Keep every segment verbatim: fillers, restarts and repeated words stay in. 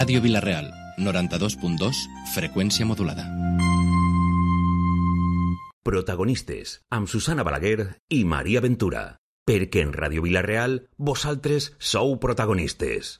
Ràdio Vila-real, noranta-dos punt dos, freqüència modulada. Protagonistes, amb Susana Balaguer i Maria Ventura. Perquè en Ràdio Vila-real, vosaltres sou protagonistes.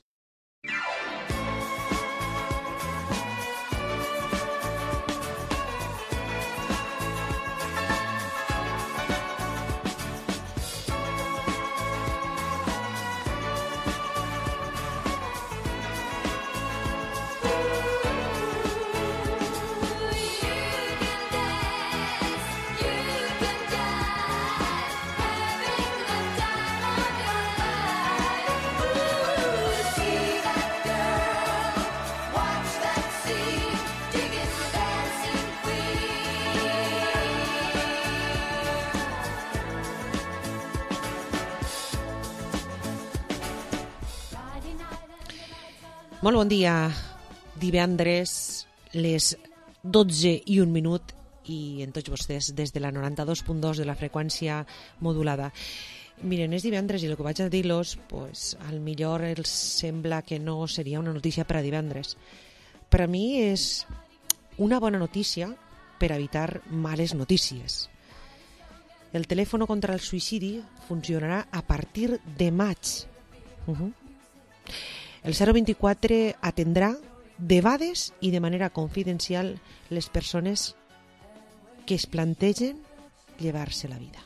Molt bon dia, divendres, les dotze i un minut, i en tots vostès des de la noranta-dos punt dos de la freqüència modulada. Miren, és divendres i el que vaig a dir-los, pues, al millor els sembla que no seria una notícia per a divendres. Per a mi és una bona notícia per evitar males notícies. El telèfon contra el suïcidi funcionarà a partir de maig. Uh-huh. El zero vint-i-quatre atendrà de vegades i de manera confidencial les persones que es plantegen llevar-se la vida.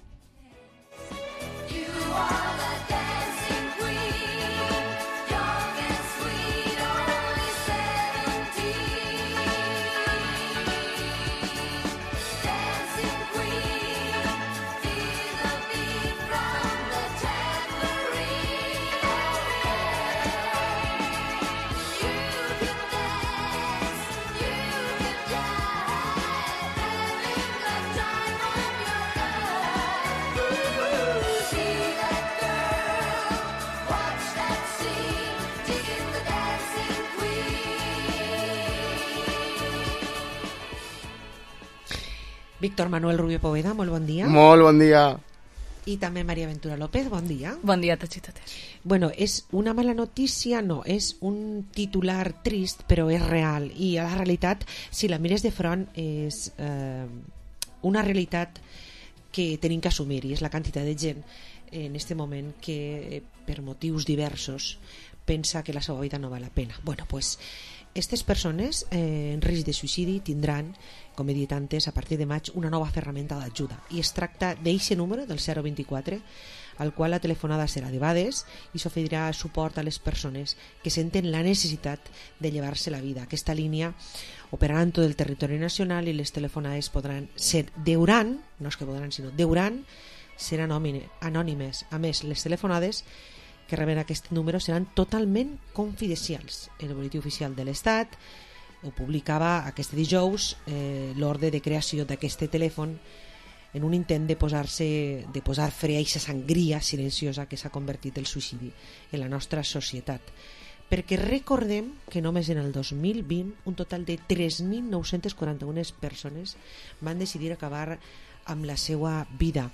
Víctor Manuel Rubio Poveda, molt bon dia. Molt bon dia. I també Maria Ventura López, bon dia. Bon dia a tots i totes. Bueno, és una mala notícia? No, és un titular trist, però és real. I a la realitat, si la mires de front, és eh, una realitat que tenim que assumir, i és la quantitat de gent en aquest moment que, per motius diversos, pensa que la seva vida no val la pena. Bueno, pues, aquestes persones eh, en risc de suïcidi tindran, com he dit antes, a partir de maig, una nova ferramenta d'ajuda. I es tracta d'eixe número, del zero vint-i-quatre, al qual la telefonada serà de vegades i s'oferirà suport a les persones que senten la necessitat de llevar-se la vida. Aquesta línia operarà en tot el territori nacional i les telefonades podran ser, deuran, no és que podran, sinó deuran, ser anònimes. A més, les telefonades que reben aquest número seran totalment confidencials. El Boletí Oficial de l'Estat ho publicava aquest dijous eh, l'ordre de creació d'aquest telèfon en un intent de posar-se de posar fre a aquesta sangria silenciosa que s'ha convertit el suïcidi en la nostra societat. Perquè recordem que només en el dos mil vint un total de tres mil nou-cents quaranta-una persones van decidir acabar amb la seva vida,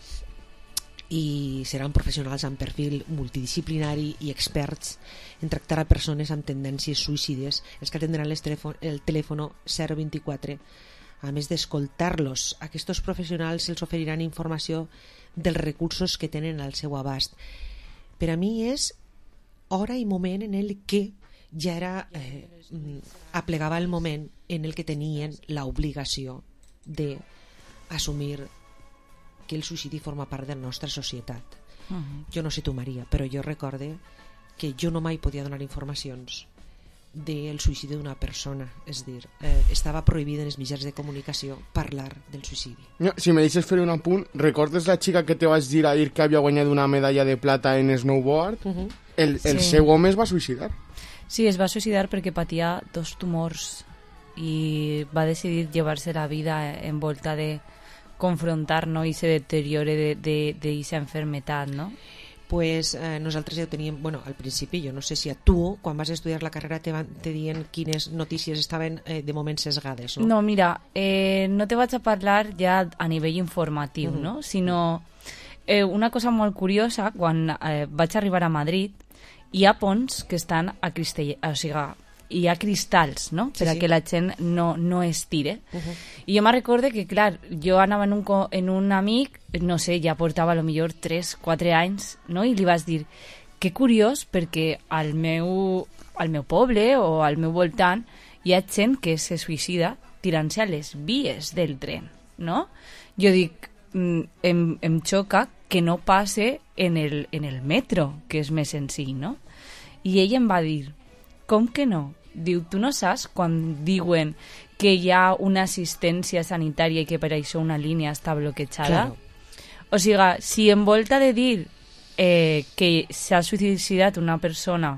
i seran professionals amb perfil multidisciplinari i experts en tractar a persones amb tendències suïcides, els que atendran les telèfon, el telèfon zero vint-i-quatre. A més d'escoltar-los, aquests professionals els oferiran informació dels recursos que tenen al seu abast. Per a mi és hora i moment en el que ja era eh, aplegava el moment en el que tenien l'obligació d'assumir que el suïcidi forma part de la nostra societat. Uh-huh. Jo no sé tu, Maria, però jo recorde que jo no mai podia donar informacions del suïcidi d'una persona, és a dir, eh, estava prohibit en els mitjans de comunicació parlar del suïcidi. No, si me deixes fer un apunt, recordes la xica que te vas dir ahir que havia guanyat una medalla de plata en snowboard? Uh-huh. El, el sí. seu home es va suïcidar. Sí, es va suïcidar perquè patia dos tumors i va decidir llevar-se la vida envolta de confrontar, no, i se deteriore d'aquesta enfermetat, no? Pues eh, nosaltres ja ho teníem, bueno, al principi, jo no sé si a tu, quan vas estudiar la carrera, te, van, te dient quines notícies estaven eh, de moment sesgades, no? No, mira, eh, no te vaig a parlar ja a nivell informatiu, uh-huh. no? Sinó eh, una cosa molt curiosa, quan eh, vaig arribar a Madrid, hi ha ponts que estan a Cristell, o sigui, hi ha cristalls, no? Sí, Per a sí. que la gent no, no es tire. Uh-huh. I jo me recorde que, clar, jo anava en un, co- en un amic, no sé, ja portava a lo millor tres quatre anys, no? I li vas dir, que curiós, perquè al meu, al meu poble o al meu voltant hi ha gent que se suïcida tirant-se a les vies del tren, no? Jo dic, mm, em, em xoca que no passe en el, en el metro, que és més senzill, no? I ell em va dir, com que no? Diu, tu no saps quan diuen que hi ha una assistència sanitària i que per això una línia està bloquejada? Claro. O sigui, si en volta de dir eh, que s'ha suïcidat una persona,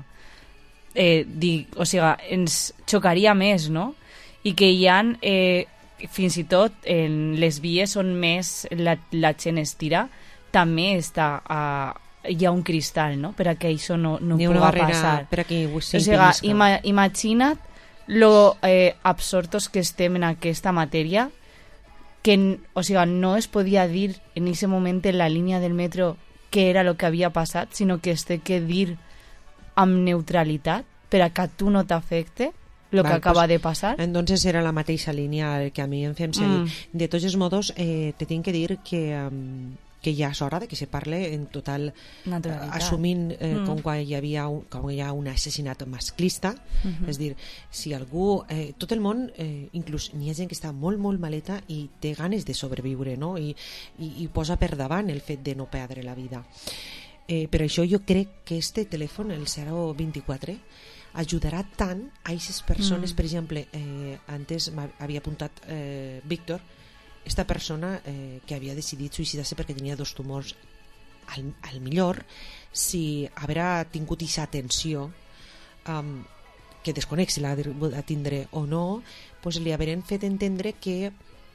eh, dic, o sigui, ens xocaria més, no? I que hi ha, eh, fins i tot, en les vies on més la, la gent es tira, també està a, hi ha un cristall, no? Per a que això no, no Ni una puga barrera passar. per a que ho O sigui, s'impedisca. ima, imagina't lo eh, absortos que estem en aquesta matèria, que, o sigui, no es podia dir en aquest moment en la línia del metro què era el que havia passat, sinó que es té que dir amb neutralitat per a que a tu no t'afecte el que Val, acaba pues, de passar. Entonces era la mateixa línia que a mi em fem seguir. Mm. De tots els modos, eh, te tinc que dir que, um, que ja és hora de que se parle en total, Naturalitat. assumint eh, Mm. com quan hi havia un, com hi ha un assassinat masclista. Mhm. És dir, si algú... Eh, tot el món, eh, inclús n'hi ha gent que està molt, molt maleta i té ganes de sobreviure, no? I, i, i posa per davant el fet de no perdre la vida. Eh, per això jo crec que este telèfon, el zero vint-i-quatre, ajudarà tant a aquestes persones, Mm. per exemple, eh, antes m'havia apuntat eh, Víctor, esta persona eh, que havia decidit suïcidar-se perquè tenia dos tumors. Al, al millor, si haurà tingut aquesta atenció, um, que desconec si l'ha de de tindre o no, pues li haurem fet entendre que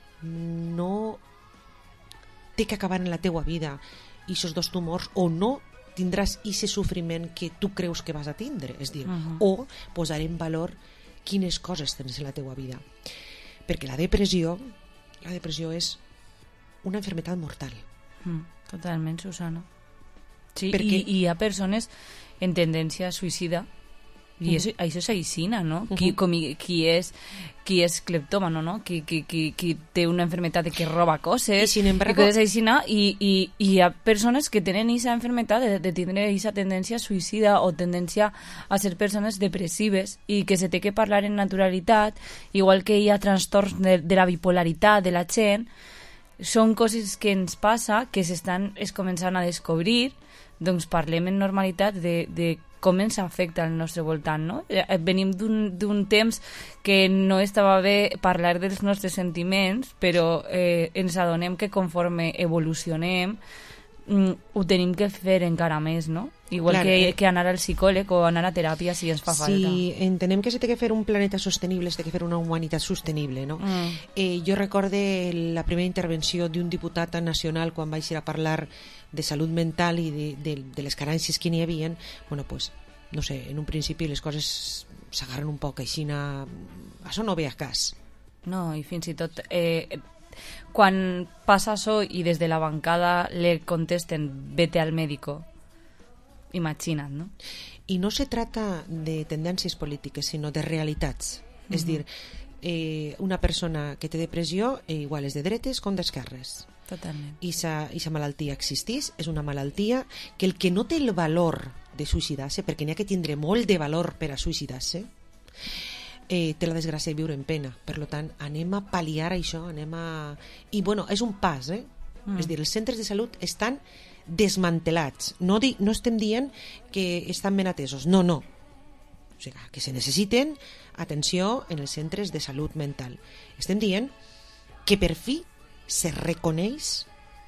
no té que acabar en la teua vida aquests dos tumors, o no tindràs aquest sofriment que tu creus que vas a tindre, és dir, Mhm. o posar en valor quines coses tens en la teua vida, perquè la depressió la depressió és una enfermedad mortal. Mm, totalment, Susana. Sí, Perquè- i, i hi ha persones en tendència suïcida i això, això és aixina, no? Qui, Mhm. com, i- qui, és, qui és cleptòmano, no? Qui, qui, qui, qui té una enfermedad de que roba coses I sin embargo- i coses aixina, i, i, i hi ha persones que tenen aquesta enfermedad de, de tindre aquesta tendència suïcida o tendència a ser persones depressives i que se té que parlar en naturalitat, igual que hi ha trastorns de, de la bipolaritat de la gent. Són coses que ens passa, que s'estan es començant a descobrir, doncs parlem en normalitat de, de com ens afecta al nostre voltant, no? Eh, Venim d'un d'un temps que no estava bé parlar dels nostres sentiments, però eh, ens adonem que conforme evolucionem mm, ho tenim que fer encara més, no? Igual Clar, que, eh. que anar al psicòleg o anar a teràpia si ens fa falta. Si entenem que se té que fer un planeta sostenible, se té que fer una humanitat sostenible, no? Mm. Eh, jo recorde la primera intervenció d'un diputat nacional quan vaig ir a parlar de salut mental i de, de, de les carències que n'hi havia. Bueno, pues, no sé, en un principi les coses s'agarren un poc així, na... això no ve a cas. No, i fins i tot eh, quan passa això i des de la bancada le contesten vete al médico, imagina't, no? I no se trata de tendències polítiques, sinó de realitats. Mm-hmm. És dir, eh, una persona que té depressió eh, igual és de dretes com d'esquerres. Totalment. I sa malaltia existís, és una malaltia que el que no té el valor de suïcidar-se, perquè n'hi ha que tindre molt de valor per a suïcidar-se, eh, té la desgràcia de viure en pena. Per tant, anem a pal·liar això, anem a... I, bueno, és un pas, eh? Mm. És dir, els centres de salut estan desmantelats. No, di, no estem dient que estan ben atesos, no, no. O sigui, que se necessiten atenció en els centres de salut mental. Estem dient que per fi se reconeix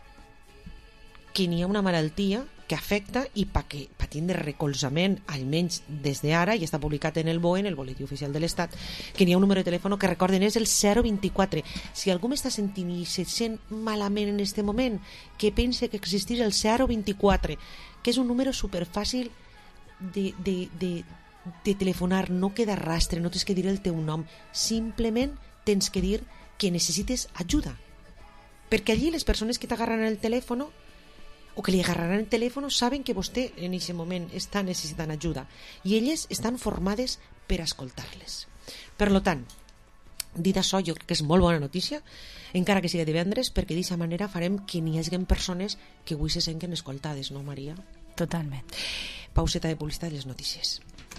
que n'hi ha una malaltia que afecta i pa que pa tindre recolzament, almenys des d'ara, i està publicat en el B O E, en el Boletí Oficial de l'Estat, que n'hi ha un número de telèfon que recorden és el zero vint-i-quatre. Si algú m'està sentint i se sent malament en este moment, que pense que existís el zero vint-i-quatre, que és un número superfàcil de, de, de, de telefonar, no queda rastre, no tens que dir el teu nom, simplement tens que dir que necessites ajuda. Perquè allí les persones que t'agarran el telèfon o que li agarraran el telèfon saben que vostè en aquest moment està necessitant ajuda i elles estan formades per escoltar-les. Per tant, dit això, jo crec que és molt bona notícia, encara que sigui divendres, perquè d'aquesta manera farem que n'hi hagi persones que avui se senten escoltades, no, Maria? Totalment. Pauseta de publicitat i les notícies.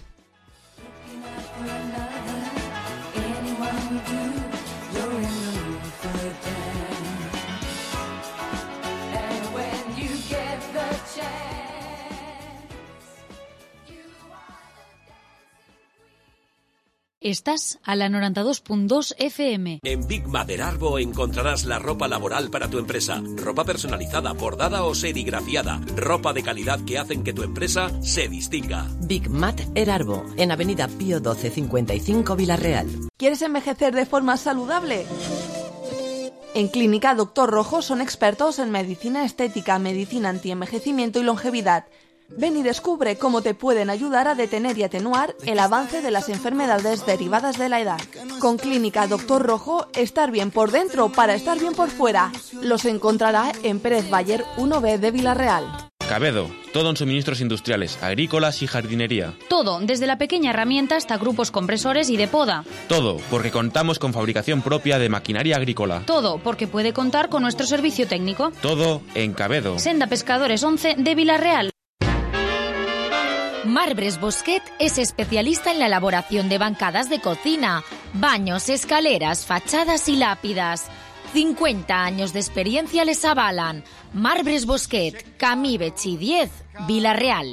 Estás a la noventa y dos punto dos F M. En Big Mother Arbo encontrarás la ropa laboral para tu empresa. Ropa personalizada, bordada o serigrafiada. Ropa de calidad que hacen que tu empresa se distinga. Big Mother Arbo, en Avenida Pío doce cincuenta y cinco, Villarreal. ¿Quieres envejecer de forma saludable? En Clínica Doctor Rojo son expertos en medicina estética, medicina antienvejecimiento y longevidad. Ven y descubre cómo te pueden ayudar a detener y atenuar el avance de las enfermedades derivadas de la edad. Con Clínica Doctor Rojo, estar bien por dentro para estar bien por fuera. Los encontrará en Pérez Bayer uno B de Villarreal. Cabedo, todo en suministros industriales, agrícolas y jardinería. Todo, desde la pequeña herramienta hasta grupos compresores y de poda. Todo, porque contamos con fabricación propia de maquinaria agrícola. Todo, porque puede contar con nuestro servicio técnico. Todo en Cabedo. Senda Pescadores once de Villarreal. Marbres Bosquet es especialista en la elaboración de bancadas de cocina, baños, escaleras, fachadas y lápidas. cincuenta años de experiencia les avalan. Marbres Bosquet, Camí Betxí diez, Villarreal.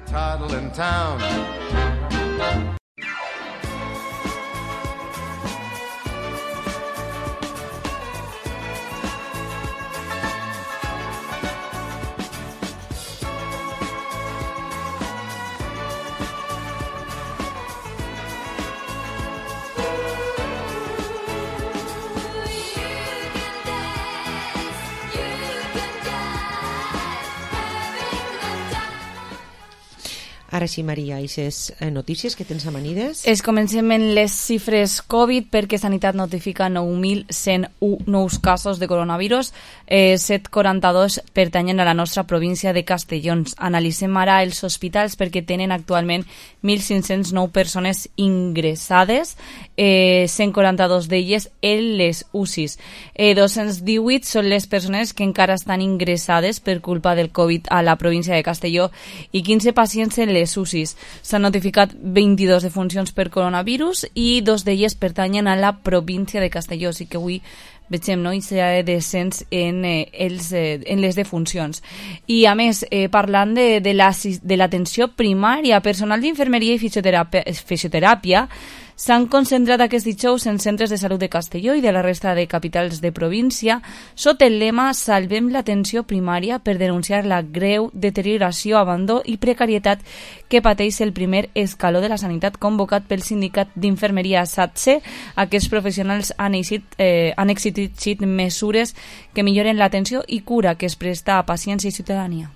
Ara sí, Maria, aquestes notícies que tens amanides. Es comencem en les xifres Covid perquè Sanitat notifica nou mil cent u nous casos de coronavirus, eh, set coma quaranta-dos pertanyen a la nostra província de Castellons. Analitzem ara els hospitals perquè tenen actualment mil cinc-cents nou persones ingressades, eh, cent quaranta-dos d'elles en les U C Is. Eh, dos-cents divuit són les persones que encara estan ingressades per culpa del Covid a la província de Castelló i quinze pacients en les U C Is. S'han notificat vint-i-dos defuncions per coronavirus i dos d'elles pertanyen a la província de Castelló, així que avui vegem, no?, i s'ha descens en, eh, els, eh, en les defuncions. I a més, eh, parlant de, de l'atenció la, primària, personal d'infermeria i fisioteràpia, fisioteràpia s'han concentrat aquests dijous en centres de salut de Castelló i de la resta de capitals de província sota el lema Salvem l'atenció primària per denunciar la greu deterioració, abandó i precarietat que pateix el primer escaló de la sanitat convocat pel sindicat d'infermeria SATSE. Aquests professionals han, eixit, eh, han exigit mesures que milloren l'atenció i cura que es presta a pacients i ciutadania.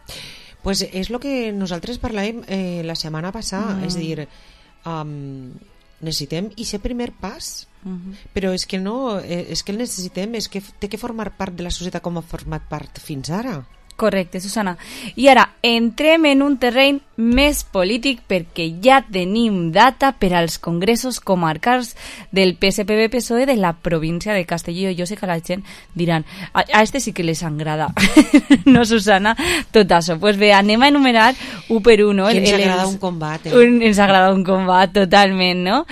Pues és el que nosaltres parlàvem eh, la setmana passada, mm. és a dir, um, necessitem aquest primer pas, uh-huh. però és que no, és que el necessitem, és que té que formar part de la societat com ha format part fins ara. Correcte, Susana. I ara entrem en un terreny més polític perquè ja tenim data per als congressos comarcals del P S P B P S O E de la província de Castelló. Jo sé que la gent diran, a, a este sí que les agrada. No, Susana, tot això. Pues bé, anem a enumerar un per un, no? Que ens el, agrada un combat, eh? Un, ens agrada un combat, totalment, no?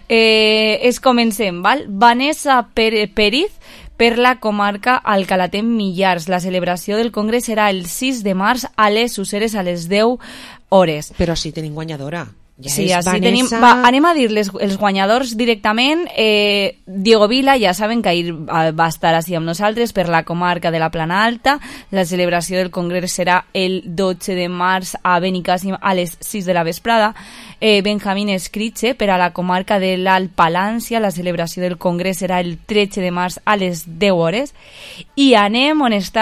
Eh, es comencem, val? Vanessa Pérez, per la comarca Alcalatén-Millars. La celebració del congrés serà el sis de març a les Useres a les deu hores. Però sí tenim guanyadora. Ja sí, així tenim... Va, anem a dir les, els guanyadors directament. Eh, Diego Vila, ja saben que ahir va estar així amb nosaltres per la comarca de la Plana Alta. La celebració del congrés serà el dotze de març a Benicàssim a les sis de la vesprada. Eh, Benjamín Escritxe, per a la comarca de l'Alt Palància, la celebració del congrés serà el tretze de març a les deu hores. I anem on està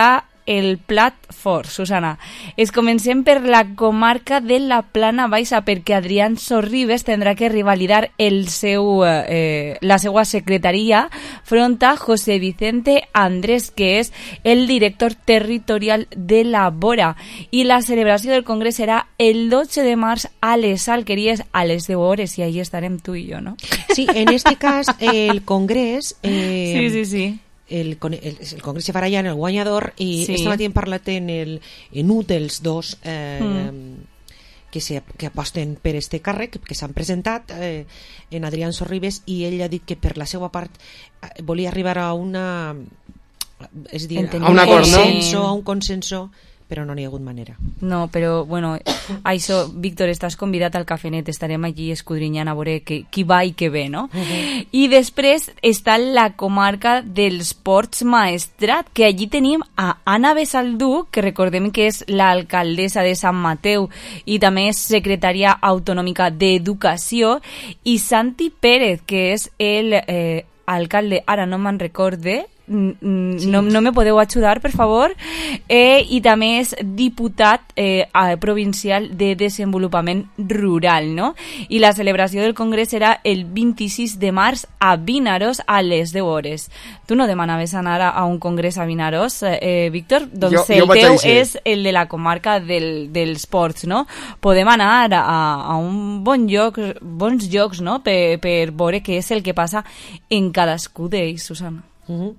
el plat fort, Susana. Es comencem per la comarca de la Plana Baixa, perquè Adrián Sorribes tindrà que revalidar el seu, eh, la seva secretaria front a José Vicente Andrés, que és el director territorial de la Bora. I la celebració del Congrés serà el dotze de març a les Alqueries a les deu hores, i ahí estarem tu i jo, no? Sí, en este cas el Congrés... Eh, sí, sí, sí. El, el, el Congrés se farà ja en el Guanyador i sí. Este matí hem parlat en, el, en un dels dos eh, mm. que, se, que aposten per este càrrec, que s'han presentat, eh, en Adrián Sorribes, i ell ha dit que per la seva part eh, volia arribar a una... És dir, a, a, un consenso, a un consenso, però no n'hi ha hagut manera. No, però, bueno, això, Víctor, estàs convidat al cafenet, estarem allí escudrinyant a veure que, qui va i què ve, no? Uh-huh. I després està la comarca dels Ports Maestrat, que allí tenim a Anna Besaldú, que recordem que és l'alcaldessa de Sant Mateu i també és secretària autonòmica d'Educació, i Santi Pérez, que és el eh, alcalde, ara no me'n recorde, Sí. No, no me podeu ajudar, per favor, eh, i també és diputat eh, provincial de desenvolupament rural, no? I la celebració del Congrés serà el vint-i-sis de març a Vinaròs a les deu hores. Tu no demanaves anar a un congrés a Vinaròs, eh, Víctor? Doncs jo, el jo teu és el de la comarca del, dels ports, no? Podem anar a, a un bon lloc, bons llocs, no?, per, per veure què és el que passa en cadascú d'ells, Susana. Uh-huh.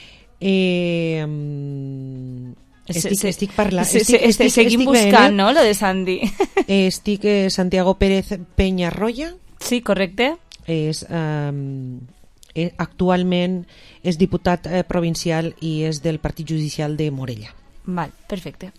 eh, um, estic, se, estic parlant se, se, estic, seguim estic buscant, no?, lo de Sandy. Estic eh, Santiago Pérez Peñarroya. Sí, correcte. És um, eh, actualment és diputat eh, provincial i és del Partit Judicial de Morella. Val, perfecte.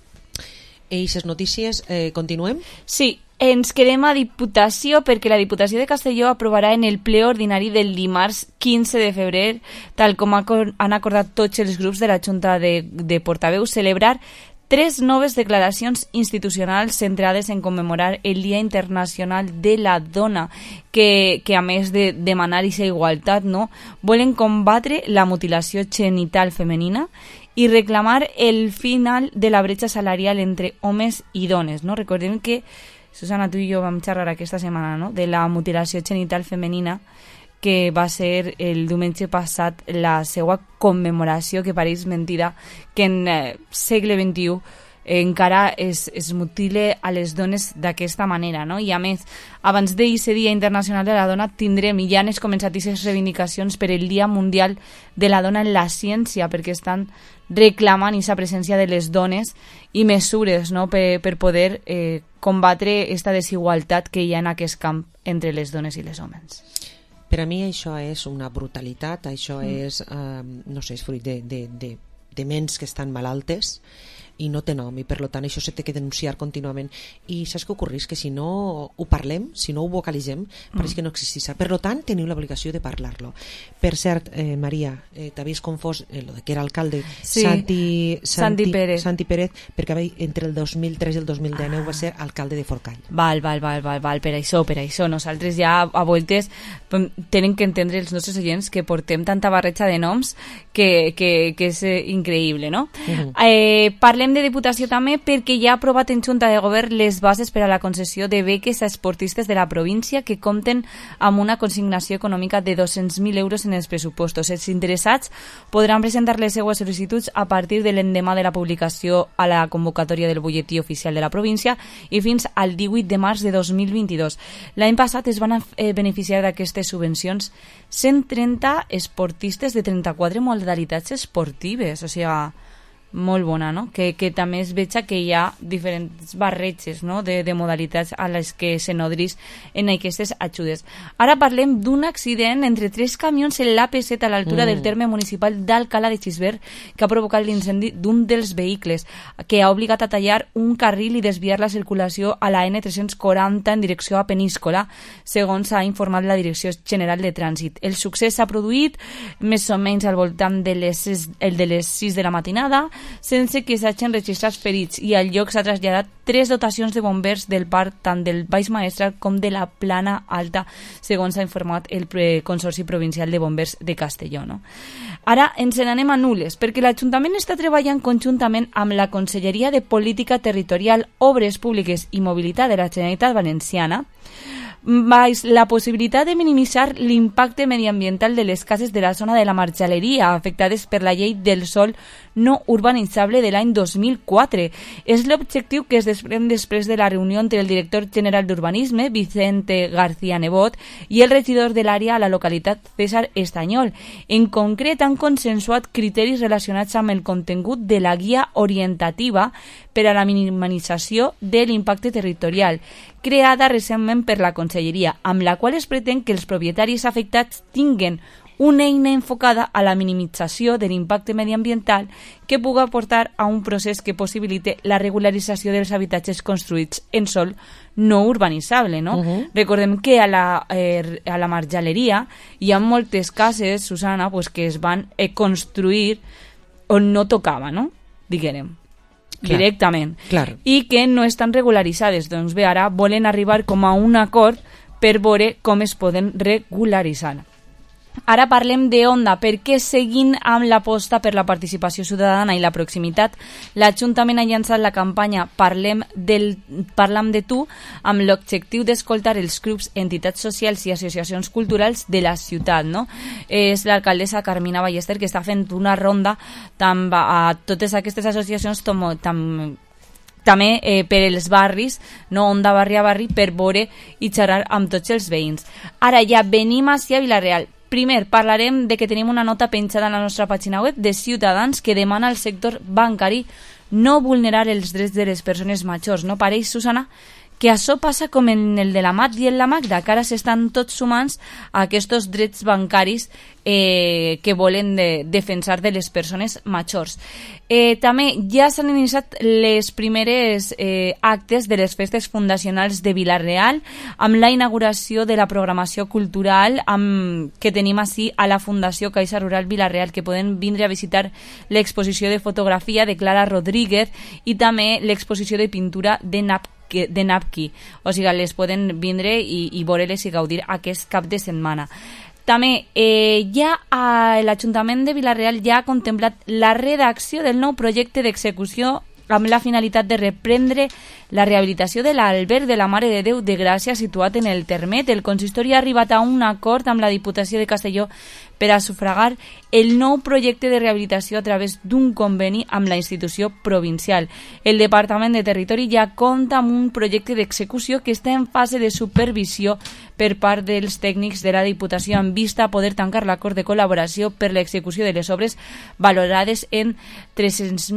Eixes notícies, eh, continuem? Sí. Ens quedem a Diputació perquè la Diputació de Castelló aprovarà en el ple ordinari del dimarts quinze de febrer, tal com han acordat tots els grups de la Junta de, de Portaveus, celebrar tres noves declaracions institucionals centrades en commemorar el Dia Internacional de la Dona, que, que a més de demanar aquesta igualtat, no, volen combatre la mutilació genital femenina i reclamar el final de la bretxa salarial entre homes i dones, no? Recordem que Susana, tu i jo vam xerrar aquesta setmana, no?, de la mutilació genital femenina, que va ser el diumenge passat la seva commemoració, que pareix mentida, que en eh, segle vint-i-u eh, encara es, es mutile a les dones d'aquesta manera, no? I a més, abans d'aquest Dia Internacional de la Dona tindrem, i ja han començat aquestes reivindicacions per el Dia Mundial de la Dona en la Ciència, perquè estan reclamant aquesta presència de les dones i mesures, no?, per, per poder eh, combatre aquesta desigualtat que hi ha en aquest camp entre les dones i les homes. Per a mi això és una brutalitat, això mm. és, eh, no sé, és fruit de, de, de, de ments que estan malaltes i no té nom, i per tant això s'ha de denunciar contínuament, i saps què ocorreix? Que si no ho parlem, si no ho vocalitzem, pareix que no existeix. Per tant, teniu l'obligació de parlar-lo. Per cert, eh, Maria, eh, t'havies confós eh, lo de que era alcalde, sí. Santi, Santi, Santi Pérez, Santi Pérez, perquè entre el dos mil tres i el dos mil dinou ah. va ser alcalde de Forcall. Val, val, val, val, val, per això, per això. Nosaltres ja a voltes tenen que entendre els nostres oients que portem tanta barreja de noms que, que, que és eh, increïble, no? Uh-huh. Eh, parlem de Diputació també perquè ja ha aprovat en Junta de Govern les bases per a la concessió de beques a esportistes de la província que compten amb una consignació econòmica de dos-cents mil euros en els pressupostos. Els interessats podran presentar les seues sol·licituds a partir de l'endemà de la publicació a la convocatòria del butlletí oficial de la província i fins al divuit de març de dos mil vint-i-dos. L'any passat es van eh, beneficiar d'aquestes subvencions cent trenta esportistes de trenta-quatre modalitats esportives, o sigui, molt bona, no? Que, que també es veig que hi ha diferents barretges, no?, de, de modalitats a les que se nodrís en aquestes ajudes. Ara parlem d'un accident entre tres camions en l'A P set a l'altura mm. del terme municipal d'Alcalá de Xisbert, que ha provocat l'incendi d'un dels vehicles, que ha obligat a tallar un carril i desviar la circulació a la N tres-cents quaranta en direcció a Peníscola, segons ha informat la Direcció General de Trànsit. El succés s'ha produït més o menys al voltant de les, el de les sis de la matinada, sense que s'hagin registrat ferits i al lloc s'ha traslladat tres dotacions de bombers del parc, tant del Baix Maestrat com de la Plana Alta, segons ha informat el Consorci Provincial de Bombers de Castelló. No? Ara ens n'anem a Nules, perquè l'Ajuntament està treballant conjuntament amb la Conselleria de Política Territorial, Obres Públiques i Mobilitat de la Generalitat Valenciana baix la possibilitat de minimitzar l'impacte mediambiental de les cases de la zona de la Marjaleria afectades per la llei del sòl no urbanitzable de l'any dos mil quatre. És l'objectiu que es desprèn després de la reunió entre el director general d'Urbanisme, Vicente García Nebot, i el regidor de l'àrea a la localitat, César Estanyol. En concret, han consensuat criteris relacionats amb el contingut de la guia orientativa per a la minimització de l'impacte territorial, creada recentment per la Conselleria, amb la qual es pretén que els propietaris afectats tinguen una eina enfocada a la minimització de l'impacte mediambiental que pugui aportar a un procés que possibilite la regularització dels habitatges construïts en sòl no urbanitzable. No? Uh-huh. Recordem que a la, eh, a la Marjaleria hi ha moltes cases, Susana, pues, que es van eh, construir on no tocava, no? diguem Clar, directament, clar. I que no estan regularitzades. Doncs bé, ara volen arribar com a un acord per veure com es poden regularitzar. Ara parlem de Onda, perquè seguint amb l'aposta per la participació ciutadana i la proximitat, l'Ajuntament ha llançat la campanya Parlem, del, Parlam de tu, amb l'objectiu d'escoltar els grups, entitats socials i associacions culturals de la ciutat. No? És l'alcaldessa Carmina Ballester que està fent una ronda tam, a totes aquestes associacions tom, tam, també eh, per els barris, no Onda barri a barri, per veure i xerrar amb tots els veïns. Ara ja venim a Vilareal. Primer, parlarem de que tenim una nota penjada a la nostra pàgina web de Ciutadans que demana al sector bancari no vulnerar els drets de les persones majors. No pareix, Susana, que això passa com en el de la Mat i en la Magda, que ara s'estan tots sumant a aquests drets bancaris eh, que volen de, defensar de les persones majors. Eh, també ja s'han iniciat les primeres eh, actes de les festes fundacionals de Vila-real amb la inauguració de la programació cultural amb, que tenim així a la Fundació Caixa Rural Vila-real, que poden vindre a visitar l'exposició de fotografia de Clara Rodríguez i també l'exposició de pintura de Nap de Napki, o sigui, les poden vindre i, i veure-les i gaudir aquest cap de setmana. També eh, ja a l'Ajuntament de Vila-real ja ha contemplat la redacció del nou projecte d'execució amb la finalitat de reprendre la rehabilitació de l'alberg de la Mare de Déu de Gràcia situat en el Termet. El consistori ha arribat a un acord amb la Diputació de Castelló per a sufragar el nou projecte de rehabilitació a través d'un conveni amb la institució provincial. El Departament de Territori ja compta amb un projecte d'execució que està en fase de supervisió per part dels tècnics de la Diputació amb vista a poder tancar l'acord de col·laboració per l'execució de les obres valorades en tres-cents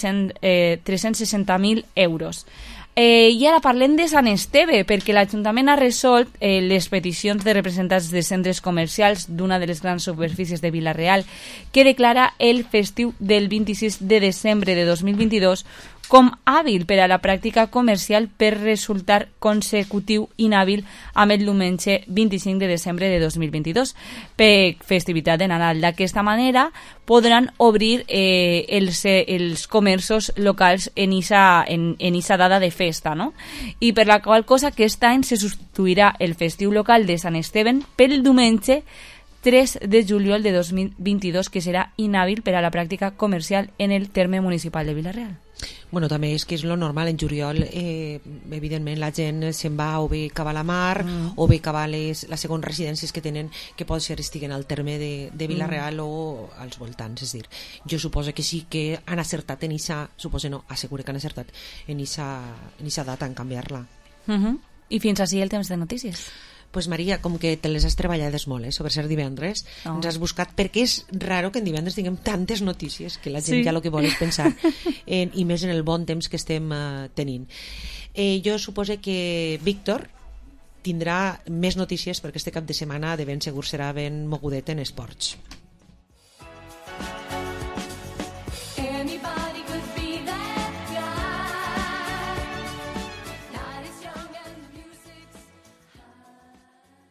seixanta mil euros. Eh, I ara parlem de Sant Esteve, perquè l'Ajuntament ha resolt eh, les peticions de representants de centres comercials d'una de les grans superfícies de Vila-real, que declara el festiu del vint-i-sis de desembre de dos mil vint-i-dos com hàbil per a la pràctica comercial per resultar consecutiu inhàbil amb el diumenge vint-i-cinc de desembre de dos mil vint-i-dos per festivitat de Nadal. D'aquesta manera podran obrir eh, els, eh, els comerços locals en esa, en, en esa dada de festa, no? I per la qual cosa aquest any se substituirà el festiu local de Sant Esteve pel diumenge tres de juliol de dos mil vint-i-dos, que serà inhàbil per a la pràctica comercial en el terme municipal de Vila-real. Bueno, també és que és lo normal, en juliol eh, evidentment la gent se'n va o bé cap a la mar mm. o bé cap a les, les segones residències que tenen, que pot ser estiguen al terme de, de Vila-real mm. o als voltants. És dir, jo suposo que sí que han acertat en esa, suposo no, asseguro que han acertat en esa, en esa data en canviar-la. Mm-hmm. I fins així el temps de notícies. Pues Maria, com que te les has treballades molt, eh, sobre ser divendres, oh. ens has buscat, perquè és raro que en divendres tinguem tantes notícies que la gent sí. ja el que vol és pensar, en, i més en el bon temps que estem uh, tenint. Eh, jo suposo que Víctor tindrà més notícies, perquè este cap de setmana de ben segur serà ben mogudet en esports.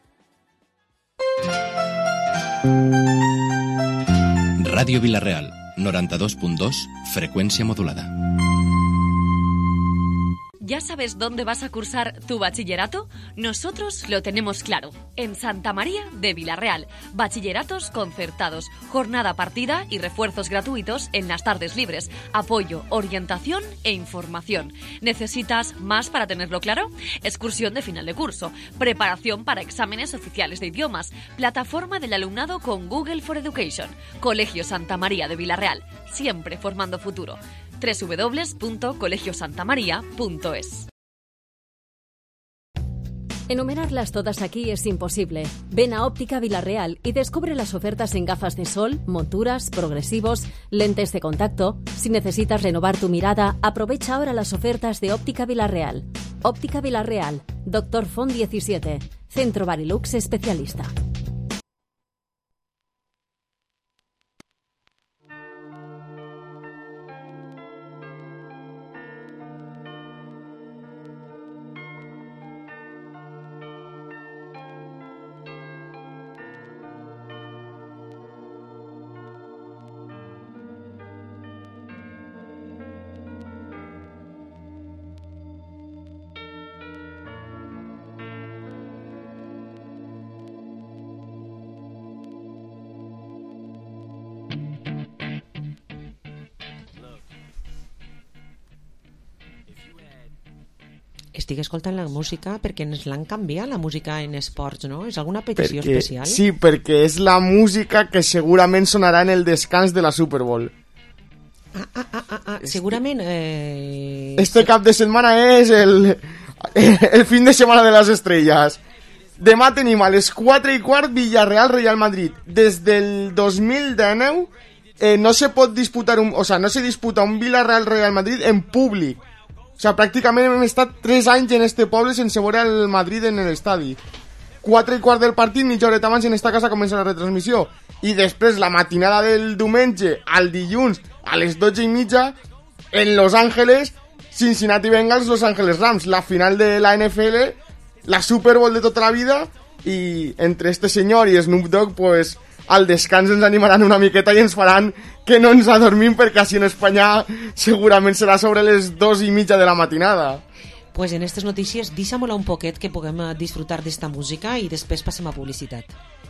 Ràdio Vila-real, noranta-dos punt dos, frecuencia modulada. ¿Ya sabes dónde vas a cursar tu bachillerato? Nosotros lo tenemos claro. En Santa María de Vilarreal. Bachilleratos concertados, jornada partida y refuerzos gratuitos en las tardes libres. Apoyo, orientación e información. ¿Necesitas más para tenerlo claro? Excursión de final de curso. Preparación para exámenes oficiales de idiomas. Plataforma del alumnado con Google for Education. Colegio Santa María de Vilarreal. Siempre formando futuro. doble u doble u doble u punto colegio santa maría punto es. Enumerarlas todas aquí es imposible. Ven a Óptica Vilarreal y descubre las ofertas en gafas de sol, monturas, progresivos, lentes de contacto. Si necesitas renovar tu mirada, aprovecha ahora las ofertas de Óptica Vilarreal. Óptica Vilarreal, Doctor Font diecisiete, Centro Barilux Especialista. Estic escoltant la música perquè ens l'han canviat, la música en esports, no? És alguna petició perquè, especial? Sí, perquè és la música que segurament sonarà en el descans de la Super Bowl. Ah, ah, ah, ah, ah. segurament... Eh... Este cap de setmana és el, el fin de setmana de les estrelles. Demà tenim a les quatre i quart Villarreal-Real Madrid. Des del dos mil dinou eh, no se pot disputar un, o sea, no se disputa un Villarreal-Real Madrid en públic. O sea, pràcticament hem estat tres anys en este poble sense veure el Madrid en l'estadi. quatre i quart del partit, mitja horeta abans en esta casa comença la retransmissió. I després la matinada del diumenge al dilluns a les dotze i mitja en Los Ángeles, Cincinnati Bengals, Los Ángeles Rams. La final de la N F L, la Super Bowl de tota la vida, i entre este senyor i Snoop Dogg, pues, al descans ens animaran una miqueta i ens faran que no ens adormim, perquè així en Espanya segurament serà sobre les dos i mitja de la matinada. Pues en aquestes notícies deixa-me-la un poquet que puguem disfrutar d'esta música i després passem a publicitat.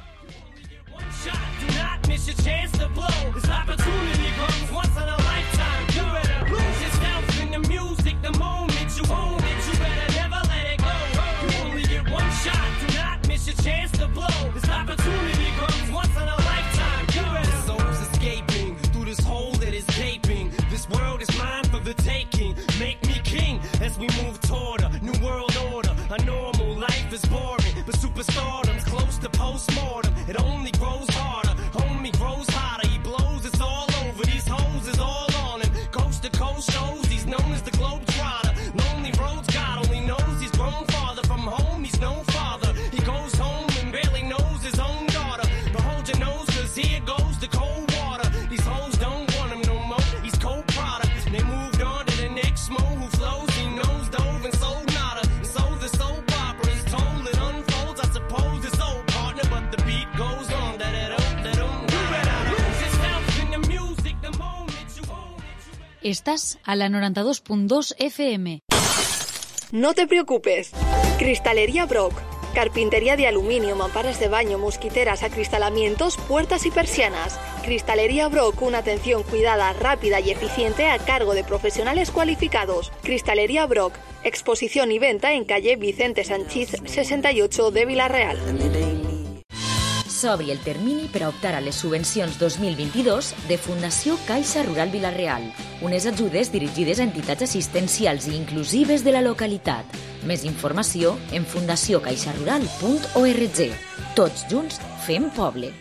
As we move toward a new world order, a normal life is boring, but superstardom's close to postmortem. It only grows harder, homie grows hotter. He blows, it's all over. These hoes is all on him. Coast to coast shows, he's known as the Globetrotter. Lonely roads, God only knows he's grown farther from home. He's no father. He goes home and barely knows his own daughter. But hold your nose, cause here goes the cold water. These hoes don't want him no more. He's cold product. They moved on to the next mo who flows. Dove and sold nada, so the soap opera is told, it unfolds. I suppose it's old partner, but the beat goes on. That it up, that um, you better lose yourself in the music the moment you own it. Estás a la noventa y dos punto dos F M. No te preocupes. Cristalería Brock. Carpintería de aluminio, mamparas de baño, mosquiteras, acristalamientos, puertas y persianas. Cristalería Brock, una atención cuidada, rápida y eficiente a cargo de profesionales cualificados. Cristalería Brock, exposición y venta en calle Vicente Sanchís sesenta y ocho de Vilarreal. S'obri el termini per a optar a les subvencions dos mil vint-i-dos de Fundació Caixa Rural Vilarreal, unes ajudes dirigides a entitats assistencials i inclusives de la localitat. Més informació en fundació caixa rural punt org. Tots junts fem poble.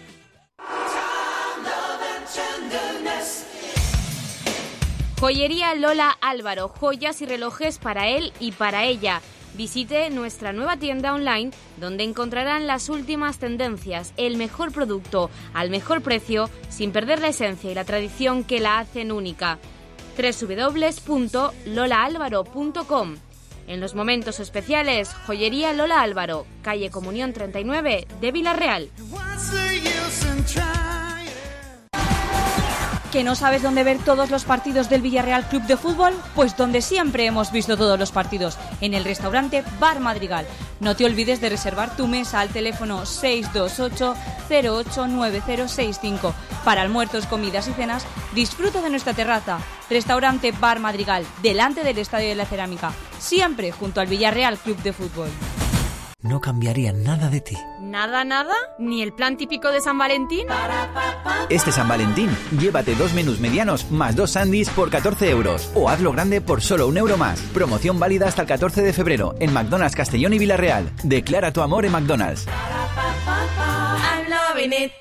Joyería Lola Álvaro, joyas y relojes para él y para ella. Visite nuestra nueva tienda online donde encontrarán las últimas tendencias, el mejor producto al mejor precio sin perder la esencia y la tradición que la hacen única. doble u doble u doble u punto lola álvaro punto com. En los momentos especiales, Joyería Lola Álvaro, calle Comunión treinta y nueve de Vilarreal. ¿Que no sabes dónde ver todos los partidos del Villarreal Club de Fútbol? Pues donde siempre hemos visto todos los partidos, en el restaurante Bar Madrigal. No te olvides de reservar tu mesa al teléfono seis dos ocho cero ocho nueve cero seis cinco. Para almuerzos, comidas y cenas, disfruta de nuestra terraza. Restaurante Bar Madrigal, delante del Estadio de la Cerámica, siempre junto al Villarreal Club de Fútbol. No cambiaría nada de ti. ¿Nada, nada? ¿Ni el plan típico de San Valentín? Este San Valentín, llévate dos menús medianos más dos sandys por catorce euros. O hazlo grande por solo un euro más. Promoción válida hasta el catorce de febrero en McDonald's Castellón y Villarreal. Declara tu amor en McDonald's. I'm loving it.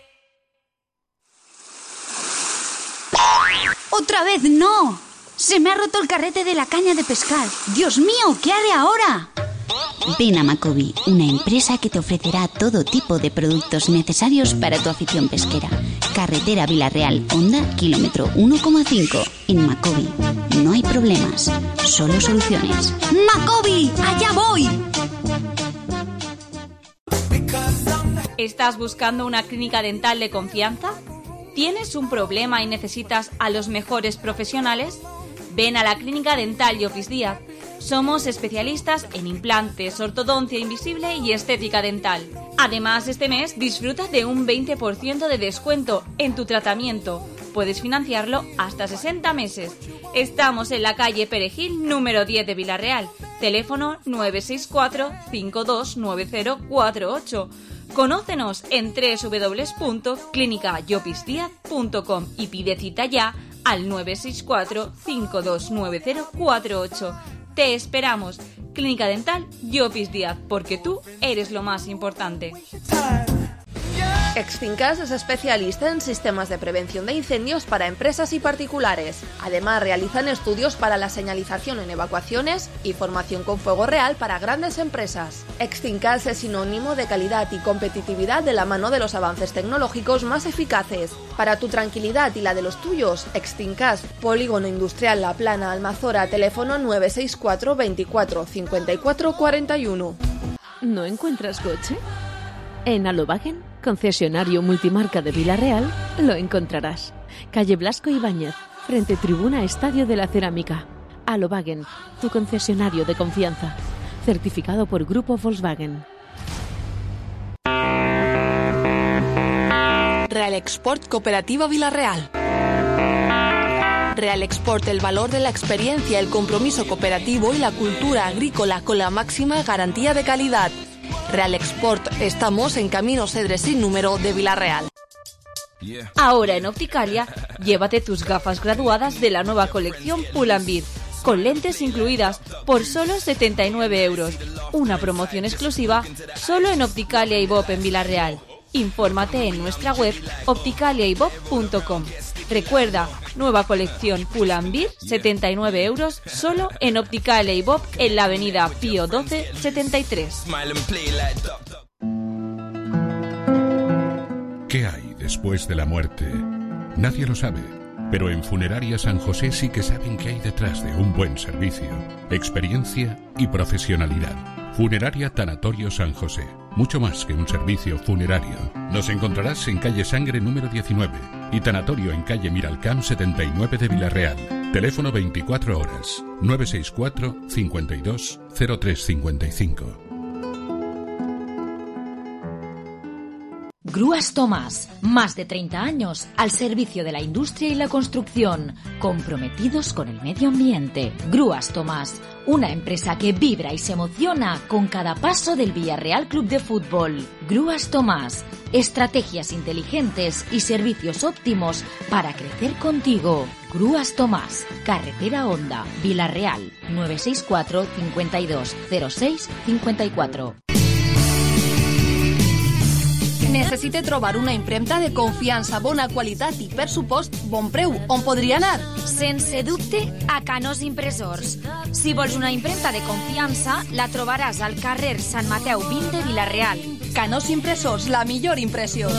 ¡Otra vez no! Se me ha roto el carrete de la caña de pescar. ¡Dios mío! ¿Qué haré ahora? Ven a Macobi, una empresa que te ofrecerá todo tipo de productos necesarios para tu afición pesquera. Carretera Villarreal, Honda, kilómetro uno coma cinco. En Macobi no hay problemas, solo soluciones. ¡Macobi! ¡Allá voy! ¿Estás buscando una clínica dental de confianza? ¿Tienes un problema y necesitas a los mejores profesionales? Ven a la Clínica Dental Llopis Díaz. Somos especialistas en implantes, ortodoncia invisible y estética dental. Además, este mes disfruta de un veinte por ciento de descuento en tu tratamiento. Puedes financiarlo hasta sesenta meses. Estamos en la calle Perejil, número diez de Villarreal. Teléfono nueve seis cuatro cinco dos nueve cero cuatro ocho. Conócenos en doble u doble u doble u punto clínica llopis díaz punto com y pide cita ya al nueve seis cuatro cinco dos nueve cero cuatro ocho. Te esperamos. Clínica Dental Llopis Díaz, porque tú eres lo más importante. Extincas es especialista en sistemas de prevención de incendios para empresas y particulares. Además, realizan estudios para la señalización en evacuaciones y formación con fuego real para grandes empresas. Extincas es sinónimo de calidad y competitividad de la mano de los avances tecnológicos más eficaces. Para tu tranquilidad y la de los tuyos, Extincas, Polígono Industrial La Plana, Almazora, teléfono nueve seis cuatro veinticuatro cincuenta y cuatro cuarenta y uno. ¿No encuentras coche? En Alobagen, concesionario multimarca de Villarreal, lo encontrarás. Calle Blasco Ibáñez, frente Tribuna Estadio de la Cerámica. Alobagen, tu concesionario de confianza. Certificado por Grupo Volkswagen. Real Export Cooperativa Villarreal. Real Export, el valor de la experiencia, el compromiso cooperativo y la cultura agrícola con la máxima garantía de calidad. Real Export, estamos en Camino Cedres sin número de Villarreal. Ahora en Opticalia, llévate tus gafas graduadas de la nueva colección Pull&Bear, con lentes incluidas por solo setenta y nueve euros. Una promoción exclusiva solo en Opticalia y Bob en Villarreal. Infórmate en nuestra web opticalia y bob punto com. Recuerda, nueva colección Pull&Bear, setenta y nueve euros, solo en Opticalia y Bob en la avenida Pío doce setenta y tres. ¿Qué hay después de la muerte? Nadie lo sabe, pero en Funeraria San José sí que saben qué hay detrás de un buen servicio, experiencia y profesionalidad. Funeraria Tanatorio San José, mucho más que un servicio funerario. Nos encontrarás en calle Sangre número diecinueve y Tanatorio en calle Miralcamp setenta y nueve de Villarreal. Teléfono veinticuatro horas, nueve seis cuatro cincuenta y dos cero tres cincuenta y cinco. Grúas Tomás, más de treinta años al servicio de la industria y la construcción, comprometidos con el medio ambiente. Grúas Tomás, una empresa que vibra y se emociona con cada paso del Villarreal Club de Fútbol. Grúas Tomás, estrategias inteligentes y servicios óptimos para crecer contigo. Grúas Tomás, carretera Honda, Villarreal, nueve seis cuatro cincuenta y dos cero seis cincuenta y cuatro. Necessite trobar una impremta de confiança, bona qualitat i per supost bon preu. On podria anar? Sense dubte, a Canós Impressors. Si vols una impremta de confiança, la trobaràs al carrer Sant Mateu vint de Villarreal. Canós Impressors, la millor impressió.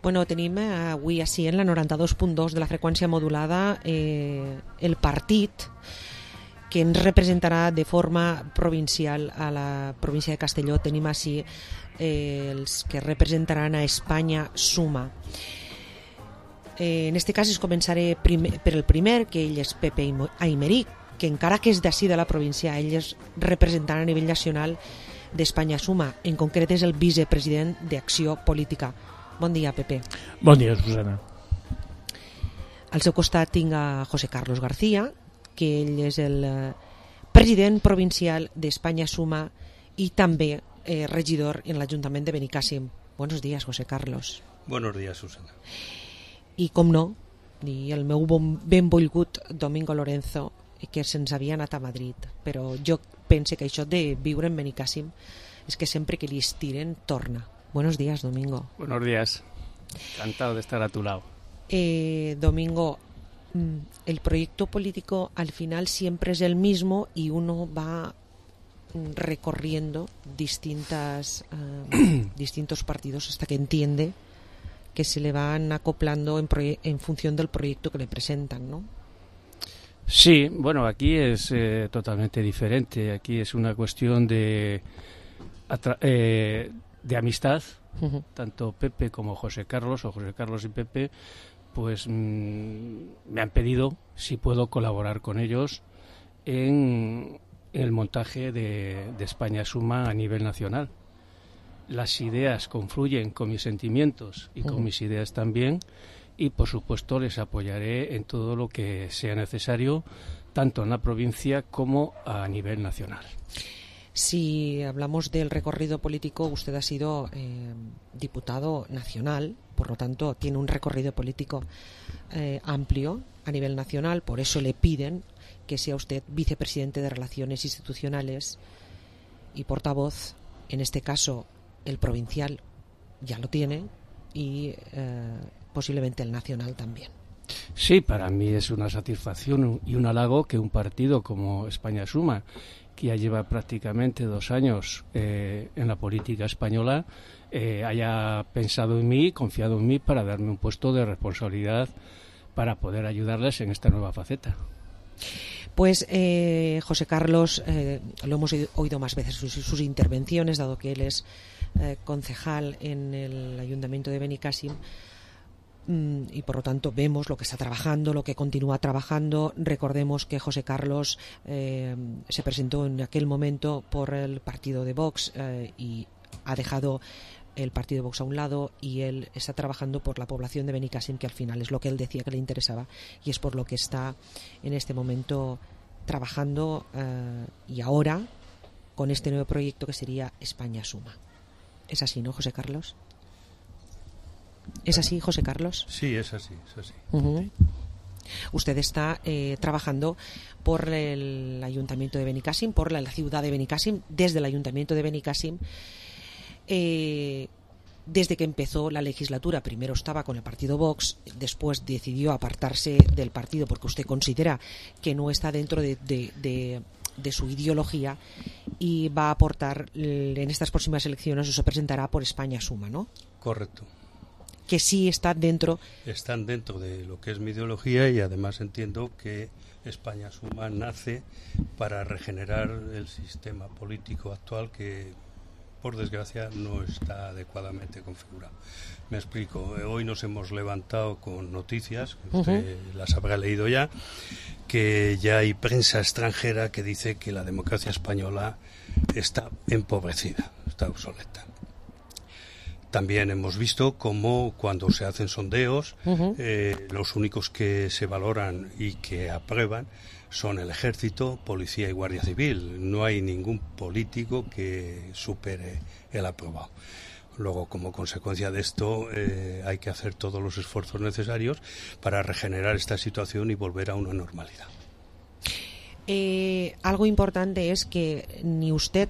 Bueno, tenim eh, avui així en la noranta-dos punt dos de la freqüència modulada eh, el partit que ens representarà de forma provincial a la província de Castelló. Tenim així eh, els que representaran a Espanya Suma. Eh, en este cas es començaré primer, per el primer, que ell és Pepe Aymeric, que encara que és d'ací de la província, ell és representant a nivell nacional d'Espanya Suma. En concret és el vicepresident d'Acció Política. Bon dia, Pepe. Bon dia, Susana. Al seu costat tinc a José Carlos García, que ell és el president provincial d'Espanya Suma i també eh, regidor en l'Ajuntament de Benicàssim. Buenos días, José Carlos. Buenos días, Susana. I com no, i el meu bon, benvolgut Domingo Lorenzo, que se'ns havia anat a Madrid, però jo pense que això de viure en Benicàssim és que sempre que li estiren torna. Buenos días, Domingo. Buenos días. Encantado de estar a tu lado. Eh, Domingo, el proyecto político al final siempre es el mismo y uno va recorriendo distintas uh, distintos partidos hasta que entiende que se le van acoplando en, en función del proyecto que le presentan, ¿no? Sí, bueno, aquí es eh, totalmente diferente. Aquí es una cuestión de eh, de amistad. Uh-huh. Tanto Pepe como José Carlos, o José Carlos y Pepe, pues mmm, me han pedido si puedo colaborar con ellos en, en el montaje de, de España Suma a nivel nacional. Las ideas confluyen con mis sentimientos y con uh-huh. mis ideas también, y por supuesto les apoyaré en todo lo que sea necesario, tanto en la provincia como a nivel nacional. Si hablamos del recorrido político, usted ha sido eh, diputado nacional, por lo tanto tiene un recorrido político eh, amplio a nivel nacional, por eso le piden que sea usted vicepresidente de Relaciones Institucionales y portavoz, en este caso el provincial ya lo tiene y eh, posiblemente el nacional también. Sí, para mí es una satisfacción y un halago que un partido como España Suma, que ya lleva prácticamente dos años eh, en la política española, eh, haya pensado en mí, confiado en mí para darme un puesto de responsabilidad para poder ayudarles en esta nueva faceta. Pues eh, José Carlos, eh, lo hemos oído más veces sus, sus intervenciones, dado que él es eh, concejal en el Ayuntamiento de Benicàssim, y por lo tanto vemos lo que está trabajando, lo que continúa trabajando. Recordemos que José Carlos eh, se presentó en aquel momento por el partido de Vox eh, y ha dejado el partido de Vox a un lado, y él está trabajando por la población de Benicàssim, que al final es lo que él decía que le interesaba, y es por lo que está en este momento trabajando eh, y ahora con este nuevo proyecto que sería España Suma. ¿Es así, no, José Carlos? ¿Es así, José Carlos? Sí, es así, es así. Uh-huh. Sí. Usted está eh, trabajando por el Ayuntamiento de Benicàssim, por la, la ciudad de Benicàssim, desde el Ayuntamiento de Benicàssim. Eh, desde que empezó la legislatura, primero estaba con el partido Vox, después decidió apartarse del partido porque usted considera que no está dentro de, de, de, de su ideología, y va a aportar en estas próximas elecciones, o se presentará por España Suma, ¿no? Correcto. Que sí está dentro. Están dentro de lo que es mi ideología, y además entiendo que España Suma nace para regenerar el sistema político actual que, por desgracia, no está adecuadamente configurado. Me explico. Hoy nos hemos levantado con noticias, que usted uh-huh. las habrá leído ya, que ya hay prensa extranjera que dice que la democracia española está empobrecida, está obsoleta. También hemos visto cómo cuando se hacen sondeos, uh-huh. eh, los únicos que se valoran y que aprueban son el Ejército, Policía y Guardia Civil. No hay ningún político que supere el aprobado. Luego, como consecuencia de esto, eh, hay que hacer todos los esfuerzos necesarios para regenerar esta situación y volver a una normalidad. Eh, algo importante es que ni usted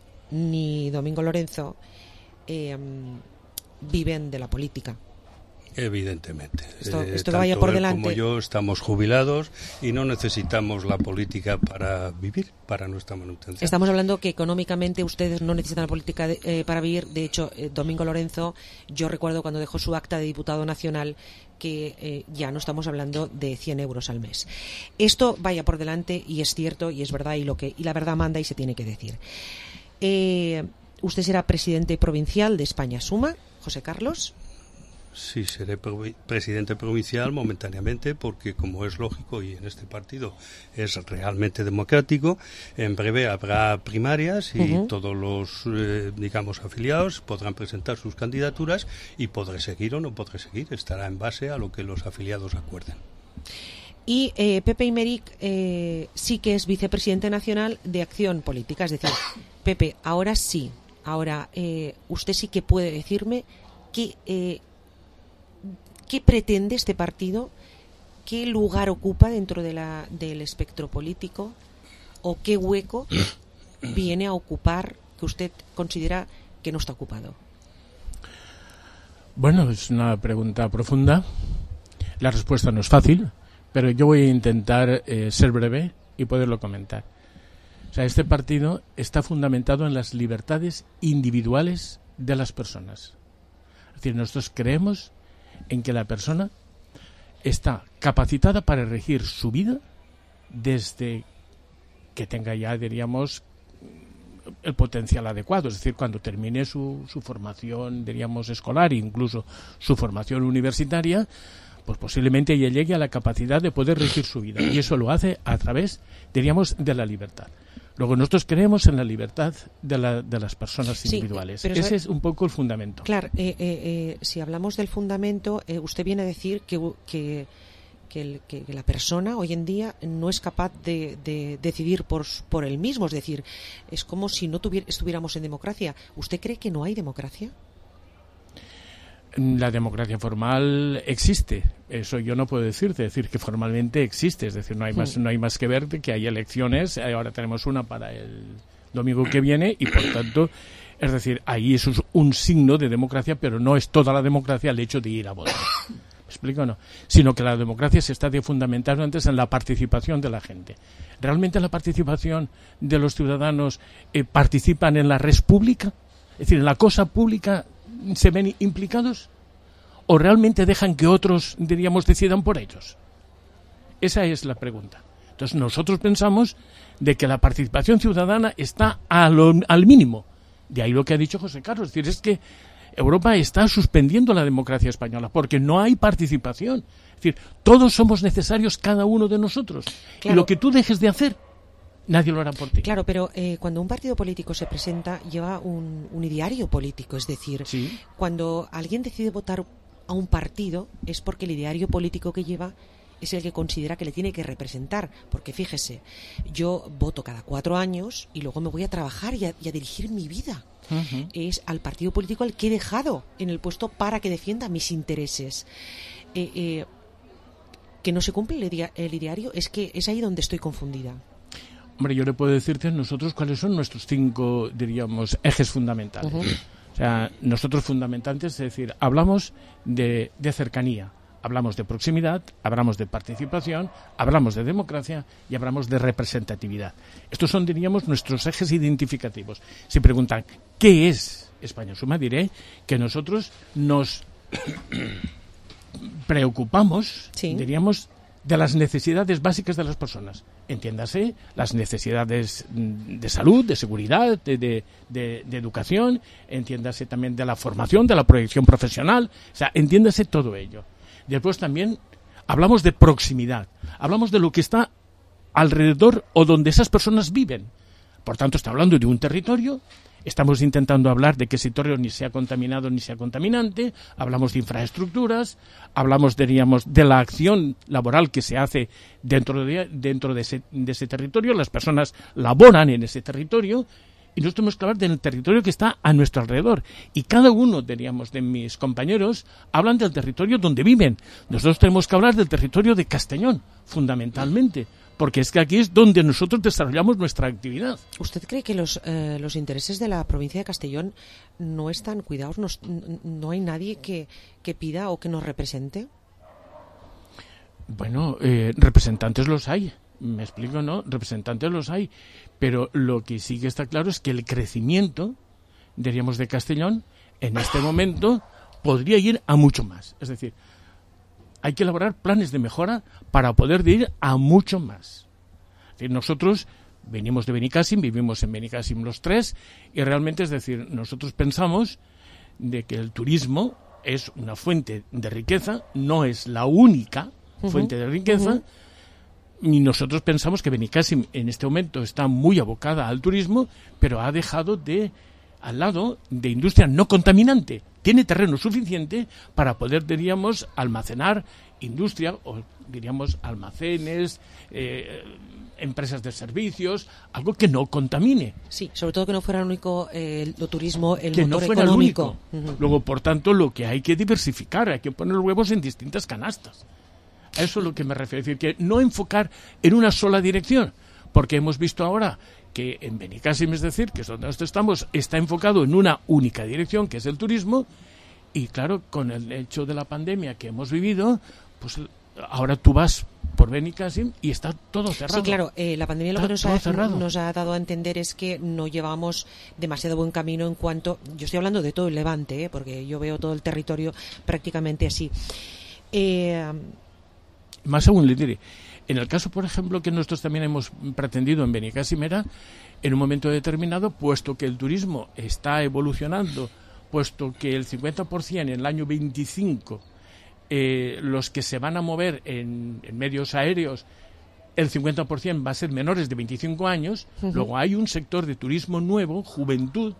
ni Domingo Lorenzo Eh, viven de la política. Evidentemente. Esto, eh, esto que vaya tanto por él delante. como yo estamos jubilados y no necesitamos la política para vivir, para nuestra manutención. Estamos hablando que económicamente ustedes no necesitan la política de, eh, para vivir. De hecho, eh, Domingo Lorenzo, yo recuerdo cuando dejó su acta de diputado nacional que eh, ya no estamos hablando de cien euros al mes. Esto vaya por delante y es cierto y es verdad y lo que y la verdad manda y se tiene que decir. Eh, usted será presidente provincial de España Suma, José Carlos. Sí, seré provi- presidente provincial momentáneamente porque, como es lógico y en este partido es realmente democrático, en breve habrá primarias y Uh-huh. todos los, eh, digamos, afiliados podrán presentar sus candidaturas y podré seguir o no podré seguir. Estará en base a lo que los afiliados acuerden. Y eh, Pepe Imeric eh, sí que es vicepresidente nacional de Acción Política. Es decir, Pepe, ahora sí, ahora eh, usted sí que puede decirme que... Eh, ¿qué pretende este partido? ¿Qué lugar ocupa dentro de la, del espectro político? ¿O qué hueco viene a ocupar que usted considera que no está ocupado? Bueno, es una pregunta profunda. La respuesta no es fácil, pero yo voy a intentar eh, ser breve y poderlo comentar. O sea, este partido está fundamentado en las libertades individuales de las personas. Es decir, nosotros creemos en que la persona está capacitada para regir su vida desde que tenga ya, diríamos, el potencial adecuado, es decir, cuando termine su, su formación, diríamos, escolar e incluso su formación universitaria, pues posiblemente ella llegue a la capacidad de poder regir su vida, y eso lo hace a través, diríamos, de la libertad. Luego nosotros creemos en la libertad de, la, de las personas sí, individuales. Pero ese sabe, es un poco el fundamento. Claro, eh, eh, eh, si hablamos del fundamento, eh, usted viene a decir que, que, que, el, que la persona hoy en día no es capaz de, de decidir por, por él mismo. Es decir, es como si no tuviera, estuviéramos en democracia. ¿Usted cree que no hay democracia? La democracia formal existe, eso yo no puedo decirte, decir que formalmente existe, es decir, no hay más, no hay más que ver que hay elecciones, ahora tenemos una para el domingo que viene y por tanto, es decir, ahí eso es un signo de democracia, pero no es toda la democracia el hecho de ir a votar. ¿Me explico o no? Sino que la democracia se está fundamentando antes en la participación de la gente. ¿Realmente la participación de los ciudadanos eh, participan en la res pública? Es decir, en la cosa pública se ven implicados o realmente dejan que otros, diríamos, decidan por ellos. Esa es la pregunta. Entonces nosotros pensamos de que la participación ciudadana está a lo, al mínimo. De ahí lo que ha dicho José Carlos, es decir, es que Europa está suspendiendo la democracia española porque no hay participación. Es decir, todos somos necesarios, cada uno de nosotros. Claro. Y lo que tú dejes de hacer, nadie lo hará por ti. Claro, pero eh, cuando un partido político se presenta, lleva un, un ideario político. Es decir, ¿sí? Cuando alguien decide votar a un partido, es porque el ideario político que lleva es el que considera que le tiene que representar. Porque fíjese, yo voto cada cuatro años y luego me voy a trabajar y a, y a dirigir mi vida. Uh-huh. Es al partido político al que he dejado en el puesto para que defienda mis intereses. Eh, eh, que no se cumple el, idea, el ideario, es que es ahí donde estoy confundida. Hombre, yo le puedo decirte a nosotros cuáles son nuestros cinco, diríamos, ejes fundamentales. Uh-huh. O sea, nosotros fundamentantes, es decir, hablamos de, de cercanía, hablamos de proximidad, hablamos de participación, hablamos de democracia y hablamos de representatividad. Estos son, diríamos, nuestros ejes identificativos. Si preguntan, ¿qué es España Suma? Diré que nosotros nos preocupamos, ¿sí? diríamos, de las necesidades básicas de las personas. Entiéndase, las necesidades de salud, de seguridad, de, de, de, de educación, entiéndase también de la formación, de la proyección profesional, o sea, entiéndase todo ello. Después también hablamos de proximidad, hablamos de lo que está alrededor o donde esas personas viven. Por tanto, está hablando de un territorio. Estamos intentando hablar de que ese territorio ni sea contaminado ni sea contaminante, hablamos de infraestructuras, hablamos, diríamos, de la acción laboral que se hace dentro de, dentro de, ese, de ese territorio, las personas laboran en ese territorio, y nosotros tenemos que hablar del territorio que está a nuestro alrededor. Y cada uno, diríamos, de mis compañeros hablan del territorio donde viven. Nosotros tenemos que hablar del territorio de Castellón, fundamentalmente, porque es que aquí es donde nosotros desarrollamos nuestra actividad. ¿Usted cree que los, eh, los intereses de la provincia de Castellón no están cuidados? ¿No, no hay nadie que, que pida o que nos represente? Bueno, eh, representantes los hay, me explico, ¿no? Representantes los hay, pero lo que sí que está claro es que el crecimiento, diríamos, de Castellón, en este momento podría ir a mucho más. Es decir, hay que elaborar planes de mejora para poder ir a mucho más. Es decir, nosotros venimos de Benicàssim, vivimos en Benicàssim los tres, y realmente, es decir, nosotros pensamos de que el turismo es una fuente de riqueza, no es la única fuente de riqueza, uh-huh. y nosotros pensamos que Benicàssim en este momento está muy abocada al turismo, pero ha dejado de al lado de industria no contaminante. Tiene terreno suficiente para poder, diríamos, almacenar industria, o diríamos almacenes, eh, empresas de servicios, algo que no contamine. Sí, sobre todo que no fuera el único eh, el turismo, el que motor no fuera económico. El único. Uh-huh. Luego, por tanto, lo que hay que diversificar, hay que poner huevos en distintas canastas. A eso es lo que me refiero, es decir, que no enfocar en una sola dirección, porque hemos visto ahora que en Benicàssim, es decir, que es donde nosotros estamos, está enfocado en una única dirección, que es el turismo, y claro, con el hecho de la pandemia que hemos vivido, pues ahora tú vas por Benicàssim y está todo cerrado. Sí, claro, eh, la pandemia lo que nos ha, nos ha dado a entender es que no llevamos demasiado buen camino en cuanto, yo estoy hablando de todo el Levante, ¿eh? Porque yo veo todo el territorio prácticamente así. Eh, Más aún le diré, en el caso, por ejemplo, que nosotros también hemos pretendido en Benicàssim era, en un momento determinado, puesto que el turismo está evolucionando, puesto que el cincuenta por ciento en el año veinticinco, eh, los que se van a mover en, en medios aéreos, el cincuenta por ciento va a ser menores de veinticinco años, uh-huh. Luego hay un sector de turismo nuevo, juventud,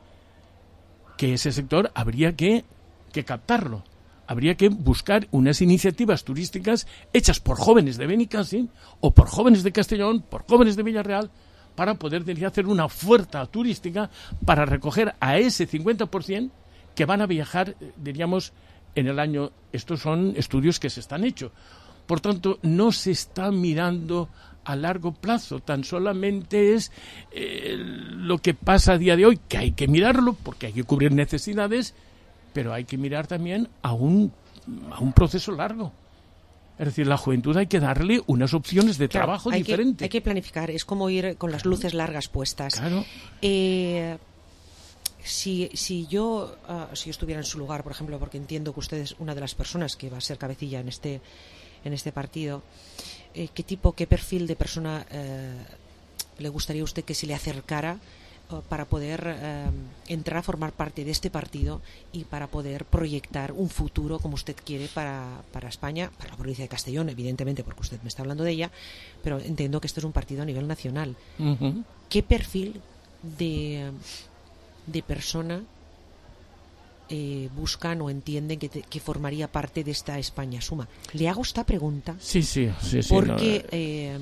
que ese sector habría que, que captarlo. Habría que buscar unas iniciativas turísticas hechas por jóvenes de Benicàssim o por jóvenes de Castellón, por jóvenes de Villarreal, para poder hacer una oferta turística para recoger a ese cincuenta por ciento que van a viajar, diríamos, en el año. Estos son estudios que se están hechos. Por tanto, no se está mirando a largo plazo, tan solamente es eh, lo que pasa a día de hoy, que hay que mirarlo porque hay que cubrir necesidades, pero hay que mirar también a un, a un proceso largo. Es decir, la juventud hay que darle unas opciones de claro, trabajo hay diferentes. Que, hay que planificar, es como ir con las luces largas puestas. Claro. Eh, si, si, yo, uh, si yo estuviera en su lugar, por ejemplo, porque entiendo que usted es una de las personas que va a ser cabecilla en este, en este partido, eh, ¿qué tipo, qué perfil de persona eh, le gustaría a usted que se le acercara para poder eh, entrar a formar parte de este partido y para poder proyectar un futuro como usted quiere para, para España, para la provincia de Castellón, evidentemente, porque usted me está hablando de ella, pero entiendo que esto es un partido a nivel nacional. Uh-huh. ¿Qué perfil de, de persona eh, buscan o entienden que, te, que formaría parte de esta España Suma? Le hago esta pregunta sí, sí, sí, sí, porque no, eh,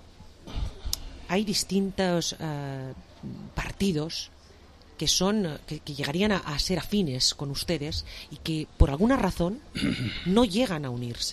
hay distintos uh, partidos que son que, que llegarían a, a ser afines con ustedes y que por alguna razón no llegan a unirse.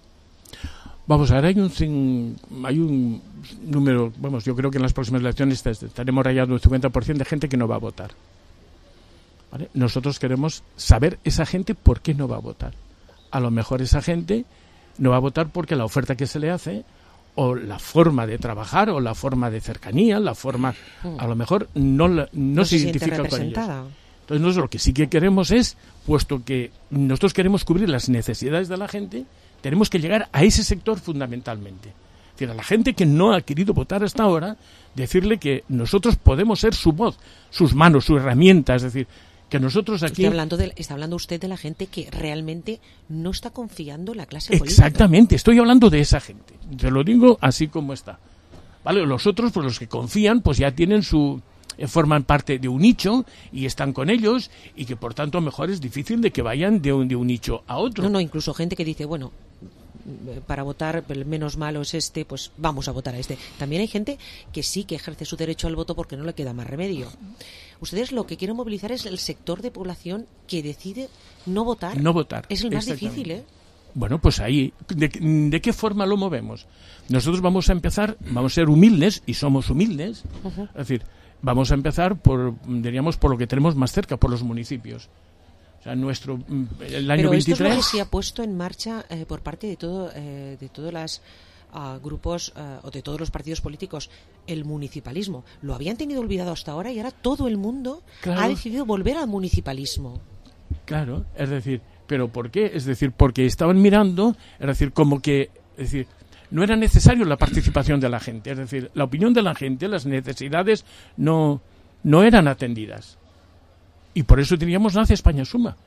Vamos a ver, hay un hay un número, vamos, yo creo que en las próximas elecciones estaremos rayando un cincuenta por ciento de gente que no va a votar. ¿Vale? Nosotros queremos saber esa gente por qué no va a votar. A lo mejor esa gente no va a votar porque la oferta que se le hace, o la forma de trabajar, o la forma de cercanía, la forma, a lo mejor no, la, no, no se, se identifica con ellos. Entonces nosotros lo que sí que queremos es, puesto que nosotros queremos cubrir las necesidades de la gente, tenemos que llegar a ese sector fundamentalmente. Es decir, a la gente que no ha querido votar hasta ahora, decirle que nosotros podemos ser su voz, sus manos, su herramienta, es decir, que nosotros aquí... Está hablando, de, está hablando usted de la gente que realmente no está confiando en la clase política. Exactamente, estoy hablando de esa gente. Te lo digo así como está. ¿Vale? Los otros, pues los que confían, pues ya tienen su... Eh, forman parte de un nicho y están con ellos y que por tanto a lo mejor es difícil de que vayan de un, de un nicho a otro. No, no, incluso gente que dice, bueno, para votar el menos malo es este, pues vamos a votar a este. También hay gente que sí que ejerce su derecho al voto porque no le queda más remedio. Ustedes lo que quieren movilizar es el sector de población que decide no votar. No votar. Es el más difícil, ¿eh? Bueno, pues ahí, ¿de, ¿de qué forma lo movemos? Nosotros vamos a empezar, vamos a ser humildes, y somos humildes, uh-huh. es decir, vamos a empezar por, diríamos, por lo que tenemos más cerca, por los municipios. O sea, nuestro, el año Pero veintitrés... esto es lo que se ha puesto en marcha eh, por parte de todo, eh, de todas las uh, grupos uh, o de todos los partidos políticos, el municipalismo. Lo habían tenido olvidado hasta ahora y ahora todo el mundo claro. ha decidido volver al municipalismo. Claro, es decir... ¿Pero por qué? Es decir, porque estaban mirando, es decir, como que, es decir, no era necesario la participación de la gente, es decir, la opinión de la gente, las necesidades no, no eran atendidas. Y por eso teníamos Nace España Suma.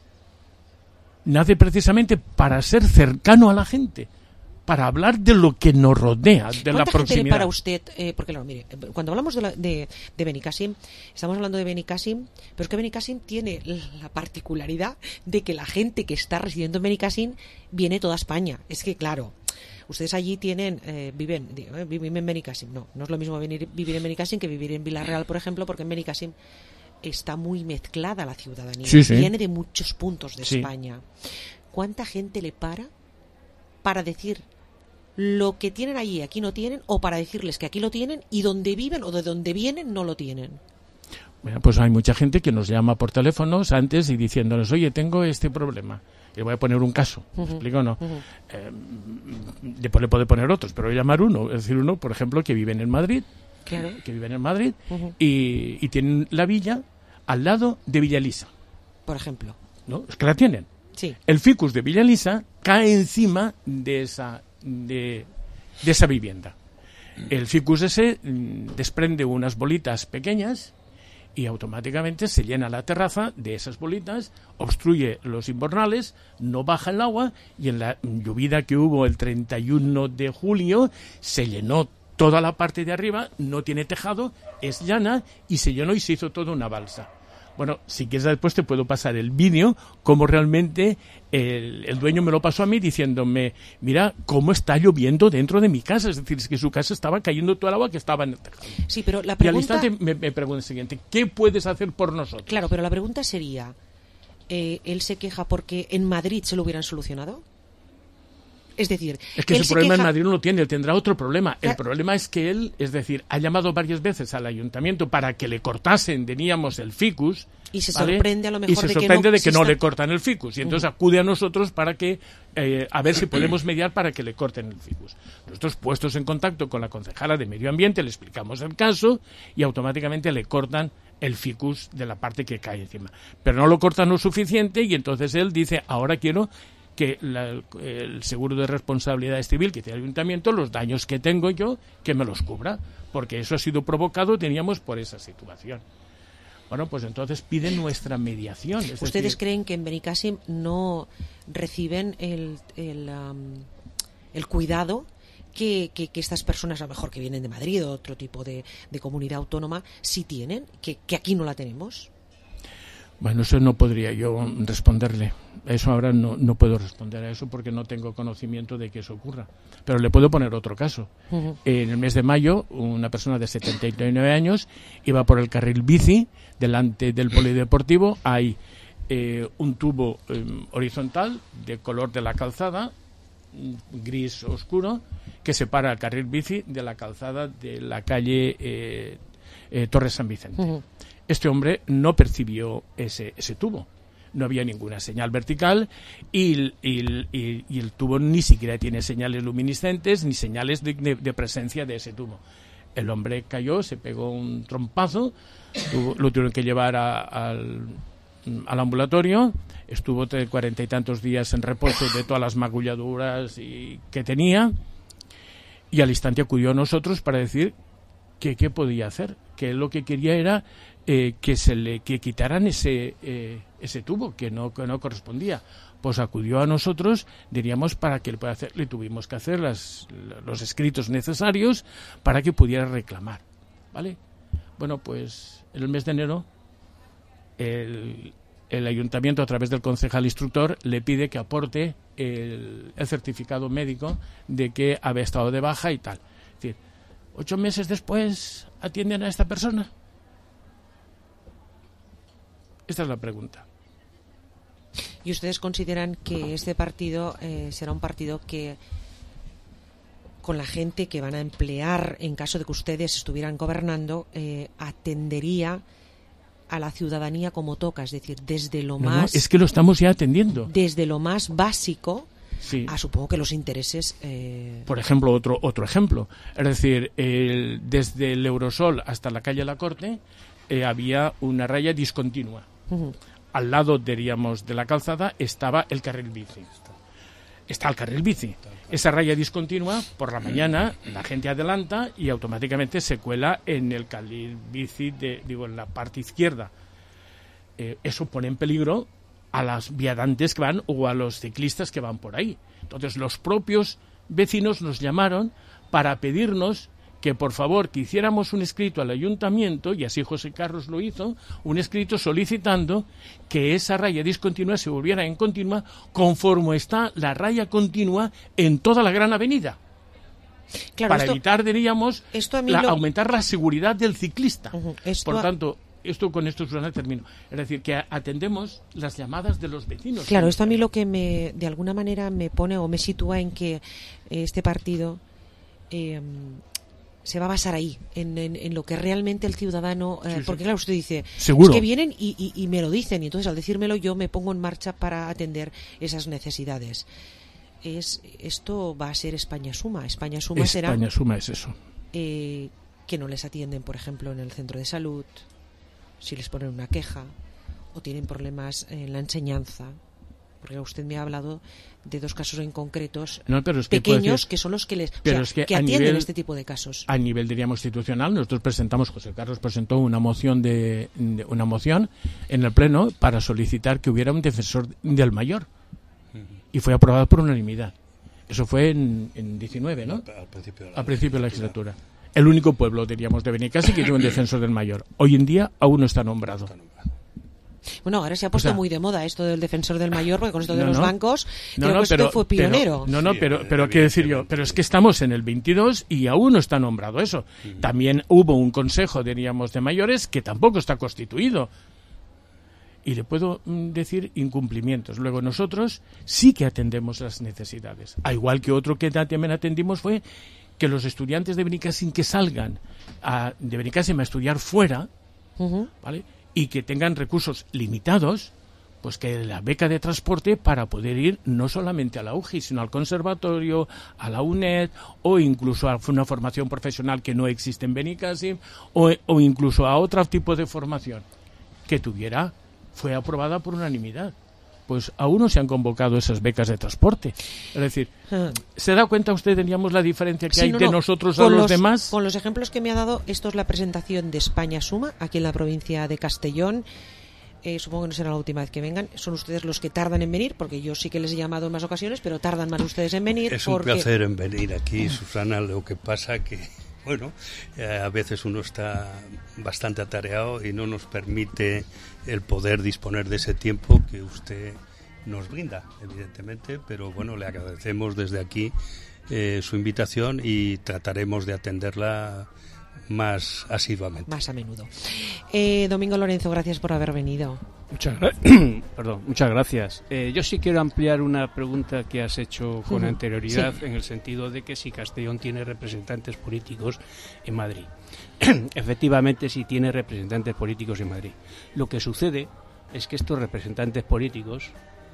Nace precisamente para ser cercano a la gente, para hablar de lo que nos rodea, de la proximidad. ¿Cuánta gente le para usted? Eh, porque, claro, mire, cuando hablamos de, la, de, de Benicàssim, estamos hablando de Benicàssim, pero es que Benicàssim tiene la particularidad de que la gente que está residiendo en Benicàssim viene toda España. Es que, claro, ustedes allí tienen, eh, viven, digo, eh, viven en Benicàssim. No, no es lo mismo venir, vivir en Benicàssim que vivir en Vila-real, por ejemplo, porque en Benicàssim está muy mezclada la ciudadanía. Sí, sí. Viene de muchos puntos de sí. España. ¿Cuánta gente le para para decir lo que tienen allí aquí no tienen, o para decirles que aquí lo tienen y donde viven o de donde vienen no lo tienen? Bueno, pues hay mucha gente que nos llama por teléfonos antes y diciéndonos, oye, tengo este problema. Le voy a poner un caso, ¿me uh-huh. explico o no? Uh-huh. Eh, después le puede poner otros, pero voy a llamar uno, es decir, uno, por ejemplo, que vive en Madrid, claro. que vive en Madrid uh-huh. y, y tienen la villa al lado de Villalisa. Por ejemplo. ¿No? Es que la tienen. Sí. El ficus de Villalisa cae encima de esa... De, de esa vivienda. El ficus ese mm, desprende unas bolitas pequeñas y automáticamente se llena la terraza de esas bolitas, obstruye los invernales, no baja el agua y en la llovida que hubo el treinta y uno de julio se llenó toda la parte de arriba, no tiene tejado, es llana y se llenó y se hizo toda una balsa. Bueno, si quieres después te puedo pasar el vídeo, como realmente el, el dueño me lo pasó a mí diciéndome, mira cómo está lloviendo dentro de mi casa, es decir, es que su casa estaba cayendo toda el agua que estaba en el tejado. Sí, pero la pregunta... Y al instante me, me pregunta el siguiente, ¿qué puedes hacer por nosotros? Claro, pero la pregunta sería, eh, ¿él se queja porque en Madrid se lo hubieran solucionado? Es decir, es que él ese se problema queja... en Madrid no lo tiene, él tendrá otro problema. Claro. El problema es que él, es decir, ha llamado varias veces al ayuntamiento para que le cortasen, teníamos el ficus. Y se ¿vale? sorprende a lo mejor y se de sorprende que no, de que no está... le cortan el ficus. Y entonces uh-huh. acude a nosotros para que, eh, a ver si podemos mediar para que le corten el ficus. Nosotros, puestos en contacto con la concejala de Medio Ambiente, le explicamos el caso y automáticamente le cortan el ficus de la parte que cae encima. Pero no lo cortan lo suficiente y entonces él dice, ahora quiero que la, el seguro de responsabilidad civil que tiene el ayuntamiento, los daños que tengo yo, que me los cubra, porque eso ha sido provocado, teníamos por esa situación. Bueno, pues entonces piden nuestra mediación. Es ¿Ustedes decir, creen que en Benicàssim no reciben el, el, um, el cuidado que, que, que estas personas, a lo mejor que vienen de Madrid o otro tipo de, de comunidad autónoma, sí tienen, que, que aquí no la tenemos? Bueno, eso no podría yo responderle. Eso ahora no, no puedo responder a eso porque no tengo conocimiento de que eso ocurra. Pero le puedo poner otro caso. Uh-huh. En el mes de mayo, una persona de setenta y nueve años iba por el carril bici delante del polideportivo. Hay eh, un tubo eh, horizontal de color de la calzada, gris oscuro, que separa el carril bici de la calzada de la calle eh, eh, Torres San Vicente. Uh-huh. Este hombre no percibió ese, ese tubo. No había ninguna señal vertical y, y, y, y el tubo ni siquiera tiene señales luminiscentes ni señales de, de, de presencia de ese tubo. El hombre cayó, se pegó un trompazo, tuvo, lo tuvieron que llevar a, al, al ambulatorio, estuvo cuarenta y tantos días en reposo de todas las magulladuras y, que tenía y al instante acudió a nosotros para decir que qué podía hacer, que lo que quería era eh, que se le que quitaran ese eh, ese tubo que no que no correspondía. Pues acudió a nosotros, diríamos, para que le pueda hacer, le tuvimos que hacer las, los escritos necesarios para que pudiera reclamar, ¿vale? Bueno, pues en el mes de enero el, el ayuntamiento, a través del concejal instructor, le pide que aporte el, el certificado médico de que había estado de baja y tal. Es decir, ocho meses después atienden a esta persona. Esta es la pregunta. ¿Y ustedes consideran que este partido eh, será un partido que, con la gente que van a emplear en caso de que ustedes estuvieran gobernando, eh, atendería a la ciudadanía como toca? Es decir, desde lo no, más... No, es que lo estamos ya atendiendo. Desde lo más básico... Sí. Ah, supongo que los intereses... Eh... Por ejemplo, otro otro ejemplo. Es decir, el, desde el Eurosol hasta la calle La Corte eh, había una raya discontinua. Uh-huh. Al lado, diríamos, de la calzada estaba el carril bici. Está el carril bici. Esa raya discontinua, por la mañana, la gente adelanta y automáticamente se cuela en el carril bici, de, digo, en la parte izquierda. Eh, eso pone en peligro a los viandantes que van o a los ciclistas que van por ahí. Entonces los propios vecinos nos llamaron para pedirnos que por favor que hiciéramos un escrito al ayuntamiento, y así José Carlos lo hizo, un escrito solicitando que esa raya discontinua se volviera en continua conforme está la raya continua en toda la gran avenida. Claro, para esto, evitar, diríamos, esto a mí la, lo... aumentar la seguridad del ciclista. Uh-huh. Esto por a... tanto... Esto con esto Susana termino. Es decir, que atendemos las llamadas de los vecinos. Claro, esto a mí lo que me, de alguna manera me pone o me sitúa en que este partido eh, se va a basar ahí, en, en, en lo que realmente el ciudadano... Eh, sí, sí. Porque claro, usted dice, ¿Seguro? Es que vienen y, y, y me lo dicen, y entonces al decírmelo yo me pongo en marcha para atender esas necesidades. Es Esto va a ser España Suma. España Suma España será... España Suma es eso. Eh, que no les atienden, por ejemplo, en el centro de salud, si les ponen una queja o tienen problemas en la enseñanza, porque usted me ha hablado de dos casos en concretos no, pero es que pequeños decir, que son los que les pero o sea, es que, que a atienden nivel, este tipo de casos. A nivel, diríamos, institucional, nosotros presentamos, José Carlos presentó una moción de, de una moción en el pleno para solicitar que hubiera un defensor del mayor y fue aprobado por unanimidad. Eso fue en, en diecinueve, ¿no? Al principio de la, Al principio de la legislatura. El único pueblo, diríamos, de Benicàssim que tiene un defensor del mayor. Hoy en día aún no está nombrado. Bueno, ahora se ha puesto o sea, muy de moda esto del defensor del mayor, porque con esto de no, los no. bancos, no, creo no, que pero, usted fue pionero. Pero, no, no, pero, pero quiero decir yo, pero es que estamos en el veintidós y aún no está nombrado eso. Uh-huh. También hubo un consejo, diríamos, de mayores que tampoco está constituido. Y le puedo mm, decir incumplimientos. Luego nosotros sí que atendemos las necesidades. A igual que otro que también atendimos fue que los estudiantes de Benicàssim que salgan a, de Benicàssim a estudiar fuera, uh-huh. ¿vale? Y que tengan recursos limitados, pues que la beca de transporte para poder ir no solamente a la U G I, sino al conservatorio, a la UNED, o incluso a una formación profesional que no existe en Benicàssim, o, o incluso a otro tipo de formación que tuviera, fue aprobada por unanimidad. Pues aún no se han convocado esas becas de transporte. Es decir, ¿se da cuenta usted, teníamos la diferencia que sí, hay no, de no. nosotros con a los, los demás? Con los ejemplos que me ha dado, esto es la presentación de España Suma, aquí en la provincia de Castellón. Eh, supongo que no será la última vez que vengan. Son ustedes los que tardan en venir, porque yo sí que les he llamado en más ocasiones, pero tardan más ustedes en venir. Es porque... un placer en venir aquí, Susana. Lo que pasa que, bueno, eh, a veces uno está bastante atareado y no nos permite el poder disponer de ese tiempo que usted nos brinda, evidentemente, pero bueno, le agradecemos desde aquí eh, su invitación y trataremos de atenderla más asiduamente. Más a menudo. Eh, Domingo Lorenzo, gracias por haber venido. Muchas, gra- Perdón, muchas gracias. Eh, yo sí quiero ampliar una pregunta que has hecho con uh-huh. anterioridad, sí. En el sentido de que si Castellón tiene representantes políticos en Madrid. Efectivamente, sí tiene representantes políticos en Madrid. Lo que sucede es que estos representantes políticos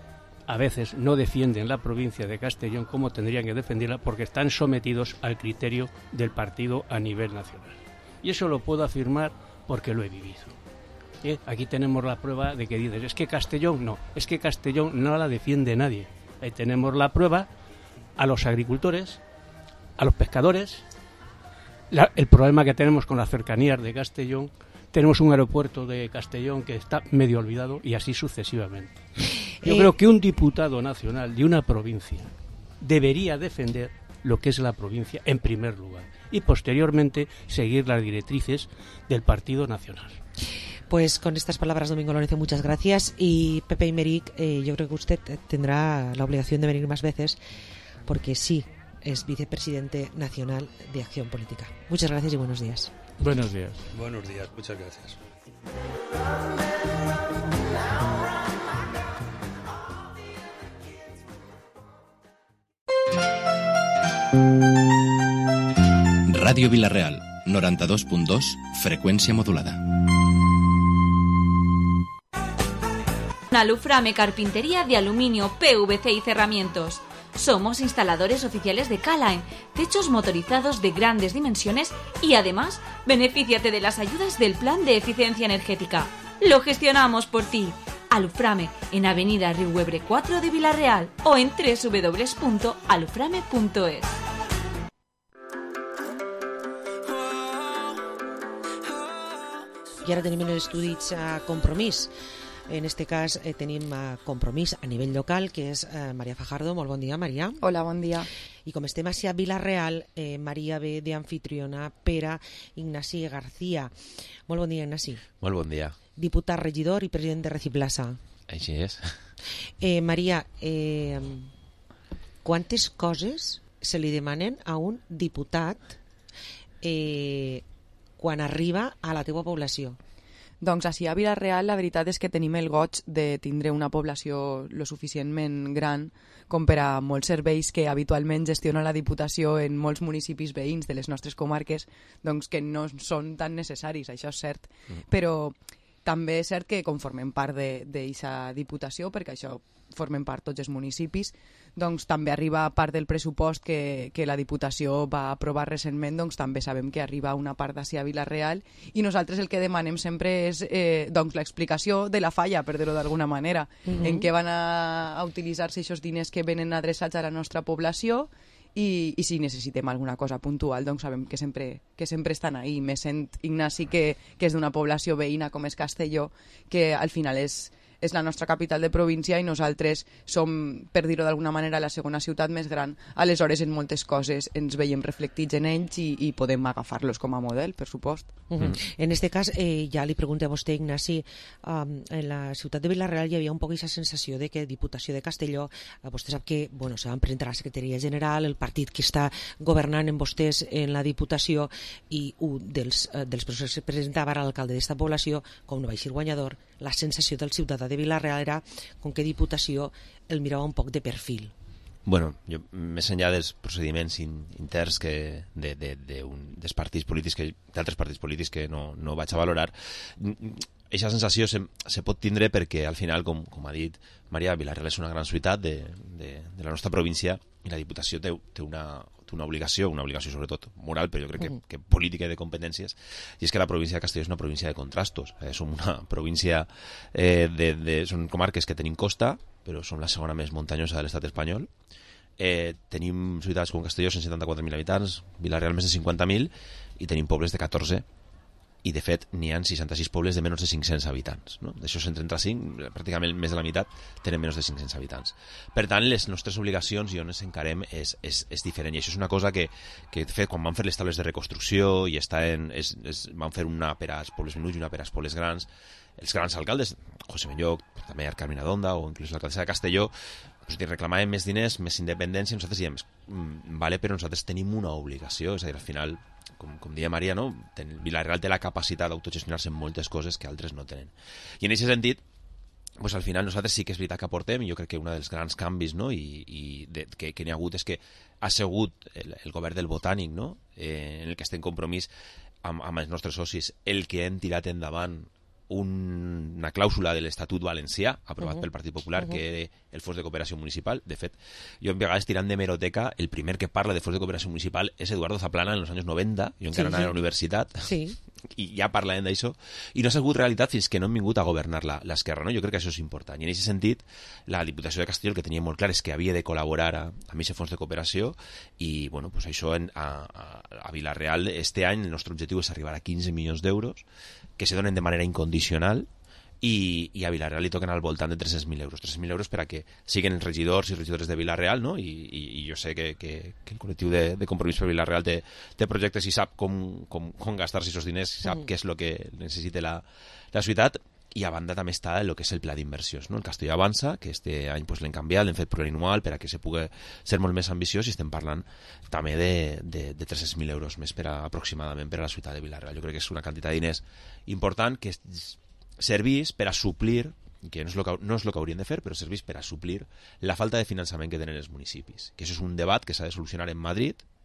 a veces no defienden la provincia de Castellón como tendrían que defenderla, porque están sometidos al criterio del partido a nivel nacional. Y eso lo puedo afirmar porque lo he vivido. ¿Eh? Aquí tenemos la prueba de que dices, es que Castellón, no, es que Castellón no la defiende nadie. Ahí tenemos la prueba a los agricultores, a los pescadores, la, el problema que tenemos con las cercanías de Castellón, tenemos un aeropuerto de Castellón que está medio olvidado y así sucesivamente. Yo eh, creo que un diputado nacional de una provincia debería defender lo que es la provincia en primer lugar y posteriormente seguir las directrices del Partido Nacional. Pues con estas palabras, Domingo Lorenzo, muchas gracias. Y Pepe Imeric, eh, yo creo que usted tendrá la obligación de venir más veces, porque sí es vicepresidente nacional de Acción Política. Muchas gracias y buenos días. Buenos días. Buenos días, muchas gracias. Radio Vilareal, noranta-dos punt dos, frecuencia modulada. Aluframe Carpintería de Aluminio, P V C y Cerramientos. Somos instaladores oficiales de K-Line, techos motorizados de grandes dimensiones y además, benefíciate de las ayudas del Plan de Eficiencia Energética. Lo gestionamos por ti. Aluframe, en Avenida Riuebre cuatro de Vilareal o en doble u doble u doble u punto aluframe punto es. I ara tenim en els estudis uh, Compromís. En este cas eh, tenim uh, Compromís a nivell local, que és uh, Maria Fajardo. Molt bon dia, Maria. Hola, bon dia. I com estem així a Vilareal, eh, Maria ve d'anfitriona per a Ignasi García. Molt bon dia, Ignasi. Molt bon dia. Diputat, regidor i president de Reciplaza. Així és. Eh, Maria, eh, quantes coses se li demanen a un diputat eh, quan arriba a la teua població? Doncs així a Vilareal la veritat és que tenim el goig de tindre una població lo suficientment gran com per a molts serveis que habitualment gestiona la Diputació en molts municipis veïns de les nostres comarques, doncs que no són tan necessaris, això és cert. Mm. Però també és cert que conformem part d'aquesta Diputació, perquè això formen part tots els municipis, doncs també arriba part del pressupost que, que la Diputació va aprovar recentment, doncs també sabem que arriba una part d'ací a Vilareal i nosaltres el que demanem sempre és eh, doncs l'explicació de la falla, per dir-ho d'alguna manera, mm-hmm. en què van a, a utilitzar-se aquests diners que venen adreçats a la nostra població i, i si necessitem alguna cosa puntual, doncs sabem que sempre, que sempre estan ahí. Me sent Ignasi que, que és d'una població veïna com és Castelló, que al final és és la nostra capital de província i nosaltres som, per dir-ho d'alguna manera, la segona ciutat més gran. Aleshores, en moltes coses ens veiem reflectits en ells i, i podem agafar-los com a model, per supost. Uh -huh. mm. En este cas, eh, ja li pregunto a vostè, Ignasi, um, en la ciutat de Vilareal hi havia un poc aquesta sensació de que Diputació de Castelló, eh, vostè sap que bueno, se van presentar a la Secretaria General, el partit que està governant en vostès en la Diputació, i un dels, eh, dels processos que presentava ara l'alcalde d'esta població, com no va ser guanyador, la sensació del ciutadà de Vilareal era com que Diputació el mirava un poc de perfil. Bueno, jo, més enllà dels procediments in, interns que de, de, de un, dels partits polítics, que d'altres partits polítics que no, no vaig a valorar, aquesta sensació se, se pot tindre perquè al final, com, com ha dit Maria, Vilareal és una gran ciutat de, de, de la nostra província i la Diputació té, té una una obligació, una obligació sobretot moral, però jo crec que, que política i de competències, i és que la província de Castelló és una província de contrastos. Eh, som una província eh, de, de... Són comarques que tenim costa, però som la segona més muntanyosa de l'estat espanyol. Eh, tenim ciutats com Castelló, cent setanta-quatre mil habitants, Vilareal més de cinquanta mil, i tenim pobles de catorze, i de fet n'hi ha seixanta-sis pobles de menys de cinc-cents habitants, no? D'això cent trenta-cinc, pràcticament més de la meitat tenen menys de cinc-cents habitants. Per tant, les nostres obligacions i on ens encarem és, és, és diferent, i això és una cosa que, que de fet, quan van fer les taules de reconstrucció i està en, és, és, van fer una per als pobles menuts i una per als pobles grans, els grans alcaldes, José Benlloc, també Carmina Donda o inclús l'alcaldessa de Castelló, pues, reclamaven més diners, més independència, i nosaltres diem, vale, però nosaltres tenim una obligació, és a dir, al final, com, com deia Maria, no? Ten, Vilareal té la capacitat d'autogestionar-se en moltes coses que altres no tenen. I en aquest sentit, pues, al final nosaltres sí que és veritat que aportem, i jo crec que un dels grans canvis, no? I, i de, que, que n'hi ha hagut és que ha sigut el, el govern del Botànic, no? Eh, en el que estem compromís amb, amb els nostres socis, el que hem tirat endavant un, una clàusula de l'Estatut Valencià aprovat uh -huh. pel Partit Popular, uh -huh. que era el Fons de Cooperació Municipal. De fet, jo en vegades tirant d'hemeroteca, el primer que parla de Fons de Cooperació Municipal és Eduardo Zaplana en els anys noventa, jo encara sí, anava sí. a la universitat, sí. i ja parlàvem d'això, i no ha sigut realitat fins que no hem vingut a governar l'esquerra, no? Jo crec que això és important, i en aquest sentit la Diputació de Castelló el que tenia molt clar és que havia de col·laborar a, amb aquest fons de cooperació, i bueno, pues això en, a, a, a Vilareal este any el nostre objectiu és arribar a quinze milions d'euros que se donen de manera incondicional, i, i a Vilareal li toquen al voltant de tres-cents mil euros. tres-cents mil euros per a que siguin els regidors i regidores de Vilareal, no? I, i, i jo sé que, que, que el col·lectiu de, de Compromís per Vilareal té, té projectes i sap com, com, com gastar-se aquests diners, i sap mm. què és el que necessita la, la ciutat. I a banda també està el que és el pla d'inversions, no? El Castelló Avança, que este any pues, l'hem canviat, l'hem fet plurianual per a que se pugui ser molt més ambiciós, i estem parlant també de, de, de tres-cents mil euros més per a, aproximadament per a la ciutat de Vilareal. Jo crec que és una quantitat de diners important que servís per a suplir, que no és, el que, no és el que haurien de fer, però servís per a suplir la falta de finançament que tenen els municipis. Que això és un debat que s'ha de solucionar en Madrid,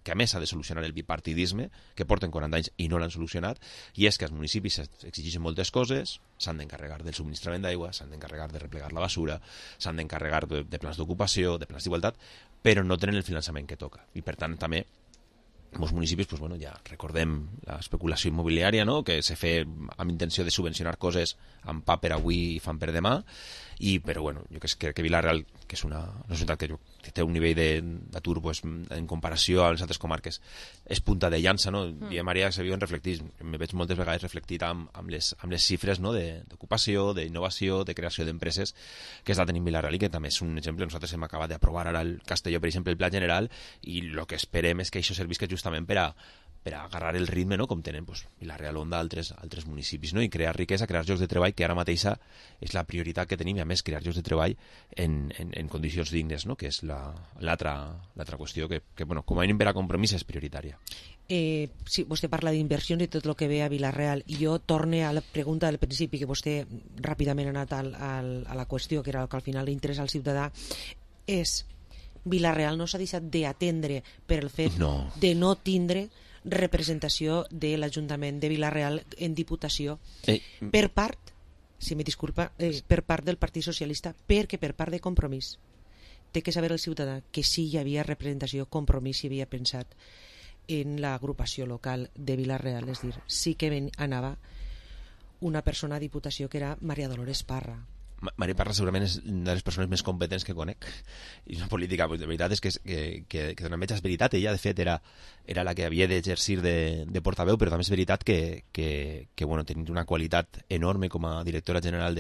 que a més ha de solucionar el bipartidisme, que porten quaranta anys i no l'han solucionat, i és que als municipis s'exigeixen moltes coses, s'han d'encarregar del subministrament d'aigua, s'han d'encarregar de replegar la basura, s'han d'encarregar de, de plans d'ocupació, de plans d'igualtat, però no tenen el finançament que toca. I per tant també molts municipis, pues, bueno, ja recordem l'especulació immobiliària, no? Que se fe amb intenció de subvencionar coses amb pa per avui i fam per demà, i, però bueno, jo crec que Vila-real, que és una, una ciutat que, que té un nivell d'atur pues, en comparació a les altres comarques, és punta de llança, no? Mm. I a Maria se viuen reflectits, me veig moltes vegades reflectit amb, amb, les, amb les xifres, no? d'ocupació, d'innovació, de creació d'empreses que està tenint Vila-real i que també és un exemple. Nosaltres hem acabat d'aprovar ara al Castelló, per exemple, el Pla General, i el que esperem és que això servisca justament per a per a agarrar el ritme, no? Com tenen pues, Vila-real, Onda, altres, altres municipis, no? I crear riquesa, crear llocs de treball, que ara mateixa és la prioritat que tenim, i a més crear llocs de treball en, en, en condicions dignes, no? Que és l'altra qüestió que, que bueno, com a mínim per a Compromís és prioritària. Eh, sí, vostè parla d'inversions i tot el que ve a Vila-real, i jo torne a la pregunta del principi, que vostè ràpidament ha anat al, al, a la qüestió, que era el que al final li interessa al ciutadà, és Vila-real no s'ha deixat d'atendre per el fet no. de no tindre representació de l'Ajuntament de Vila-real en Diputació eh. per part, si me disculpa, eh, per part del Partit Socialista, perquè per part de Compromís té que saber el ciutadà que sí hi havia representació. Compromís hi havia pensat en l'agrupació local de Vila-real, és dir, sí que ven, anava una persona a Diputació que era Maria Dolores Parra. Maria Parra segurament és una de les persones més competents que conec, i una política, pues, de veritat és que, que, que, que dona metge, és veritat, ella de fet era, era la que havia d'exercir de, de portaveu, però també és veritat que, que, que bueno, tenint una qualitat enorme com a directora general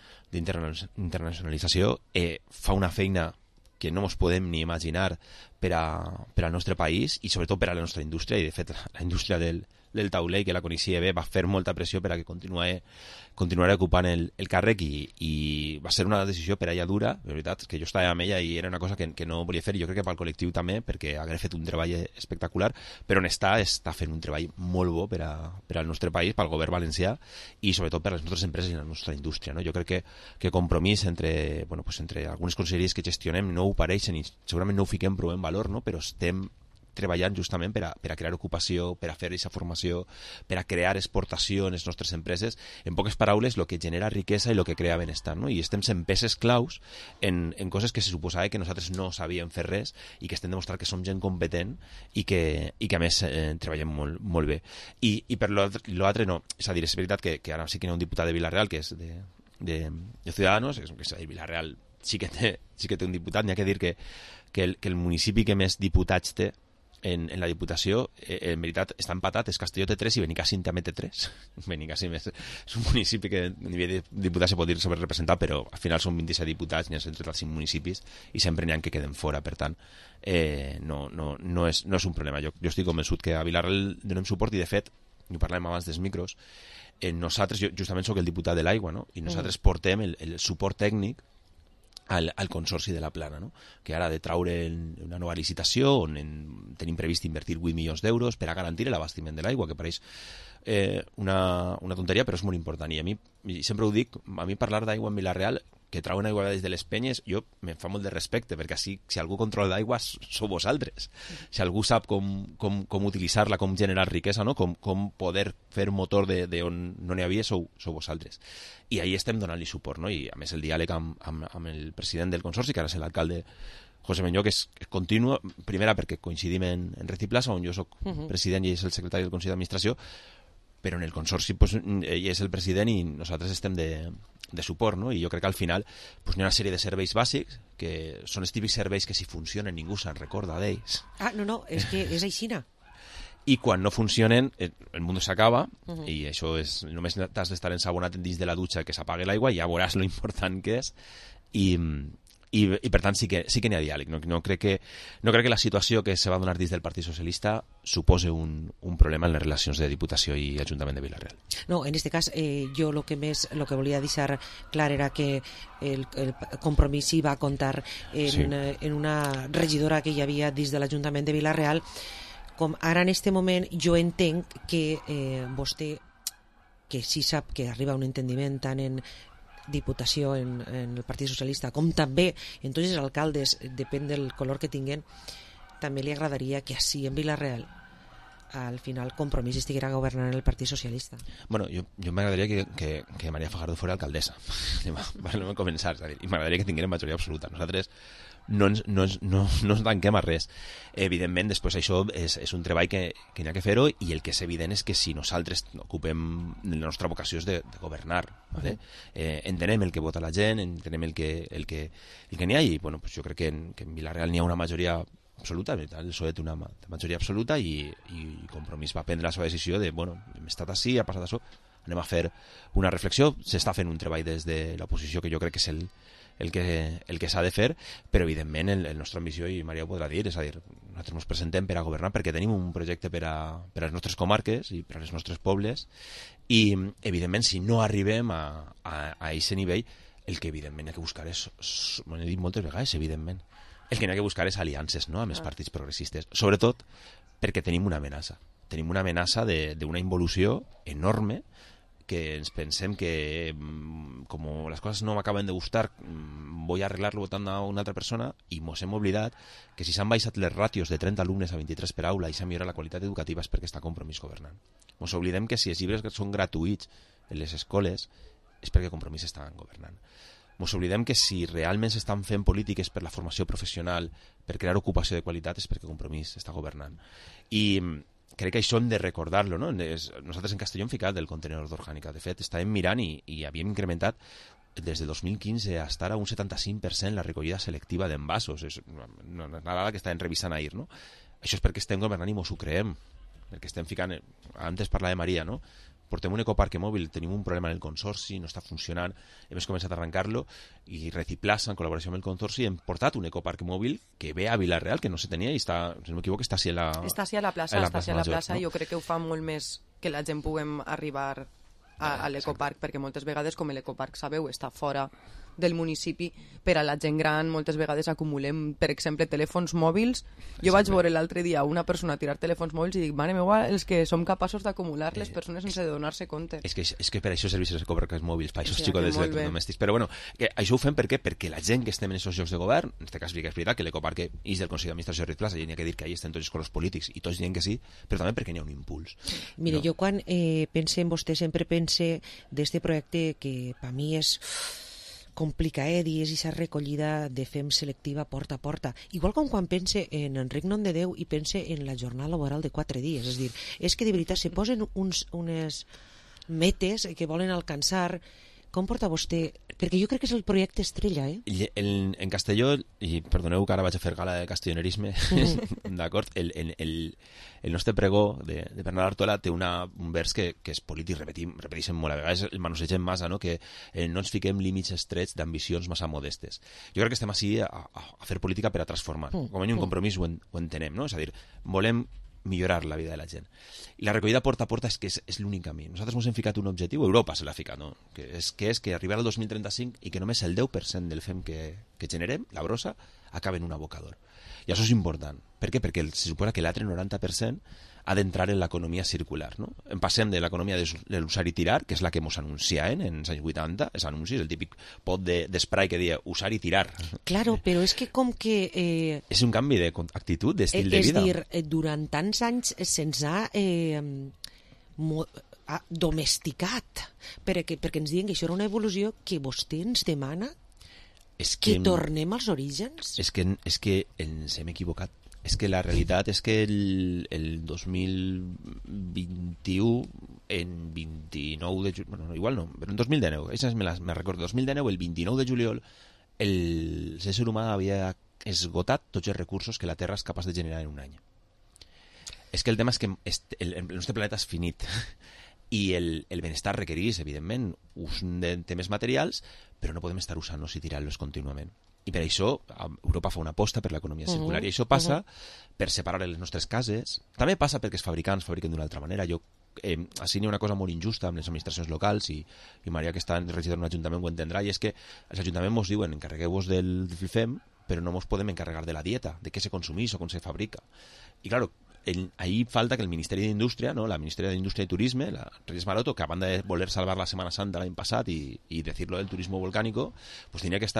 d'internacionalització, eh, fa una feina que no ens podem ni imaginar per, a, per al nostre país i sobretot per a la nostra indústria, i de fet la indústria del, del tauler, que la coneixia bé, va fer molta pressió per a que continuï continuarà ocupant el, el càrrec, i, i va ser una decisió per a ella dura, de veritat, que jo estava amb ella i era una cosa que, que no volia fer, i jo crec que pel col·lectiu també, perquè hagués fet un treball espectacular, però on està, està fent un treball molt bo per, a, per al nostre país, pel govern valencià, i sobretot per a les nostres empreses i la nostra indústria, no? Jo crec que, que Compromís entre, bueno, pues entre algunes conselleries que gestionem no ho pareixen i segurament no ho fiquem prou en valor, no? Però estem treballant justament per a, per a crear ocupació, per a fer aquesta formació, per a crear exportació en les nostres empreses. En poques paraules, el que genera riquesa i el que crea benestar, no? I estem sent peces claus en, en coses que se suposava que nosaltres no sabíem fer res i que estem demostrant que som gent competent i que, i que a més eh, treballem molt, molt bé. I, i per l'altre no. És a dir, és veritat que, que ara sí que hi ha un diputat de Vila-real que és de, de, de Ciudadanos, que és a dir, Vila-real sí que té, sí que té un diputat. N'hi ha que dir que, que, el, que el municipi que més diputats té En, en la Diputació, eh, en veritat, està empatat. És Castelló té tres i Benicàssim també té tres. Benicàssim és, és un municipi que a nivell de diputats se pot dir sobre representat, però al final són vint-i-set diputats, n'hi ha entre els cinc municipis, i sempre n'hi ha que queden fora. Per tant, eh, no, no, no, és, no és un problema. Jo, jo estic convençut que a Vila-real donem suport, i de fet, ho parlàvem abans dels micros, eh, nosaltres, jo justament sóc el diputat de l'aigua, no? I nosaltres portem el, el suport tècnic Al, al consorci de la Plana, no? Que ara ha de traure una nova licitació on en, tenim previst invertir vuit milions d'euros per a garantir l'abastiment de l'aigua, que pareix eh, una, una tonteria, però és molt important. I a mi, i sempre ho dic, a mi parlar d'aigua en Vila-real, que trauen aigua des de les penyes, jo me fa molt de respecte, perquè així, si algú controla d'aigua, sou vosaltres. Si algú sap com, com, com utilitzar-la, com generar riquesa, no? com, com poder fer motor de, de on no n'hi havia, sou, sou vosaltres. I ahí estem donant-li suport, no? I a més el diàleg amb, amb, amb el president del consorci, que ara és l'alcalde José Menyó, que és continu, primera perquè coincidim en, en Reciplaza, on jo soc uh -huh. president i ell és el secretari del Consell d'Administració, però en el consorci pues, ell és el president i nosaltres estem de, de suport, no? I jo crec que al final pues, hi ha una sèrie de serveis bàsics que són els típics serveis que si funcionen ningú se'n recorda d'ells. Ah, no, no, és que és aixina. I quan no funcionen, el món s'acaba, uh -huh. i això és, només t'has d'estar ensabonat dins de la dutxa que s'apague l'aigua i ja veuràs lo important que és. I, i, i per tant sí que, sí que n'hi ha diàleg. No, no, crec que, no crec que la situació que se va donar dins del Partit Socialista supose un, un problema en les relacions de Diputació i Ajuntament de Vila-real. No, en este cas, eh, jo lo que més, lo que volia deixar clar era que el, el Compromís hi va comptar en, sí. en una regidora que hi havia dins de l'Ajuntament de Vila-real. Com ara en este moment jo entenc que eh, vostè, que sí sap que arriba a un entendiment tant en Diputació, en, en el Partit Socialista, com també en tots els alcaldes, depèn del color que tinguen, també li agradaria que així en Vila-real al final Compromís estiguera governant el Partit Socialista. Bueno, jo, jo m'agradaria que, que, que María Fajardo fos alcaldessa. Va començar, i m'agradaria que tinguérem majoria absoluta. Nosaltres no ens, no, ens, no, no ens tanquem a res. Evidentment, després això és, és un treball que, que n'hi ha que fer-ho, i el que és evident és que si nosaltres ocupem la nostra vocació és de, de governar, ¿vale? eh, entenem el que vota la gent, entenem el que, el que, el que n'hi ha, i bueno, pues jo crec que en, que en Vila-real n'hi ha una majoria absoluta, el P S O E té una majoria absoluta, i, i Compromís va prendre la seva decisió de, bueno, hem estat així, ha passat això, anem a fer una reflexió. S'està fent un treball des de l'oposició que jo crec que és el, el que, el que s'ha de fer, però evidentment el, el nostra ambició, i Maria ho podrà dir, és a dir, nosaltres ens presentem per a governar perquè tenim un projecte per a, per a les nostres comarques i per a les nostres pobles, i evidentment si no arribem a, a, a aquest nivell, el que evidentment hi ha que buscar és, m'ho he dit moltes vegades, evidentment, el que hi ha que buscar és aliances, no?, amb els partits progressistes, sobretot perquè tenim una amenaça. Tenim una amenaça d'una involució enorme, que ens pensem que com les coses no m'acaben de gustar, voy a arreglar-lo votant a una altra persona, i mos hem oblidat que si s'han baixat les ràtios de trenta alumnes a vint-i-tres per aula i s'ha millorat la qualitat educativa és perquè està Compromís governant. Mos oblidem que si els llibres són gratuïts en les escoles és perquè Compromís estan governant. Mos oblidem que si realment s'estan fent polítiques per la formació professional, per crear ocupació de qualitat, és perquè Compromís està governant. I crec que això hem de recordar-lo, no? Nosaltres en Castelló hem ficat el contenedor d'orgànica. De fet, estàvem mirant i, i havíem incrementat des de dos mil quinze fins ara un setanta-cinc per cent la recollida selectiva d'envasos. És una dada que estàvem revisant ahir, no? Això és perquè estem governant i mos ho creem. Perquè estem ficant... Antes parlava de Maria, no? Portem un ecoparque mòbil, tenim un problema en el consorci, no està funcionant, hem començat a arrencar-lo, i Reciplaza, en col·laboració amb el consorci, hem portat un ecoparque mòbil que ve a Vila-real, que no se tenia, i està, si no m'equivoco, està així a la... Està així a la plaça, està així a la plaça, jo crec que ho fa molt més que la gent puguem arribar a, a l'ecoparc, perquè moltes vegades, com l'ecoparc, sabeu, està fora del municipi, per a la gent gran moltes vegades acumulem, per exemple, telèfons mòbils. Jo vaig veure l'altre dia una persona tirar telèfons mòbils i dic, mare meva, els que som capaços d'acumular les persones sense donar-se compte. És que, és que per això serveixen els ecoparcs mòbils, per això els xicos dels electrodomèstics. Però bueno, que això ho fem per què? Perquè la gent que estem en aquests llocs de govern, en aquest cas és veritat que l'ecoparc és del Consell d'Administració de Reciplaza, i n'hi ha que dir que ahí estan tots els colors polítics, i tots diuen que sí, però també perquè n'hi ha un impuls. Mire, no? Jo quan eh, pense en vostè sempre pense d'este projecte que per mi és complicaet i és aquesta recollida de fem selectiva porta a porta. Igual com quan pense en Enric Nomdedeu i pense en la jornada laboral de quatre dies. És dir, és que de veritat se posen uns, unes metes que volen alcançar. Com porta vostè? Perquè jo crec que és el projecte estrella, eh? En, en Castelló, i perdoneu que ara vaig a fer gala de castellonerisme, d'acord, el, el, el, el nostre pregó de, de Bernat Artola té una, un vers que, que és polític, repetim, repeteixen molt, a vegades el manosegem massa, no? Que eh, no ens fiquem límits estrets d'ambicions massa modestes. Jo crec que estem així a, a, a fer política per a transformar. Com a mínim un compromís ho, en, ho entenem, no? És a dir, volem millorar la vida de la gent. I la recollida porta a porta és que és, és l'únic camí. Nosaltres ens hem ficat un objectiu, Europa se l'ha ficat, no? Que és que, és que arribar al dos mil trenta-cinc i que només el deu per cent del fem que, que generem, la brossa, acabe en un abocador. I això és important. Per què? Perquè se suposa que l'altre noranta per cent ha d'entrar en l'economia circular, no? En passem de l'economia de l'usar i tirar, que és la que ens anunciaven en els anys vuitanta, els anuncis, el típic pot d'esprai de, que deia usar i tirar. Claro, però és que com que... Eh, és un canvi d'actitud, d'estil de vida. És dir, durant tants anys se'ns ha... Eh, mo, ha domesticat, perquè, perquè ens diuen que això era una evolució que vostè ens demana és que, que tornem als orígens. És que, és que ens hem equivocat. És que la realitat és que el, el dos mil vint-i-u, en vint-i-nou de juliol, bueno, igual no, però en dos mil dinou, això me, la, me recordo, dos mil dinou, el vint-i-nou de juliol, el l'ésser humà havia esgotat tots els recursos que la Terra és capaç de generar en un any. És que el tema és que el, el nostre planeta és finit i el, el benestar requereix, evidentment, ús de temes materials, però no podem estar usant-los i tirant-los contínuament. I per això Europa fa una aposta per l'economia circular. Uh-huh. I això passa uh-huh. per separar les nostres cases. També passa perquè els fabricants fabriquen d'una altra manera. Jo, eh, així n'hi ha una cosa molt injusta amb les administracions locals, i, i Maria, que està regidora d'un ajuntament, ho entendrà, i és que els ajuntaments ens diuen encarregueu-vos del, del fem, però no ens podem encarregar de la dieta, de què se consumís o com se fabrica. I, claro, el, ahí falta que el Ministeri d'Indústria, no? la Ministra d'Indústria i Turisme, la Reyes Maroto, que a banda de voler salvar la Setmana Santa l'any passat i, i decirlo del turismo volcánico, pues tenía que estar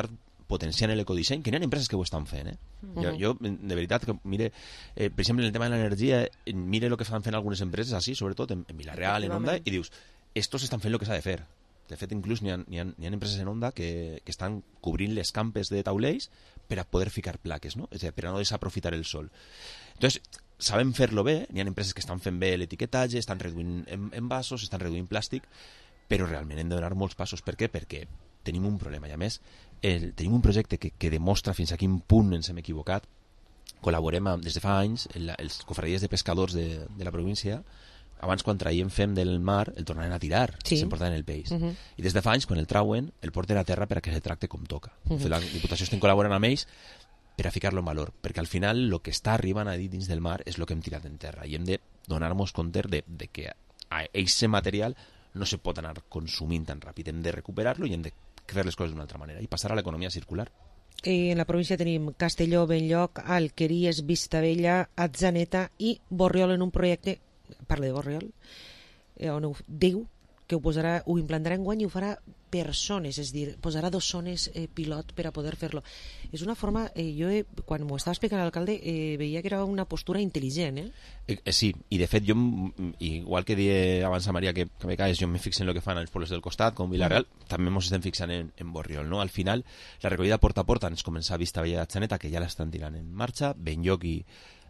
potenciant l'ecodisseny, que n'hi ha empreses que ho estan fent, eh? Mhm. Jo, jo, de veritat, que mire, eh, per exemple, en el tema de l'energia, eh, mire el que estan fent algunes empreses, així, sobretot en, en Vilareal, en Onda, i dius, estos estan fent el que s'ha de fer. De fet, inclús n'hi ha, n'hi ha, n'hi ha empreses en Onda que, que estan cobrint les campes de taulells per a poder ficar plaques, no? És a dir, per a no desaprofitar el sol. Entonces, sabem fer-lo bé, n'hi ha empreses que estan fent bé l'etiquetatge, estan reduint envasos, estan reduint plàstic, però realment hem de donar molts passos. Per què? Perquè tenim un problema, i a més, el, tenim un projecte que, que demostra fins a quin punt ens hem equivocat. Col·laborem amb, des de fa anys, el, els cofradies de pescadors de, de la província. Abans, quan traiem fem del mar, el tornaven a tirar, sí. s'emportaven el peix. Uh -huh. I des de fa anys, quan el trauen, el porten a terra per a que se tracte com toca. Uh Uh-huh. -huh. La Diputació estem col·laborant amb ells per a ficar-lo en valor, perquè al final el que està arribant a dir dins del mar és el que hem tirat en terra, i hem de donar-nos compte de, de que aquest material no se pot anar consumint tan ràpid, hem de recuperar-lo i hem de fer les coses d'una altra manera i passar a l'economia circular. Eh, en la província tenim Castelló, Benlloc, Alqueries, Vistabella, Atzeneta i Borriol en un projecte, parla de Borriol, eh, on ho diu que ho posarà, ho implantarà en guany i ho farà per zones, és a dir, posarà dos zones eh, pilot per a poder fer-lo. És una forma, eh, jo he, quan m'ho estava explicant l'alcalde, eh, veia que era una postura intel·ligent, eh? Eh, eh, sí, i de fet jo, igual que deia abans a Maria que, que me caes, jo me fixo en el que fan els pobles del costat, com Vilareal, mm. també ens estem fixant en, en Borriol, no? Al final, la recollida porta a porta ens comença a Vistabella d'Atzeneta, que ja l'estan tirant en marxa, Benlloc i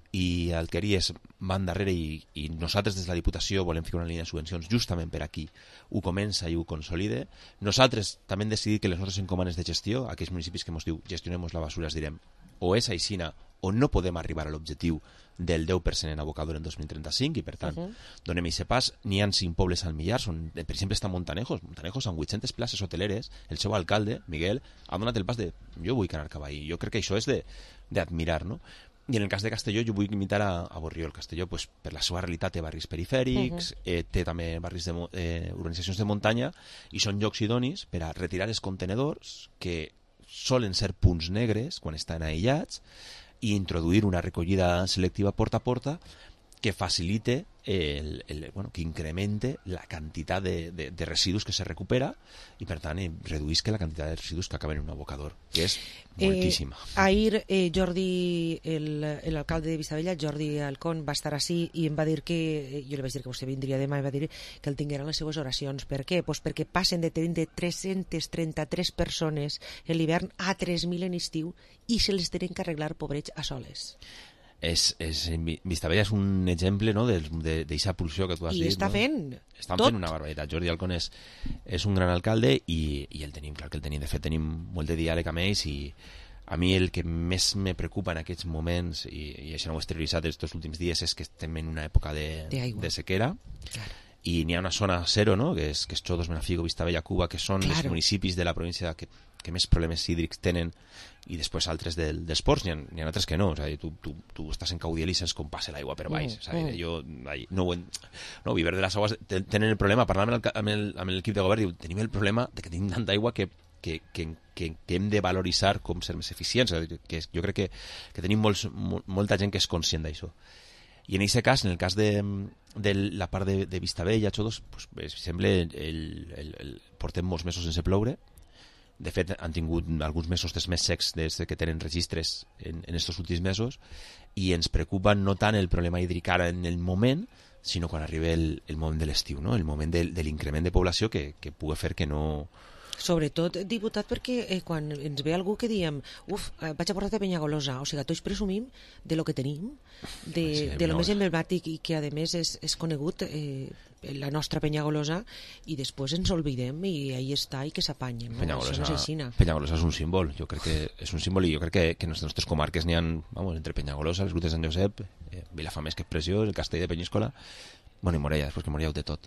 i Alqueries van darrere i, i nosaltres des de la Diputació volem ficar una línia de subvencions justament per aquí ho comença i ho consolide. Nosaltres també hem decidit que les nostres encomanes de gestió, aquells municipis que ens diu gestionem la basura, es direm o és aixina o no podem arribar a l'objectiu del deu per cent en abocador en dos mil trenta-cinc i per tant uh -huh. donem aquest pas. N'hi ha cinc pobles al millar, són, per exemple està Montanejos Montanejos amb vuit-centes places hoteleres, el seu alcalde, Miguel, ha donat el pas de jo vull anar cap ahí, jo crec que això és d'admirar, no? I en el cas de Castelló jo vull imitar a, a Borriol. Castelló, pues, per la seva realitat, té barris perifèrics, uh-huh. eh, té també barris de eh, urbanitzacions de muntanya, i són llocs idonis per a retirar els contenedors que solen ser punts negres quan estan aïllats i introduir una recollida selectiva porta a porta que facilite, el, el, bueno, que incremente la quantitat de, de, de residus que se recupera i per tant eh, reduïsca la quantitat de residus que acaben en un abocador, que és moltíssima. Eh, ahir eh, Jordi, l'alcalde de Vistabella, Jordi Alcón, va estar així i em va dir que, jo li vaig dir que vostè vindria demà, i va dir que el tingueren les seues oracions. Per què? Pues perquè passen de tenir de tres-centes trenta-tres persones en l'hivern a tres mil en estiu i se les tenen que arreglar, pobrets, a soles. És, és, Vistabella és un exemple, no, d'aquesta pulsió que tu has I dit. I està no? fent Estan tot. fent una barbaritat. Jordi Alcón és, és un gran alcalde i, i el tenim, clar que el tenim. De fet, tenim molt de diàleg amb ells i a mi el que més me preocupa en aquests moments, i, i això no ho he exterioritzat aquests últims dies, és que estem en una època de, de, de sequera. Claro. I n'hi ha una zona zero, no? que és, que és Xodos, Benafigo, Vistabella, Cuba, que són claro. els municipis de la província que, que més problemes hídrics tenen, i després altres del, dels ports, n'hi ha, n'hi ha altres que no. O sigui, tu, tu, tu estàs en Caudiel i sents com passa l'aigua per baix. Mm, o sigui, mm. jo, no, no, Viver de les Aguas tenen el problema, parlant amb, el, amb, el, amb l'equip de govern, diu, tenim el problema de que tenim tanta aigua que, que, que, que, que hem de valoritzar com ser més eficients. O sigui, que jo crec que, que tenim molts, molta gent que és conscient d'això. I en aquest cas, en el cas de, de la part de, de Vistabella, Xodos, pues, per exemple, el, el, el, portem molts mesos sense ploure. De fet, han tingut alguns mesos dels més secs des que tenen registres en, en estos últims mesos i ens preocupa no tant el problema hídric ara en el moment, sinó quan arriba el, el moment de l'estiu, no? El moment de, de l'increment de població que, que pugui fer que no... Sobretot, diputat, perquè eh, quan ens ve algú que diem uf, eh, vaig a portar-te Penyagolosa, o sigui, tots presumim de lo que tenim, de, sí, de lo més emblemàtic i que a més és, és conegut eh, la nostra Penyagolosa, i després ens oblidem i ahí està i que s'apanyen, no? Això no és aixina. Penyagolosa és un símbol, jo crec que és un símbol i jo crec que, que en les nostres comarques n'hi ha, vamos, entre Penyagolosa, les Grutes d'en Josep, eh, Vilafamés, que és preciós, el Castell de Penyíscola, bueno, i Morella, després que Morella ho té tot.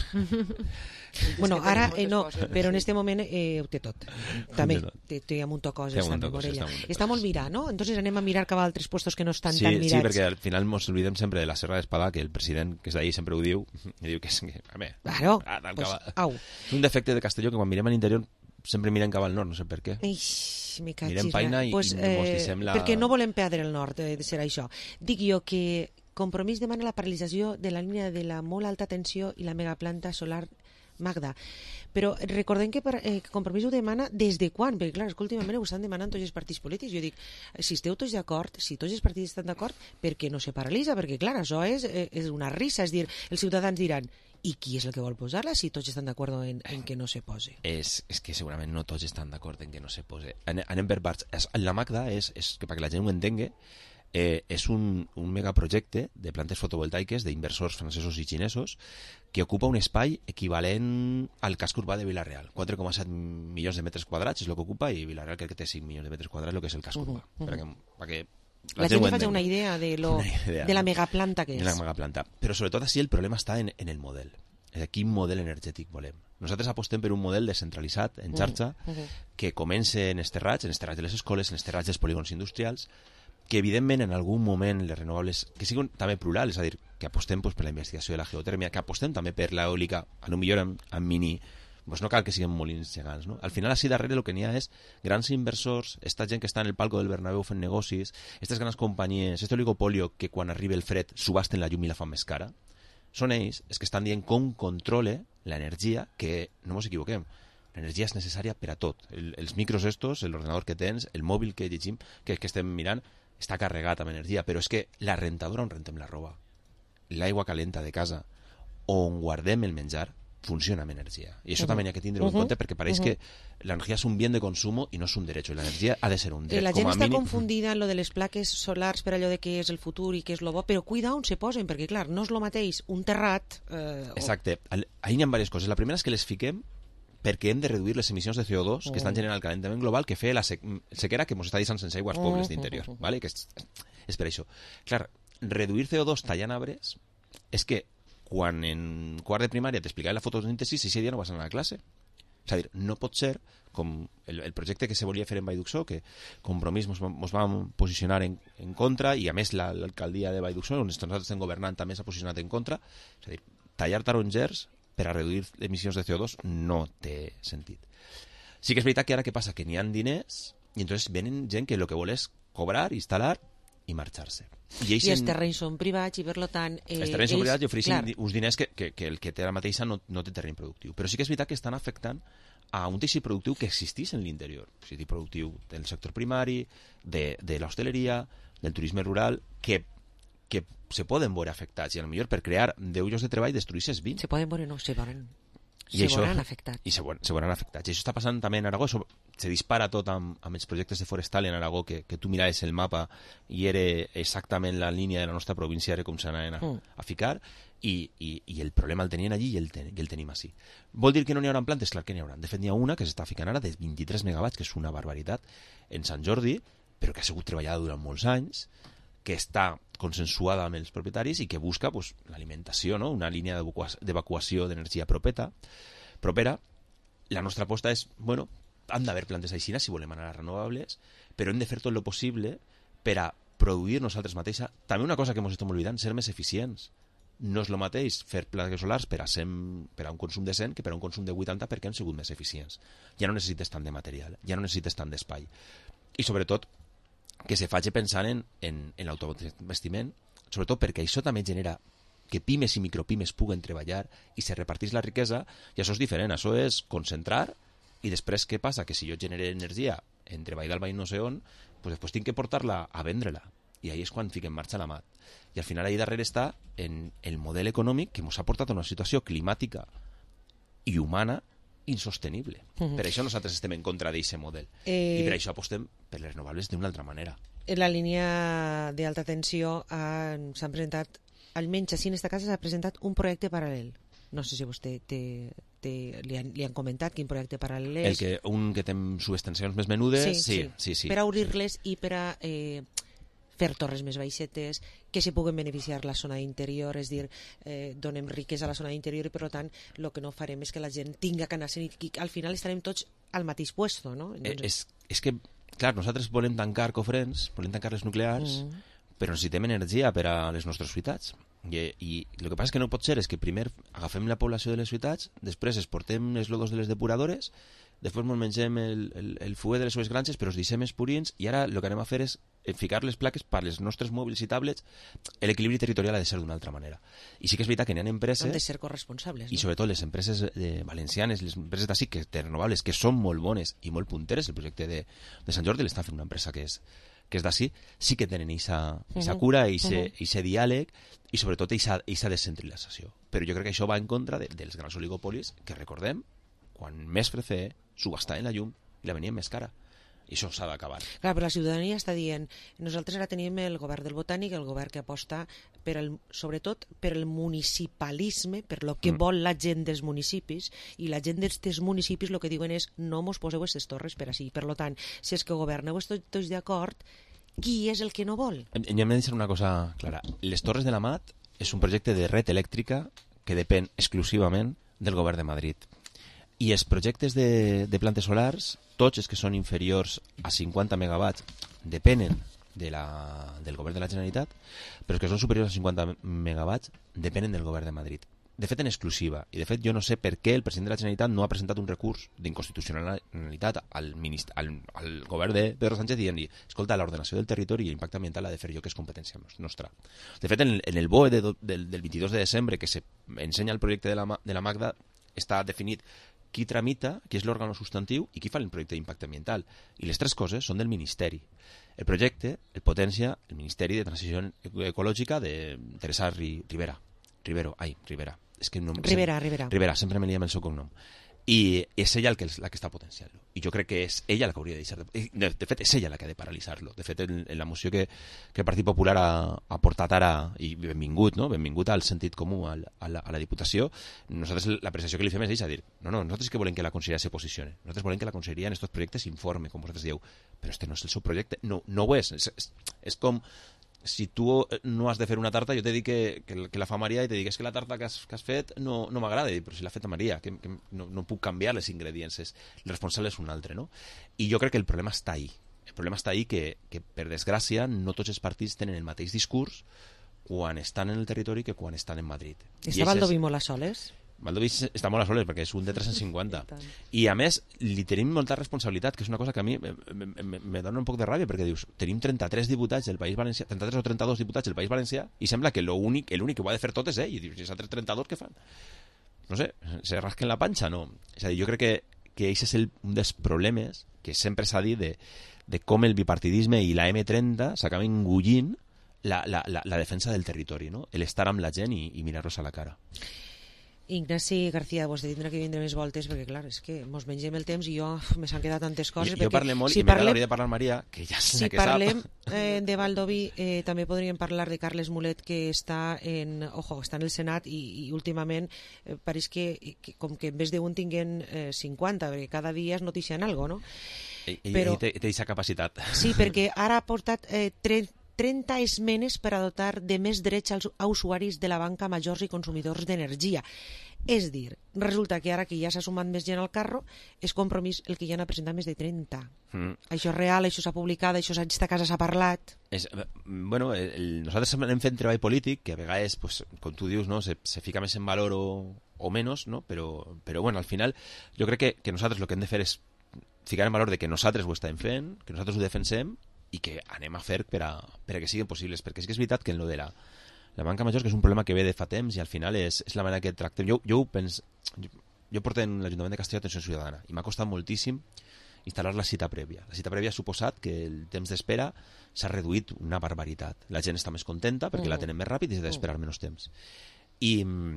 Bueno, ara eh, no, però en este moment eh, ho té tot. També té, té un munt de coses, també, Morella. Està molt mirat, no? Entonces anem a mirar cap a altres puestos que no estan sí, tan mirats. Sí, perquè al final ens oblidem sempre de la Serra d'Espadà, que el president, que és d'ahir, sempre ho diu, i diu que és... A veure, claro, pues, au. És un defecte de Castelló que quan mirem a l'interior sempre mirem cap al nord, no sé per què. Eix, me catxis. Mirem Paina i, pues, i eh, mos deixem la... Perquè no volem perdre el nord, eh, serà això. Dic jo que Compromís demana la paralització de la línia de la molt alta tensió i la megaplanta solar Magda. Però recordem que, per, eh, que Compromís ho demana des de quan? Perquè, clar, és que últimament ho estan demanant tots els partits polítics. Jo dic, si esteu tots d'acord, si tots els partits estan d'acord, per què no se paralitza? Perquè, clar, això és, és una risa. És dir, els ciutadans diran, i qui és el que vol posar-la si tots estan d'acord en, en que no se pose? És, és que segurament no tots estan d'acord en que no se pose. Anem per parts. La Magda, és, és que perquè la gent ho entengui, eh, és un, un megaprojecte de plantes fotovoltaiques d'inversors francesos i xinesos que ocupa un espai equivalent al casc urbà de Vila-real. quatre coma set milions de metres quadrats és el que ocupa, i Vila-real crec que té cinc milions de metres quadrats, el que és el casc urbà. Uh -huh. perquè, perquè la, la gent que faci una idea de, lo, una idea, de la megaplanta que és. De la megaplanta. Però sobretot així el problema està en, en el model. Quin model energètic volem. Nosaltres apostem per un model descentralitzat, en xarxa, uh -huh. que comença en esterrats, en esterrats de les escoles, en esterrats dels polígons industrials, que evidentment en algun moment les renovables, que siguin també plurals, és a dir, que apostem pues, per la investigació de la geotèrmia, que apostem també per l'eòlica, a lo millor en, en mini, pues no cal que siguin molins gegants, no? Al final, així darrere el que n'hi ha és grans inversors, esta gent que està en el palco del Bernabéu fent negocis, aquestes grans companyies, este oligopolio que quan arriba el fred subasten la llum i la fan més cara, són ells els que estan dient com controle l'energia, que no ens equivoquem, l'energia és necessària per a tot. El, els micros estos, l'ordenador que tens, el mòbil que llegim, que, que estem mirant, està carregat amb energia, però és que la rentadora on rentem la roba, l'aigua calenta de casa, on guardem el menjar, funciona amb energia. I això uh -huh. també hi ha que tindre uh -huh. en compte, perquè pareix uh -huh. que l'energia és un bien de consumo i no és un dret, i l'energia ha de ser un dret. La gent com a està mínim... confundida en lo de les plaques solars per allò de què és el futur i què és lo bo, però cuida on se posen, perquè clar, no és lo mateix un terrat... Eh, Exacte. O... Ahí hi ha diverses coses. La primera és que les fiquem perquè hem de reduir les emissions de C O dos que estan generant el calentament global, que fer la sec sequera que ens està deixant sense aigua als pobles d'interior. ¿Vale? Que és, és per això. Clar, reduir C O dos tallant arbres és que quan en quart de primària t'explicava la fotosíntesi, si ese dia no vas anar a la classe. És a dir, no pot ser, com el, el projecte que se volia fer en Vallduxó, que Compromís ens vam posicionar en, en contra, i a més l'alcaldia de Vallduxó, on nosaltres estem governant, també s'ha posicionat en contra. És a dir, tallar tarongers per a reduir emissions de C O dos no té sentit. Sí que és veritat que ara què passa? Que n'hi ha diners i entonces venen gent que el que vol és cobrar, instal·lar i marxar-se. I, I els terrenys són privats i per lo tant... Eh, els terrenys són privats i ofereixen uns diners que, que, que el que té la mateixa no, no té terreny productiu. Però sí que és veritat que estan afectant a un teixit productiu que existís en l'interior. O sigui, productiu del sector primari, de, de l'hostaleria, del turisme rural, que que se poden veure afectats i potser per crear deu llocs de treball destruïsses vint. Se poden veure, no, se veuran. I se això, veuran afectats. I se, se veuran afectats. I això està passant també en Aragó. Això, se dispara tot amb, amb els projectes de forestal en Aragó, que, que tu miraves el mapa i era exactament la línia de la nostra província, era com s'anaven a, mm. a ficar, i, i, i el problema el tenien allí i el, ten, i el tenim així. Vol dir que no n'hi haurà plantes? Clar que n'hi haurà. De fet, n'hi ha una que s'està ficant ara de vint-i-tres megawatts, que és una barbaritat, en Sant Jordi, però que ha sigut treballada durant molts anys, que està consensuada amb els propietaris i que busca pues, l'alimentació, no? Una línia d'evacuació d'energia propera. propera. La nostra aposta és, bueno, han d'haver plantes així si volem anar a renovables, però hem de fer tot el possible per a produir nosaltres mateixa. També una cosa que ens estem oblidant, ser més eficients. No és el mateix fer plaques solars per a, cent, per a un consum de cent que per a un consum de vuitanta, perquè han sigut més eficients. Ja no necessites tant de material, ja no necessites tant d'espai. I sobretot que se faci pensant en, en, en l'autoinvestiment, sobretot perquè això també genera que pimes i micropimes puguen treballar i se repartís la riquesa, i això és diferent, això és concentrar, i després què passa? Que si jo genere energia entre Vall i no sé on, pues després tinc que portar-la a vendre-la, i ahí és quan fica en marxa la mat. I al final ahí darrere està en el model econòmic que ens ha portat a una situació climàtica i humana insostenible. Uh-huh. Per això nosaltres estem en contra d'aquest model. Eh... I per això apostem per les renovables d'una altra manera. En la línia d'alta tensió eh, s'han presentat, almenys així en aquesta casa s'ha presentat un projecte paral·lel. No sé si vostè té, té, li, han, li han comentat quin projecte paral·lel és. El que, un que té subestacions més menudes, sí, sí, sí, sí, sí. Per a obrir-les i per a eh, fer torres més baixetes, que se puguen beneficiar la zona interior, és dir, eh, donem riquesa a la zona interior i per tant el que no farem és que la gent tinga que anar-se'n i al final estarem tots al mateix puesto, no? Entonces... Eh, és, és que, clar, nosaltres volem tancar cofrents, volem tancar les nuclears, mm. però necessitem energia per a les nostres ciutats. I, i el que passa és que no pot ser és que primer agafem la població de les ciutats, després exportem els lodos de les depuradores, després ens mengem el, el, el fuet de les seves granges, però els deixem els purins, i ara el que anem a fer és ficar les plaques per als nostres mòbils i tablets, l'equilibri territorial ha de ser d'una altra manera. I sí que és veritat que n'hi ha empreses... Han de ser corresponsables, no? I sobretot les empreses eh, valencianes, les empreses d'ací, que de renovables, que són molt bones i molt punteres, el projecte de, de Sant Jordi l'està fent una empresa que és, que és d'ací, sí que tenen eixa uh-huh. cura, eixe uh-huh. diàleg i sobretot eixa descentralització. Però jo crec que això va en contra de, dels grans oligopolis, que recordem, quan més fre subhasta en la llum i la venien més cara. I això s'ha d'acabar. Clar, però la ciutadania està dient, nosaltres ara tenim el govern del Botànic, el govern que aposta per el, sobretot per el municipalisme, per lo que mm. vol la gent dels municipis, i la gent dels municipis el que diuen és no mos poseu aquestes torres per així. Per tant, si és que governeu tots d'acord, qui és el que no vol? Hem de dir una cosa clara. Les Torres de la Mat és un projecte de red elèctrica que depèn exclusivament del govern de Madrid. I els projectes de, de plantes solars, tots els que són inferiors a cinquanta megawatts, depenen de la, del govern de la Generalitat, però els que són superiors a cinquanta megawatts depenen del govern de Madrid. De fet, en exclusiva. I de fet, jo no sé per què el president de la Generalitat no ha presentat un recurs d'inconstitucionalitat al, al, al govern de Pedro Sánchez dient-li, escolta, l'ordenació del territori i l'impacte ambiental ha de fer jo, que és competència nostra. De fet, en, en el B O E de, del, del vint-i-dos de desembre, que s'ensenya el projecte de la, de la Magda, està definit qui tramita, qui és l'òrgan substantiu i qui fa el projecte d'impacte ambiental. I les tres coses són del Ministeri. El projecte el potència el Ministeri de Transició Ecològica de Teresa Rivera. Rivero, ai, Rivera. És que no, Rivera, sempre, Rivera. Rivera, sempre me liem el seu cognom. I és ella el que, la que està potenciant-lo. I jo crec que és ella la que hauria de deixar... De, de, de fet, és ella la que ha de paralitzar-lo. De fet, en, en la moció que, que el Partit Popular ha, ha portat ara, i benvingut, no? benvingut al sentit comú a la, a la, a la Diputació, nosaltres la prestació que li fem és a dir, no, no, nosaltres que volem que la Conselleria se posicione, nosaltres volem que la Conselleria en aquests projectes informe, com vosaltres dieu, però este no és el seu projecte, no, no ho és. És, és, és com... si tu no has de fer una tarta, jo t'he dit que, que, que la fa Maria i t'he dit que és que la tarta que has, que has fet no, no m'agrada, però si l'ha fet a Maria, que, que no, no puc canviar les ingredients, el responsable és un altre, no? I jo crec que el problema està ahí. El problema està ahí que, que per desgràcia, no tots els partits tenen el mateix discurs quan estan en el territori que quan estan en Madrid. Està Baldoví molt a soles? Baldoví està molt a soles perquè és un de tres-cents cinquanta i a més li tenim molta responsabilitat, que és una cosa que a mi me, me, me, me dona un poc de ràbia, perquè dius, tenim trenta-tres diputats del País Valencià, trenta-tres o trenta-dos diputats del País Valencià i sembla que l'únic que ho ha de fer tot és ell, i dius, els altres trenta-dos què fan? No sé, se rasquen la panxa, no? És a dir, jo crec que que aquest és el, un dels problemes que sempre s'ha dit de, de com el bipartidisme i la eme trenta s'acaben engullint la, la, la, la defensa del territori, no? L'estar amb la gent i, i mirar-los a la cara. Ignasi García, vos de tindrà que vindre més voltes perquè clar, és que mos mengem el temps i jo me s'han quedat tantes coses. Jo, jo parlem molt si i parlem, m'hauria de parlar Maria, que ja és si la que parlem, sap. eh, de Baldoví, eh, també podríem parlar de Carles Mulet, que està en, ojo, està en el Senat i, i últimament eh, pareix que, que com que en vez d'un tinguen eh, cinquanta, perquè cada dia es notician algo, no? I, Però, i té aquesta capacitat. Sí, perquè ara ha portat eh, trenta esmenes per a dotar de més drets als, a usuaris de la banca majors i consumidors d'energia. És dir, resulta que ara que ja s'ha sumat més gent al carro, és compromís el que ja n'ha presentat més de trenta. Mm. Això és real, això s'ha publicat, això esta casa s'ha parlat. És, bueno, el, nosaltres hem fet treball polític, que a vegades, pues, com tu dius, no, se, se fica més en valor o, o menys, no? però, però bueno, al final jo crec que, que nosaltres el que hem de fer és ficar en valor de que nosaltres ho estem fent, que nosaltres ho defensem i que anem a fer per a, per a que siguin possibles, perquè sí que és veritat que en lo de la La banca major, que és un problema que ve de fa temps i al final és, és la manera que tractem. Jo, jo ho penso... Jo, jo porto en l'Ajuntament de Castelló Atenció Ciutadana i m'ha costat moltíssim instal·lar la cita prèvia. La cita prèvia ha suposat que el temps d'espera s'ha reduït una barbaritat. La gent està més contenta perquè mm. la tenen més ràpid i s'ha d'esperar mm. menys temps. I,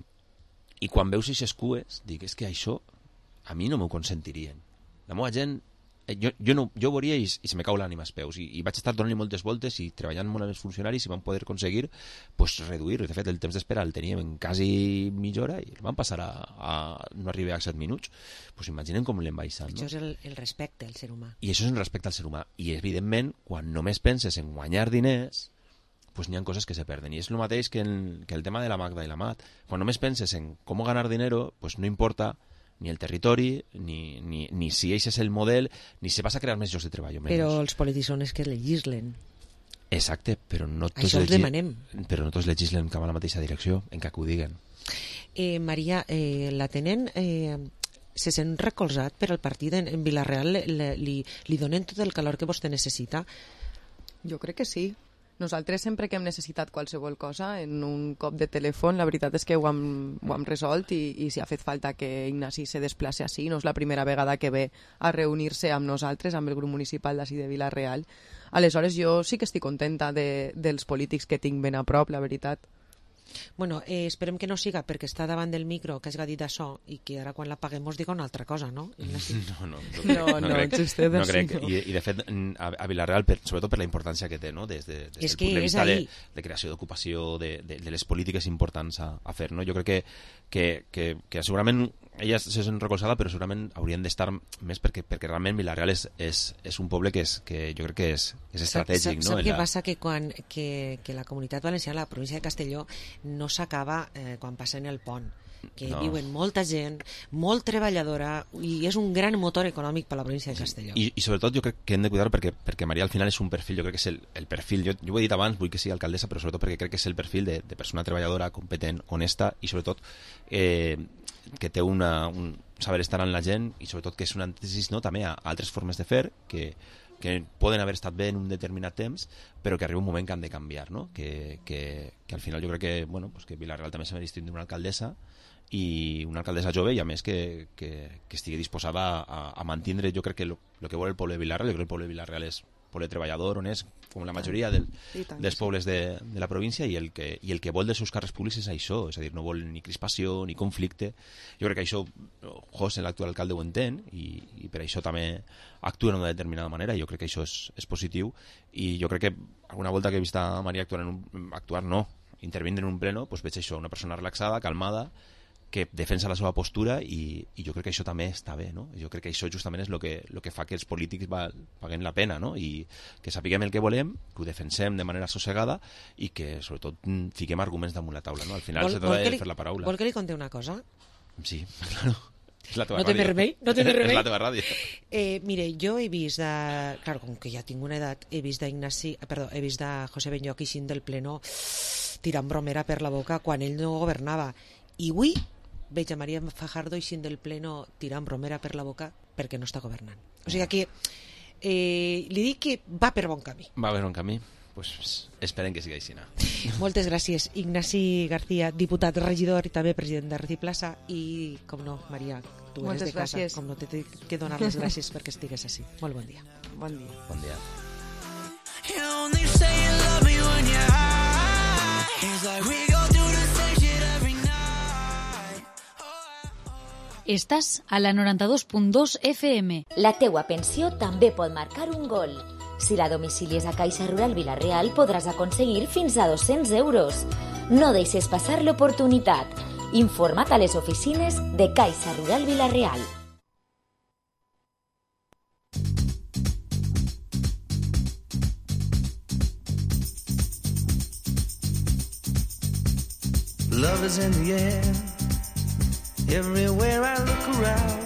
i quan veus aquestes cues, dic, és que això a mi no m'ho consentirien. La meva gent... Jo, jo, no, jo ho veuria i, i se me cau l'ànima als peus i, i vaig estar donant-li moltes voltes i treballant molt amb els funcionaris i vam poder aconseguir pues, reduir, de fet el temps d'espera el teníem en quasi mitja hora i el vam passar a, a no arribar a set minuts, pues imaginem com l'hem baixat, no? Això és el, el respecte al ser humà i això és el respecte al ser humà i evidentment quan només penses en guanyar diners pues n'hi ha coses que se perden i és el mateix que, en, que el tema de la Magda i la Mat, quan només penses en com ganar dinero, pues no importa ni el territori, ni, ni, ni si eix és el model, ni se vas a crear més llocs de treball o menys. Però els polítics són els que legislen. Exacte, però no tots, Això els legi... demanem. però no tots legislen cap a la mateixa direcció, en què ho diguen. Eh, Maria, eh, la tenent eh, se sent recolzat per al partit en, en Vila-real, li, li, li donen tot el calor que vostè necessita. Jo crec que sí. Nosaltres sempre que hem necessitat qualsevol cosa, en un cop de telèfon, la veritat és que ho hem, ho hem resolt i, i si ha fet falta que Ignasi se desplaci així, no és la primera vegada que ve a reunir-se amb nosaltres, amb el grup municipal d'ací de Vila-real. Aleshores, jo sí que estic contenta de, dels polítics que tinc ben a prop, la veritat. Bueno, eh, esperem que no siga perquè està davant del micro que hagi dit això i que ara quan la paguem us diga una altra cosa, no? No, no, no, no, no, no crec, justet no així, crec. no. I, I de fet, a, a Vila-real, per, sobretot per la importància que té, no? Des, de, des És del que punt de és vista de, ahí. de creació d'ocupació, de, de, de les polítiques importants a, a fer, no? Jo crec que, que, que, que segurament elles se sent recolzada, però segurament haurien d'estar més perquè, perquè realment Vila-real és, és, és un poble que, és, que jo crec que és, és estratègic. Sap, sap no? què la... passa? Que, quan, que, que la comunitat valenciana, la província de Castelló, no s'acaba eh, quan passen el pont. Que No. viuen molta gent, molt treballadora, i és un gran motor econòmic per la província de Castelló. I, I sobretot jo crec que hem de cuidar perquè, perquè Maria al final és un perfil, jo crec que és el, el perfil, jo, jo ho he dit abans, vull que sigui alcaldessa, però sobretot perquè crec que és el perfil de, de persona treballadora, competent, honesta i sobretot eh, que té una, un saber estar en la gent i sobretot que és un antítesi, no, també a, a altres formes de fer que, que poden haver estat bé en un determinat temps però que arriba un moment que han de canviar, no? que, que, que al final jo crec que, bueno, pues que Vila-real també s'ha de distingir d'una alcaldessa i una alcaldessa jove i a més que, que, que estigui disposada a, a mantindre, jo crec que el que vol el poble de Vila-real, jo crec que el poble de Vila-real és poble treballador, honest, com la majoria del, dels pobles de, de la província i el, que, i el que vol dels seus càrrecs públics és això, és a dir, no vol ni crispació ni conflicte. Jo crec que això José, l'actual alcalde, ho entén i, i per això també actua d'una determinada manera i jo crec que això és, és positiu i jo crec que alguna volta que he vist a Maria actuar, en un, actuar no, intervindre en un pleno, doncs veig això, una persona relaxada, calmada, que defensa la seva postura i, i jo crec que això també està bé, no? Jo crec que això justament és el que, lo que fa que els polítics va, paguen la pena, no? I que sapiguem el que volem, que ho defensem de manera sossegada i que sobretot fiquem arguments damunt la taula, no? Al final Vol, se trata de li, fer la paraula. Vol que li conté una cosa? Sí, claro. És la teva no té ràdio. més remei? No té més remei? És la teva ràdio. Eh, mire, jo he vist de... Claro, com que ja tinc una edat, he vist d'Ignasi... Perdó, he vist de José Benyoc ixint del pleno tirant bromera per la boca quan ell no governava. I avui veig a Maria Fajardo eixint del pleno tirant bromera per la boca perquè no està governant. O sigui que eh, li dic que va per bon camí. Va per bon camí. Pues esperem que sigui així. Moltes gràcies, Ignasi García, diputat, regidor i també president de Reciplaça i, com no, Maria, tu eres Moltes de casa, gràcies. com no t'he que donar les gràcies perquè estigues així. Molt bon dia. Bon dia. Bon dia. You only say you love me when you're high. It's like we go through the same shit every night. Estàs a la noranta-dos punt dos F M. La teua pensió també pot marcar un gol. Si la domicilies a Caixa Rural Vila-real podràs aconseguir fins a dos-cents euros. No deixes passar l'oportunitat. Informa't a les oficines de Caixa Rural Vila-real. Love is in the air. Everywhere I look around.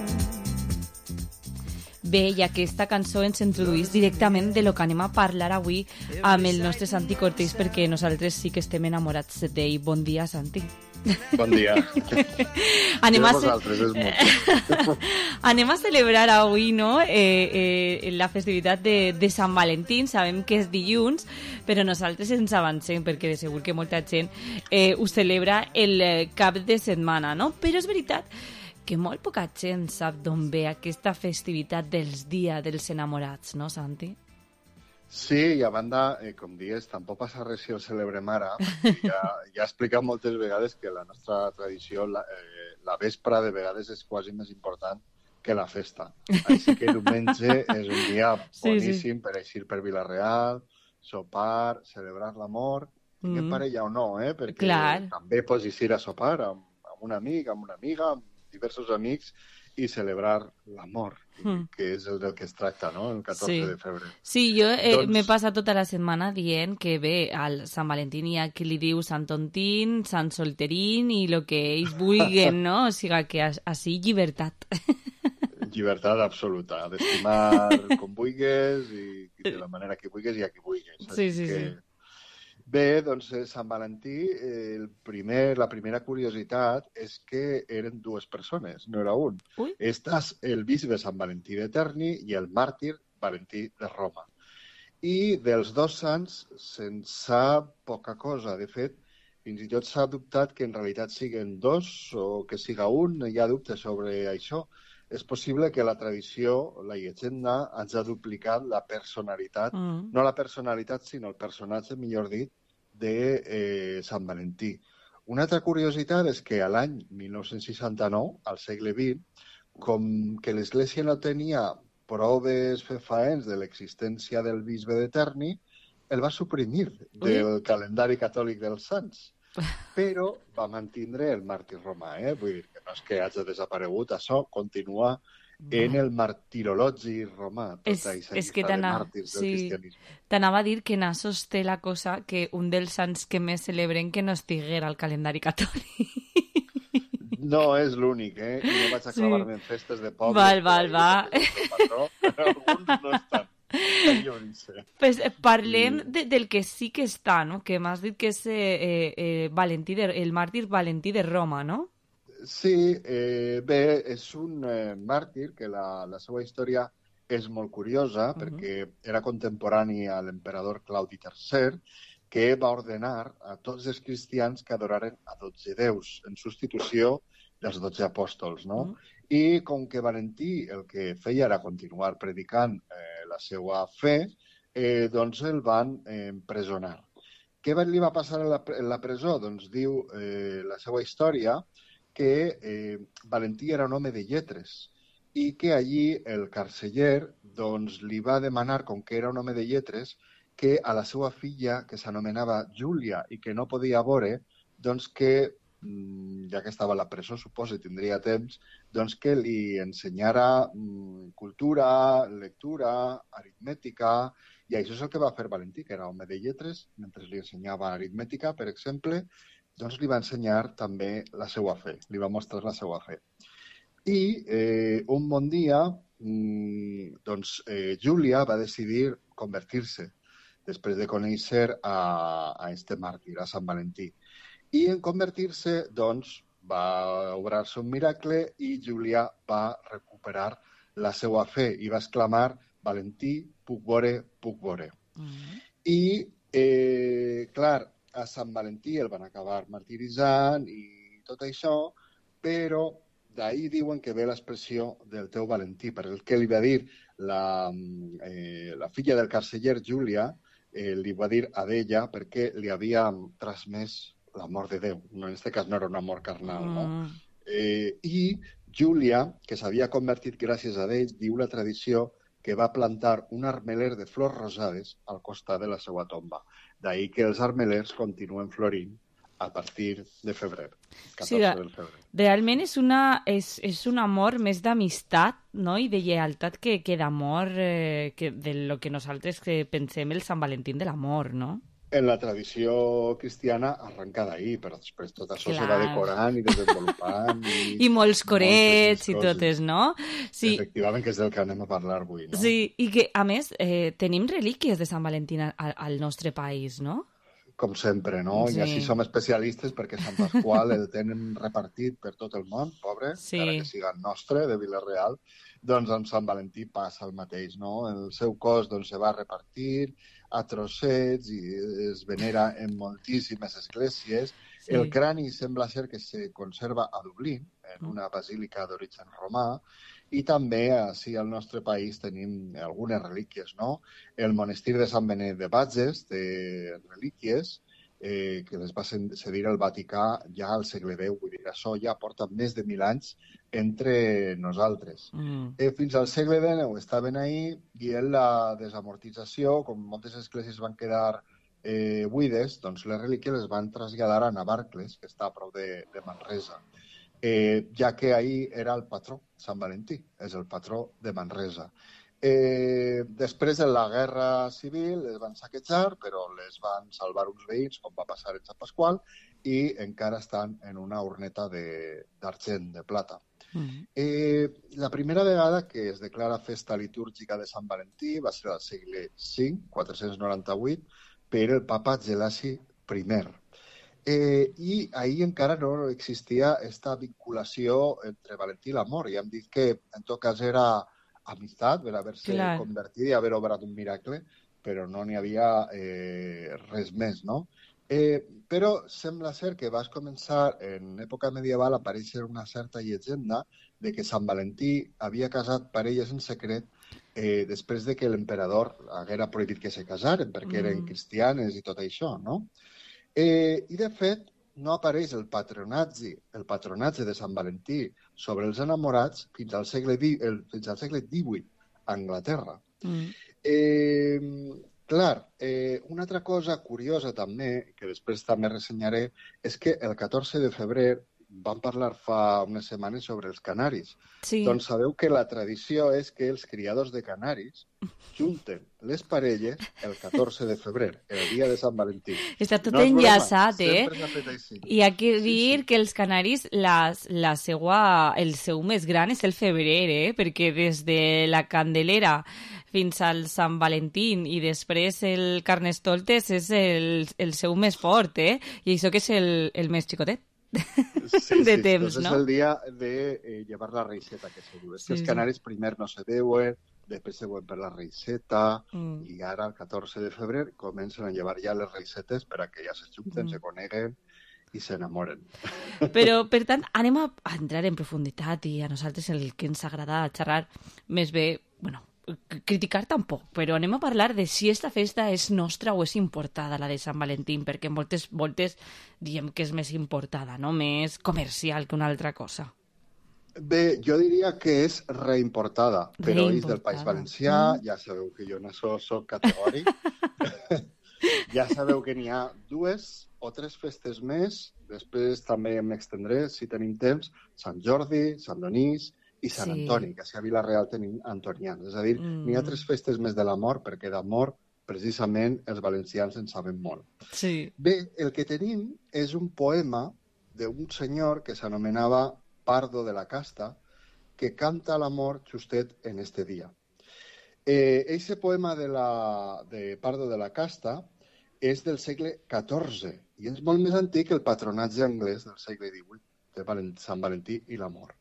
Bé, i aquesta cançó ens introduís directament de lo que anem a parlar avui amb el nostre Santi Cortés, perquè nosaltres sí que estem enamorats d'ell. Bon dia, Santi. Bon dia. anem, a vosaltres, és molt. anem a celebrar avui, no?, eh, eh, la festivitat de, de Sant Valentín. Sabem que és dilluns, però nosaltres ens avancem perquè de segur que molta gent eh, ho celebra el eh, cap de setmana, no? Però és veritat que molt poca gent sap d'on ve aquesta festivitat dels Dia dels Enamorats, no, Santi? Sí, i a banda, eh, com digues, tampoc passa res si ho celebrem ara. Ja, ja he explicat moltes vegades que la nostra tradició, la, eh, la vespra de vegades és quasi més important que la festa. Així que diumenge és un dia boníssim sí, sí. per eixir per Vila-real, sopar, celebrar l'amor, tinguem mm. parella o no, eh? Perquè Clar. també pots eixir a sopar amb, amb un amic, amb una amiga, amb diversos amics i celebrar l'amor, mm. que és el del que es tracta, no?, el catorze sí. de febrer. Sí, jo eh, doncs... m'he passat tota la setmana dient que bé, al Sant Valentín hi ha qui li diu Sant Tontín, Sant Solterín i el que ells vulguin, no? O sigui que així llibertat. Llibertat absoluta, d'estimar com vulguis i, i de la manera que vulguis i a qui vulguis. Sí, sí, que... sí. Bé, doncs Sant Valentí, eh, el primer, la primera curiositat és que eren dues persones, no era un. Ui. Estàs el bisbe Sant Valentí de Terni i el màrtir Valentí de Roma. I dels dos sants se'n sap poca cosa. De fet, fins i tot s'ha dubtat que en realitat siguin dos o que siga un. Hi ha dubtes sobre això. És possible que la tradició, la llegenda, ens ha duplicat la personalitat, Mm. no la personalitat, sinó el personatge, millor dit, de eh, Sant Valentí. Una altra curiositat és que a l'any mil nou-cents seixanta-nou, al segle vint, com que l'Església no tenia proves fefaents de l'existència del bisbe de Terni, el va suprimir del calendari catòlic dels sants. Però va mantindre el màrtir romà, eh? Vull dir que no és que hagi desaparegut, això continua en el martirologi romà. És, és que t'anava sí, t'anava a dir que Nassos té la cosa que un dels sants que més celebren que no estiguera al calendari catòlic. No és l'únic, eh? I no vaig a clavar-me sí. en festes de poble. Val, val, va. Patró, però alguns no estan. Pues, eh, parlem sí. de, del que sí que està, no? Que m'has dit que és eh, eh, Valentí de, el màrtir Valentí de Roma, no? Sí, eh, bé, és un eh, màrtir que la, la seva història és molt curiosa, uh-huh. perquè era contemporani a l'emperador Claudi tercer, que va ordenar a tots els cristians que adoraren a dotze déus, en substitució dels dotze apòstols, no? Uh-huh. I com que Valentí el que feia era continuar predicant eh, la seva fe, eh, doncs el van eh, empresonar. Què li va passar en la, en la presó? Doncs diu eh, la seva història que eh, Valentí era un home de lletres i que allí el carceller doncs, li va demanar, com que era un home de lletres, que a la seva filla, que s'anomenava Júlia i que no podia veure, doncs que ja que estava a la presó, suposo, i tindria temps, doncs que li ensenyara mm, cultura, lectura, aritmètica, i això és el que va fer Valentí, que era home de lletres, mentre li ensenyava aritmètica, per exemple, doncs li va ensenyar també la seva fe, li va mostrar la seva fe. I eh, un bon dia, mm, doncs, eh, Júlia va decidir convertir-se, després de conèixer a, a este màrtir, a Sant Valentí. I en convertir-se, doncs, va obrar-se un miracle i Júlia va recuperar la seva fe i va exclamar Valentí, puc veure, puc veure. Mm-hmm. I, eh, clar, a Sant Valentí el van acabar martiritzant i tot això, però d'ahir diuen que ve l'expressió del teu Valentí, per el que li va dir la, eh, la filla del carceller, Júlia, eh, li va dir a ella perquè li havia transmès l'amor de Déu. No, en aquest cas no era un amor carnal, no? Mm. Eh, I Júlia, que s'havia convertit gràcies a ell, diu la tradició que va plantar un armeler de flors rosades al costat de la seva tomba. D'ahir que els armelers continuen florint a partir de febrer, catorze sí, de febrer. Realment és, una, és, és un amor més d'amistat, no? I de lleialtat que, que d'amor, eh, que de lo que nosaltres que pensem el Sant Valentí de l'amor, no? En la tradició cristiana arrenca d'ahir, però després tot això Clar. se va decorant i desenvolupant. I, I molts corets i totes, no? Sí. Efectivament, que és del que anem a parlar avui, no? Sí, i que, a més, eh, tenim relíquies de Sant Valentí al, al nostre país, no? Com sempre, no? Sí. I així som especialistes perquè Sant Pasqual el tenen repartit per tot el món, pobre, sí. encara que siga nostre, de Vila-real. Doncs amb Sant Valentí passa el mateix, no? El seu cos doncs, se va repartir a trossets i es venera en moltíssimes esglésies. Sí. El crani sembla ser que se conserva a Dublín, en una basílica d'origen romà, i també així al nostre país tenim algunes relíquies, no? El monestir de Sant Benet de Bages té relíquies eh, que les va cedir el Vaticà ja al segle deu, vull dir, això ja porta més de mil anys entre nosaltres. Mm. Eh, fins al segle dinou estaven ahí i en la desamortització, com moltes esglésies van quedar eh, buides, doncs les relíquies les van traslladar a Navarcles, que està a prop de, de Manresa, eh, ja que ahí era el patró, Sant Valentí, és el patró de Manresa. Eh, després de la Guerra Civil les van saquejar, però les van salvar uns veïns, com va passar en Sant Pasqual, i encara estan en una urneta d'argent, de, de plata. Mm-hmm. eh, la primera vegada que es declara festa litúrgica de Sant Valentí va ser al segle cinc, quatre-cents noranta-vuit, per el papa Gelasi primer. Eh, I ahir encara no existia aquesta vinculació entre Valentí i l'amor. Ja hem dit que en tot cas era amistat, per haver-se convertit i haver obrat un miracle, però no n'hi havia eh, res més, no? Eh, però sembla ser que va començar en època medieval a aparèixer una certa llegenda de que Sant Valentí havia casat parelles en secret eh, després de que l'emperador haguera prohibit que se casaren perquè eren Mm. cristianes i tot això, no? Eh, I, de fet, no apareix el patronatge, el patronatge de Sant Valentí sobre els enamorats fins al segle, di- el, fins al segle divuit a Anglaterra. Mm. Eh, clar, eh, una altra cosa curiosa també, que després també ressenyaré, és que el catorze de febrer vam parlar fa unes setmanes sobre els canaris. Sí. Doncs sabeu que la tradició és que els criadors de canaris junten les parelles el catorze de febrer, el dia de Sant Valentí. Està tot No és broma, enllaçat, eh? sempre s'ha fet així. I ha que dir que els canaris, la, la seua, el seu més gran és el febrer, eh? Perquè des de la Candelera fins al Sant Valentín i després el Carnestoltes és el, el seu més fort, eh? I això que és el, el més xicotet. Sí, de sí, temps, doncs no? és el dia de eh, llevar la reiseta, que se diu. És Sí, que els sí. canaris primer no se veuen, després se veuen per la reiseta, Mm. i ara, el catorze de febrer, comencen a llevar ja les reisetes per a que ja se junten, Mm. se coneguen i s'enamoren. Però, per tant, anem a a entrar en profunditat i a nosaltres el que ens agrada xerrar més bé, bueno, c- criticar tampoc, però anem a parlar de si esta festa és nostra o és importada, la de Sant Valentín, perquè en moltes voltes diem que és més importada, no? Més comercial que una altra cosa. Bé, jo diria que és reimportada, però és del Reimportada. País Valencià, Mm. ja sabeu que jo en això soc categòric. Ja sabeu que n'hi ha dues o tres festes més, després també m'extendré, si tenim temps, Sant Jordi, Sant Donís i Sant Sí. Antoni, que a Vilareal tenim antonians. És a dir, Mm. n'hi ha tres festes més de l'amor, perquè d'amor, precisament, els valencians en saben molt. Sí. Bé, el que tenim és un poema d'un senyor que s'anomenava Pardo de la Casta, que canta l'amor justet en este dia. Eh, eixe poema de, la, de Pardo de la Casta és del segle catorze i és molt més antic que el patronatge anglès del segle divuit, de Valen- Sant Valentí i l'amor.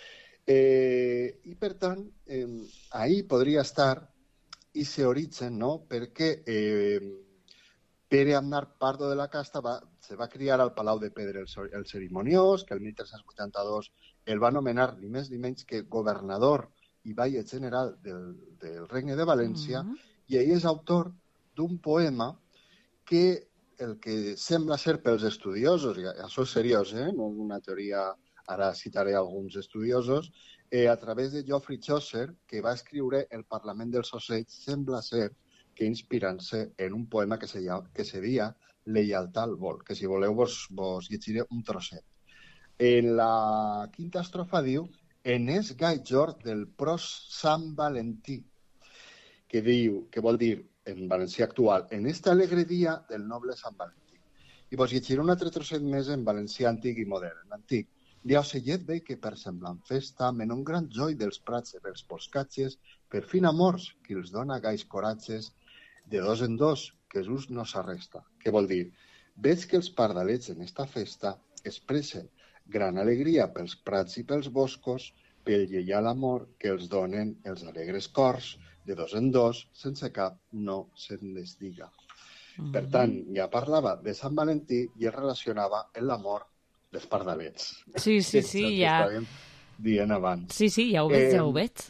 Eh, I, per tant, eh, ahir podria estar i se origen, no? Perquè eh, Pere Aznar Pardo de la Casta va, se va criar al Palau de Pedre el, Cer- el Cerimoniós, que el mil tres-cents vuitanta-dos el va nomenar ni més ni menys que governador i batle general del, del Regne de València, Mm. i ell és autor d'un poema que el que sembla ser pels estudiosos, i això és seriós, eh? No és una teoria, ara citaré alguns estudiosos, eh, a través de Geoffrey Chaucer, que va escriure El Parlament dels Ocells, sembla ser que inspirant-se en un poema que se, lla- que se deia Lleialtat al vol, que si voleu vos, vos llegiré un trosset. En la quinta estrofa diu en és gai jord del pros Sant Valentí, que diu, que vol dir en valencià actual, en este alegre dia del noble Sant Valentí. I vos llegiré un altre trosset més en valencià antic i modern. En antic, li ocellet ve que per semblant festa, men un gran joy dels prats i dels boscatges, per fin amors, qui els dona gais coratges, de dos en dos, que just no s'arresta. Què vol dir? Veig que els pardalets en esta festa expressen gran alegria pels prats i pels boscos, pel lleial amor que els donen els alegres cors, de dos en dos, sense cap no se'n desdiga. Per tant, ja parlava de Sant Valentí i es relacionava en l'amor dels pardalets. Sí, sí, És sí, el que ja... estàvem dient abans. Sí, sí, ja ho veig, ja ho Eh, veig.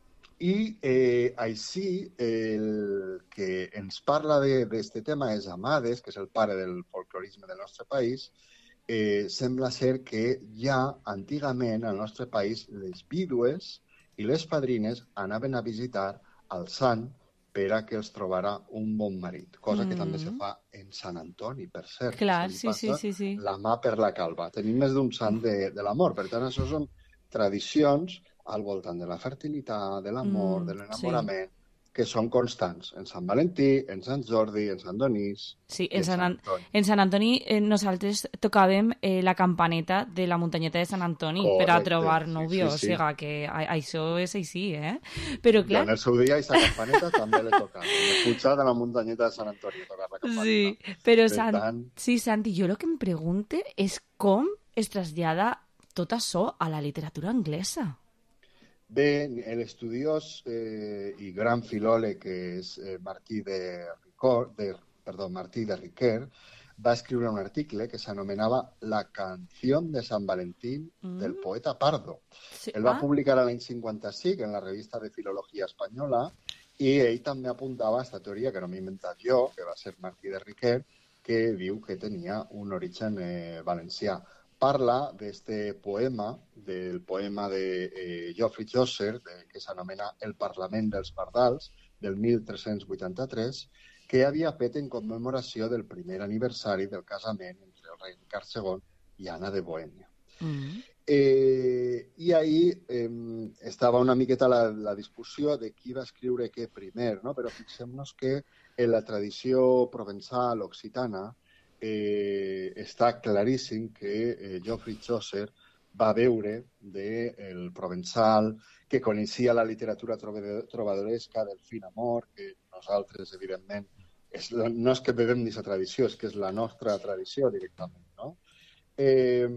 I eh, així el que ens parla d'aquest tema és Amades, que és el pare del folclorisme del nostre país. Eh, sembla ser que ja antigament al nostre país les vídues i les padrines anaven a visitar al sant per a que els trobara un bon marit, cosa que Mm. també se fa en Sant Antoni, per cert. Clar, Se li sí, sí, passa sí, sí. La mà per la calva. Tenim més d'un sant de, de l'amor, per tant, això són tradicions al voltant de la fertilitat, de l'amor, Mm, de l'enamorament, que són constants en Sant Valentí, en Sant Jordi, en Sant Donís... Sí, i en Sant, An Antoni. en Sant Antoni eh, nosaltres tocàvem eh, la campaneta de la muntanyeta de Sant Antoni per a Correcte, trobar sí, nòvio, sí, sí. o sigui que a, això és així, eh? Però Jo clar... en el seu dia, aquesta campaneta també l'he tocat. L'he pujat a la muntanyeta de Sant Antoni a tocar la campaneta. Sí, però Per Sant... tant, sí, Santi, jo el que em pregunte és com es trasllada tot això a la literatura anglesa. Bé, l'estudiós eh, i gran filòleg que és eh, Martí de, Ricor, de, perdó, Martí de Riquer va escriure un article que s'anomenava La canción de San Valentín mm. del poeta Pardo. Sí. El va ah. publicar l'any cinquanta-cinc en la revista de Filologia Espanyola i ell també apuntava a aquesta teoria, que no m'he inventat jo, que va ser Martí de Riquer, que diu que tenia un origen eh, valencià. Parla d'este poema, del poema de eh, Geoffrey Chaucer, de, que s'anomena El Parlament dels Pardals, del mil tres-cents vuitanta-tres, que havia fet en commemoració del primer aniversari del casament entre el rei Ricard segon i Anna de Bohèmia. Mm-hmm. Eh, I ahir eh, estava una miqueta la, la discussió de qui va escriure què primer, no? Però fixem-nos que en la tradició provençal occitana eh, està claríssim que eh, Geoffrey Chaucer va veure del provençal, que coneixia la literatura trobadoresca del fin amor, que nosaltres, evidentment, és, no és que bevem ni la tradició, és que és la nostra tradició directament, no? Eh,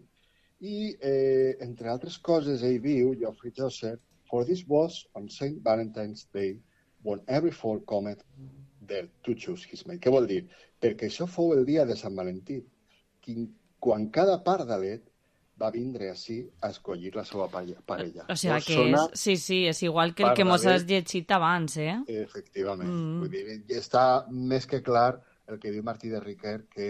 I, eh, entre altres coses, ell diu, Geoffrey Chaucer, for this was on Saint Valentine's Day, when every fall cometh there to choose his mate. Què vol dir? Perquè això fou el dia de Sant Valentí, quan cada pardalet va vindre així a escollir la seva parella. O sigui que és, sí, sí, és igual que el que mos has llegit abans, eh? Efectivament. Mm. Vull dir, està més que clar el que diu Martí de Riquer, que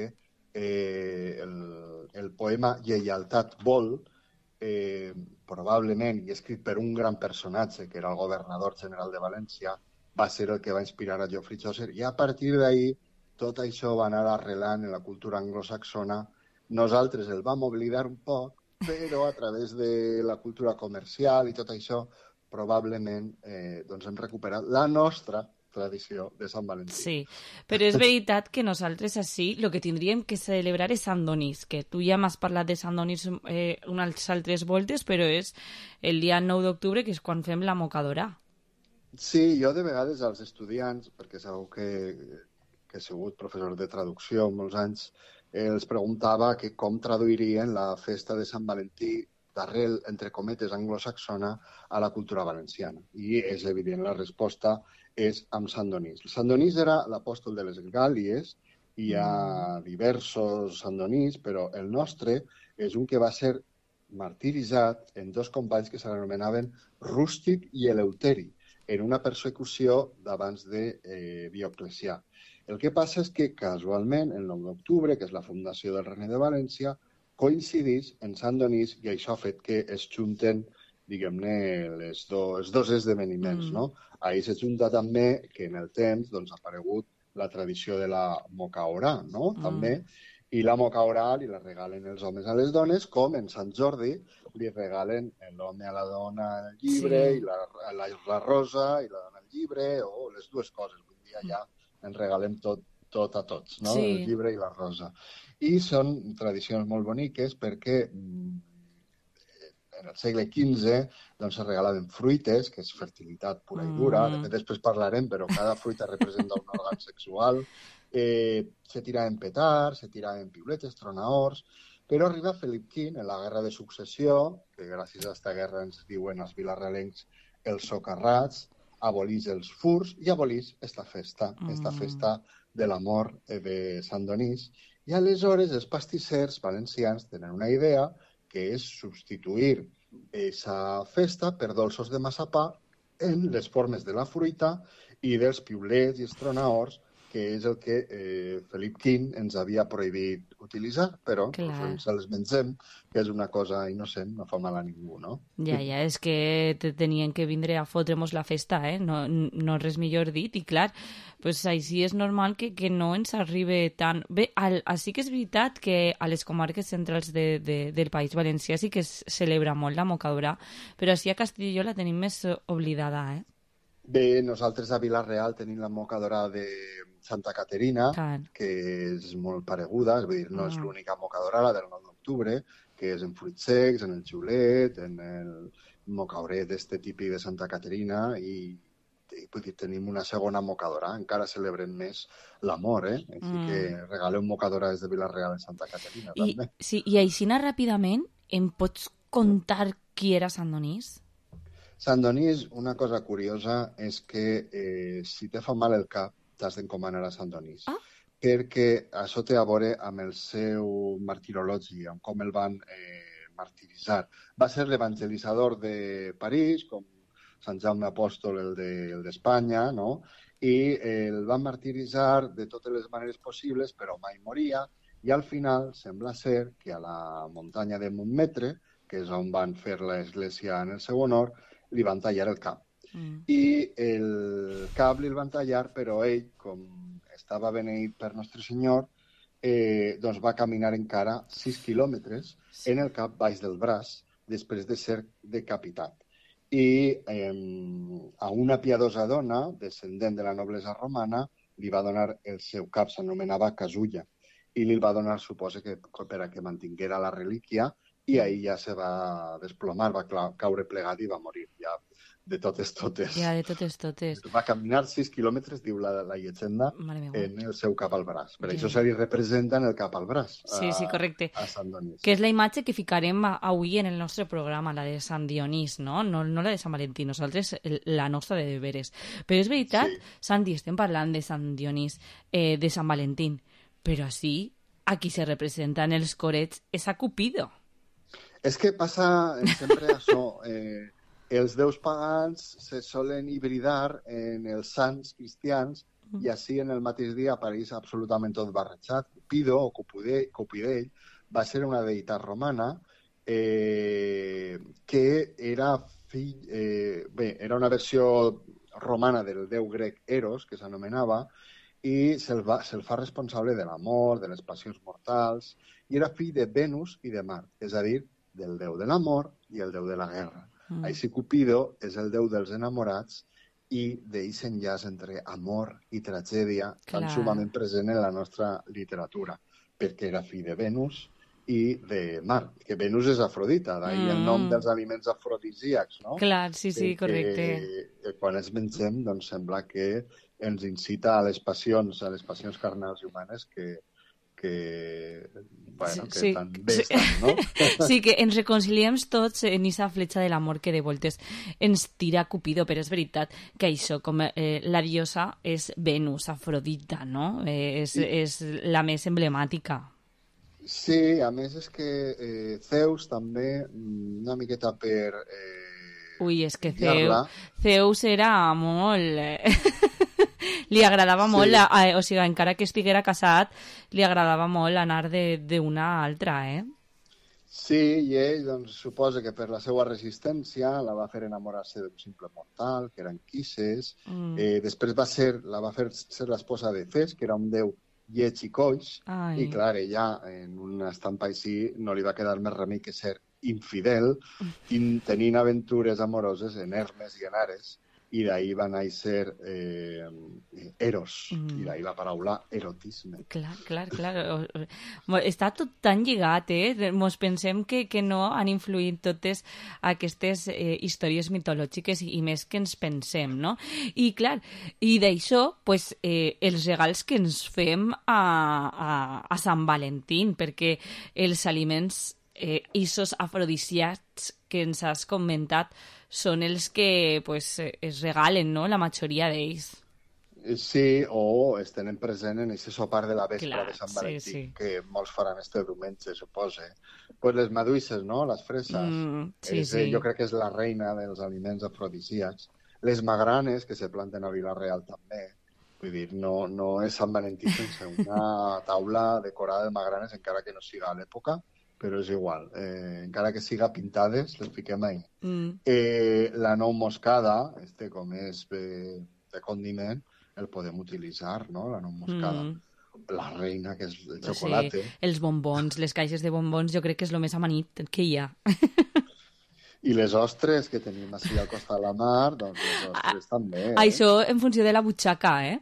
eh, el, el poema Lleialtat vol, eh, probablement, i escrit per un gran personatge, que era el governador general de València, va ser el que va inspirar a Geoffrey Chaucer, i a partir d'ahir tot això va anar arrelant en la cultura anglosaxona. Nosaltres el vam oblidar un poc, però a través de la cultura comercial i tot això, probablement eh, doncs hem recuperat la nostra tradició de Sant Valentí. Sí, però és veritat que nosaltres així el que tindríem que celebrar és Sant Donís, que tu ja m'has parlat de Sant Donís eh, unes altres voltes, però és el dia nou d'octubre, que és quan fem la mocadora. Sí, jo de vegades als estudiants, perquè sabeu que, que he sigut professor de traducció molts anys, eh, els preguntava que com traduirien la festa de Sant Valentí d'arrel, entre cometes, anglosaxona a la cultura valenciana. I és evident, la resposta és amb Sant Donís. Sant Donís era l'apòstol de les Gàl·lies, hi ha diversos Sant Donís, però el nostre és un que va ser martiritzat en dos companys que s'anomenaven Rústic i Eleuteri, en una persecució d'abans de eh, Dioclecià. El que passa és que, casualment, el nou d'octubre, que és la fundació del Regne de València, coincideix en Sant Donís i això ha fet que es junten, diguem-ne, les do, els dos esdeveniments, mm. no? Ahir se junta també que en el temps doncs, ha aparegut la tradició de la mocaorà, no? Mm. També, i la mocaorà li la regalen els homes a les dones, com en Sant Jordi li regalen l'home a la dona el llibre, sí. i la, la, la rosa i la dona el llibre, o les dues coses. Avui dia ja ens regalem tot, tot a tots, no? Sí. El llibre i la rosa. I són tradicions molt boniques perquè en el segle quinze doncs, se regalaven fruites, que és fertilitat pura i dura, mm. de fet després parlarem, però cada fruita representa un òrgan sexual, eh, se tiraven petards, se tiraven piuletes, tronaors, però arriba Felip quinze en la guerra de successió, que gràcies a aquesta guerra ens diuen els vilarrelencs els socarrats, abolís els furs i abolís esta festa, mm. esta festa de l'amor de Sant Donís. I aleshores els pastissers valencians tenen una idea que és substituir aquesta festa per dolços de massapà en les formes de la fruita i dels piulets i els tronaors, que és el que eh, Felip quinze ens havia prohibit utilitzar, però ens els mengem, que és una cosa innocent, no fa mal a ningú, no? Ja, ja, és que te tenien que vindre a fotre-mos la festa, eh? No, no res millor dit, i clar, pues així és normal que, que no ens arribi tant... Bé, al, així que és veritat que a les comarques centrals de, de, del País Valencià sí que es celebra molt la mocadora, però així a Castelló la tenim més oblidada, eh? Bé, nosaltres a Vila-real tenim la mocadora de Santa Caterina, Clar. que és molt pareguda, és, vull dir, no mm. és l'única mocadora, la del nou d'octubre, que és en fruits secs, en el xulet, en el mocauret d'este típic de Santa Caterina, i, i vull dir, tenim una segona mocadora, encara celebrem més l'amor, eh? Així mm. que regaleu mocadora des de Vila-real en Santa Caterina, I, també. Sí, i així ràpidament, em pots contar qui era Sant Donís? Sant Donís, una cosa curiosa és que eh, si te fa mal el cap, t'has d'encomanar a Sant Donís. Ah. Perquè això té a veure amb el seu martirologi, amb com el van eh, martiritzar. Va ser l'evangelitzador de París, com Sant Jaume Apòstol, el d'Espanya, de, no? I eh, el van martiritzar de totes les maneres possibles, però mai moria, i al final sembla ser que a la muntanya de Montmetre, que és on van fer l'església en el seu honor, li van tallar el cap. Mm. I el cap li el van tallar, però ell, com estava beneït per Nostre Senyor, eh, doncs va caminar encara sis quilòmetres en el cap baix del braç, després de ser decapitat. I eh, a una piadosa dona, descendent de la noblesa romana, li va donar el seu cap, s'anomenava casulla, i li va donar, suposa, que, per a que mantinguera la relíquia, i ahir ja se va desplomar, va caure plegat i va morir ja de totes totes. Ja, de totes totes. Va caminar sis quilòmetres, diu la, la llegenda, en el seu cap al braç. Per ja. Això se li representa en el cap al braç. A, sí, sí, correcte. A Sant Donís. Que és la imatge que ficarem avui en el nostre programa, la de Sant Dionís, no? No, no la de Sant Valentí, nosaltres la nostra de deberes. Però és veritat, sí. Santi, estem parlant de Sant Dionís, eh, de Sant Valentín, però així, aquí se representen els corets, és a Cupido. És que passa sempre això... Eh, els déus pagans se solen hibridar en els sants cristians mm. i així en el mateix dia apareix absolutament tot barrejat. Cupido o Cupidell, Cupidell va ser una deïtat romana eh, que era fill, eh, bé, era una versió romana del déu grec Eros, que s'anomenava, i se'l se fa responsable de l'amor, de les passions mortals, i era fill de Venus i de Mart, és a dir, del déu de l'amor i el déu de la guerra. Mm. Així Cupido és el déu dels enamorats i d'ells enllaç entre amor i tragèdia Clar. Tan sumament present en la nostra literatura, perquè era fill de Venus i de Mart, que Venus és Afrodita, d'ahir mm. el nom dels aliments afrodisíacs, no? Clar, sí, sí, correcte. Que quan els mengem, doncs sembla que ens incita a les passions, a les passions carnals i humanes que que, bueno, que sí, tan bé estan, no? Sí, que ens reconciliem tots en aquesta fletxa de l'amor que de voltes ens tira Cupido, però és veritat que això, com eh, la diosa és Venus, Afrodita, no? Eh, és, sí. és la més emblemàtica. Sí, a més és que eh, Zeus també, una miqueta per... Eh, Ui, és que Zeus, Zeus era molt... Eh, li agradava molt, sí. a, o sigui, encara que estiguera casat, li agradava molt anar d'una a altra, eh? Sí, i ell, doncs, suposa que per la seva resistència la va fer enamorar-se d'un simple mortal, que era Anquises. Mm. Eh, després va ser, la va fer ser l'esposa de Fes, que era un déu lleig i coix, Ai. I clar, ella, en una estampa així, no li va quedar més remei que ser infidel, i tenint aventures amoroses en Hermes i en Ares, i d'ahir va néixer eh, Eros, mm. i d'ahir la paraula erotisme. Clar, clar, clar. Està tot tan lligat, eh? Mos pensem que, que no han influït totes aquestes eh, històries mitològiques i, i més que ens pensem, no? I clar, i d'això, pues, eh, els regals que ens fem a, a, a Sant Valentín, perquè els aliments eh, isos afrodisíacs que ens has comentat són els que pues, es regalen, no?, la majoria d'ells. Sí, o es tenen present en aquest sopar de la vespre Clar, de Sant Valentí, sí, sí. que molts faran este diumenge, suposa. Pues les maduixes, no?, les freses. Mm, sí, és, sí. Jo crec que és la reina dels aliments afrodisíacs. Les magranes, que se planten a Vila-real també. Vull dir, no, no és Sant Valentí sense una taula decorada de magranes, encara que no siga a l'època, però és igual. Eh, encara que siga pintades, les fiquem ahí. Mm. Eh, la nou moscada, este com és de, de condiment, el podem utilitzar, no?, la nou moscada. Mm. La reina, que és el xocolate. Sí, els bombons, les caixes de bombons, jo crec que és el més amanit que hi ha. I les ostres que tenim així al costat de la mar, doncs les ostres ah, també. Eh? Això en funció de la butxaca, eh?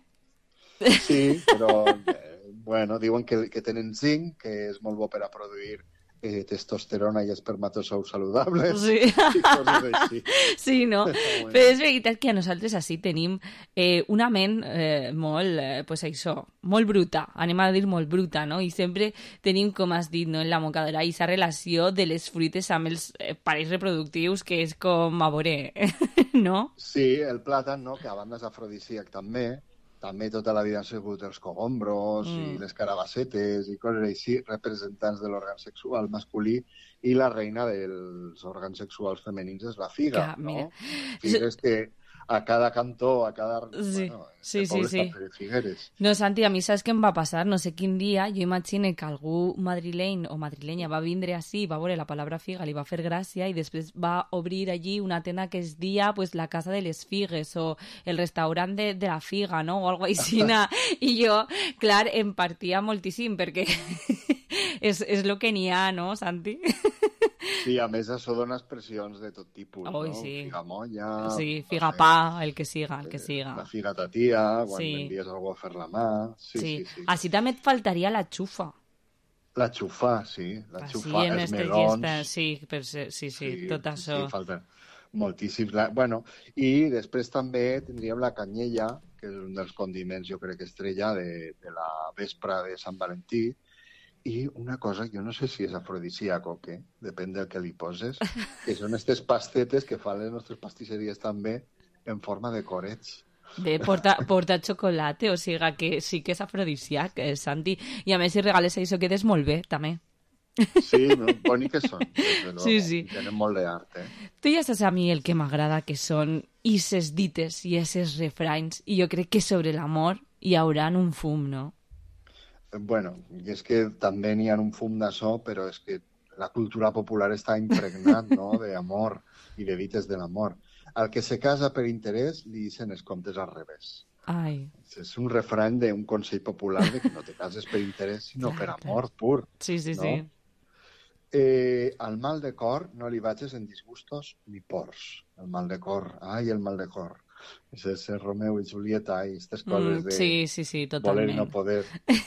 Sí, però, eh, bueno, diuen que, que tenen zinc, que és molt bo per a produir eh, testosterona i espermatozous saludables. Sí. I coses així. Sí, no? Bueno. Però és veritat que a nosaltres així tenim eh, una ment eh, molt, eh, pues això, molt bruta, anem a dir molt bruta, no? I sempre tenim, com has dit, no, en la mocadora, aquesta relació de les fruites amb els eh, parells reproductius, que és com, a veure, no? Sí, el plàtan, no?, que a banda és afrodisíac també, també tota la vida han sigut els cogombros mm. i les carabassetes i coses així, representants de l'òrgan sexual masculí, i la reina dels òrgans sexuals femenins és la figa, ja, no? Figues que a cada cantó, a cada... Sí, bueno, sí, sí, sí. Està Figueres. No, Santi, a mi saps què em va passar? No sé quin dia, jo imagino que algú madrileny o madrilenya va vindre així, va veure la paraula figa, li va fer gràcia i després va obrir allí una tenda que es dia pues, la casa de les figues o el restaurant de, de la figa, no? O algo així. I jo, clar, em partia moltíssim perquè és, és el que n'hi ha, no, Santi? Sí, a més això dona expressions de tot tipus, Oi, no? Sí. Figa molla... Sí, figa no pa, el que siga, el que siga. La figa tatia, quan sí. envies algú a fer la mà... Sí, sí, sí, sí. Així també et faltaria la xufa. La xufa, sí. La Així xufa, en els este melons... Llista, sí, per ser, sí, sí, sí, tot això. Sí, falta moltíssims... Bueno, i després també tindríem la canyella, que és un dels condiments, jo crec, estrella de, de la vespra de Sant Valentí. I una cosa, jo no sé si és afrodisíac o què, depèn del que li poses, que són aquestes pastetes que fan les nostres pastisseries també en forma de corets. Bé, porta, porta xocolata, o sigui que sí que és afrodisíac, eh, Santi. I a més, si regales això quedes molt bé, també. Sí, no, boniques són. Sí, sí. Tenen molt d'art, eh? Tu ja saps a mi el que m'agrada, que són ises dites i eses refranys, i jo crec que sobre l'amor hi haurà un fum, no? Bueno, i és que també n'hi ha un fum d'això, però és que la cultura popular està impregnat, no?, d'amor i de dites de l'amor. Al que se casa per interès li dicen els comptes al revés. Ai. És un refrany d'un consell popular de que no te cases per interès, sinó clar, per amor clar. Pur. Sí, sí, no? sí. Eh, al mal de cor no li vagis en disgustos ni pors. El mal de cor, ai, el mal de cor. És ese Romeo i Julieta i aquestes coses mm, de sí, sí, sí, totalment. voler i no poder.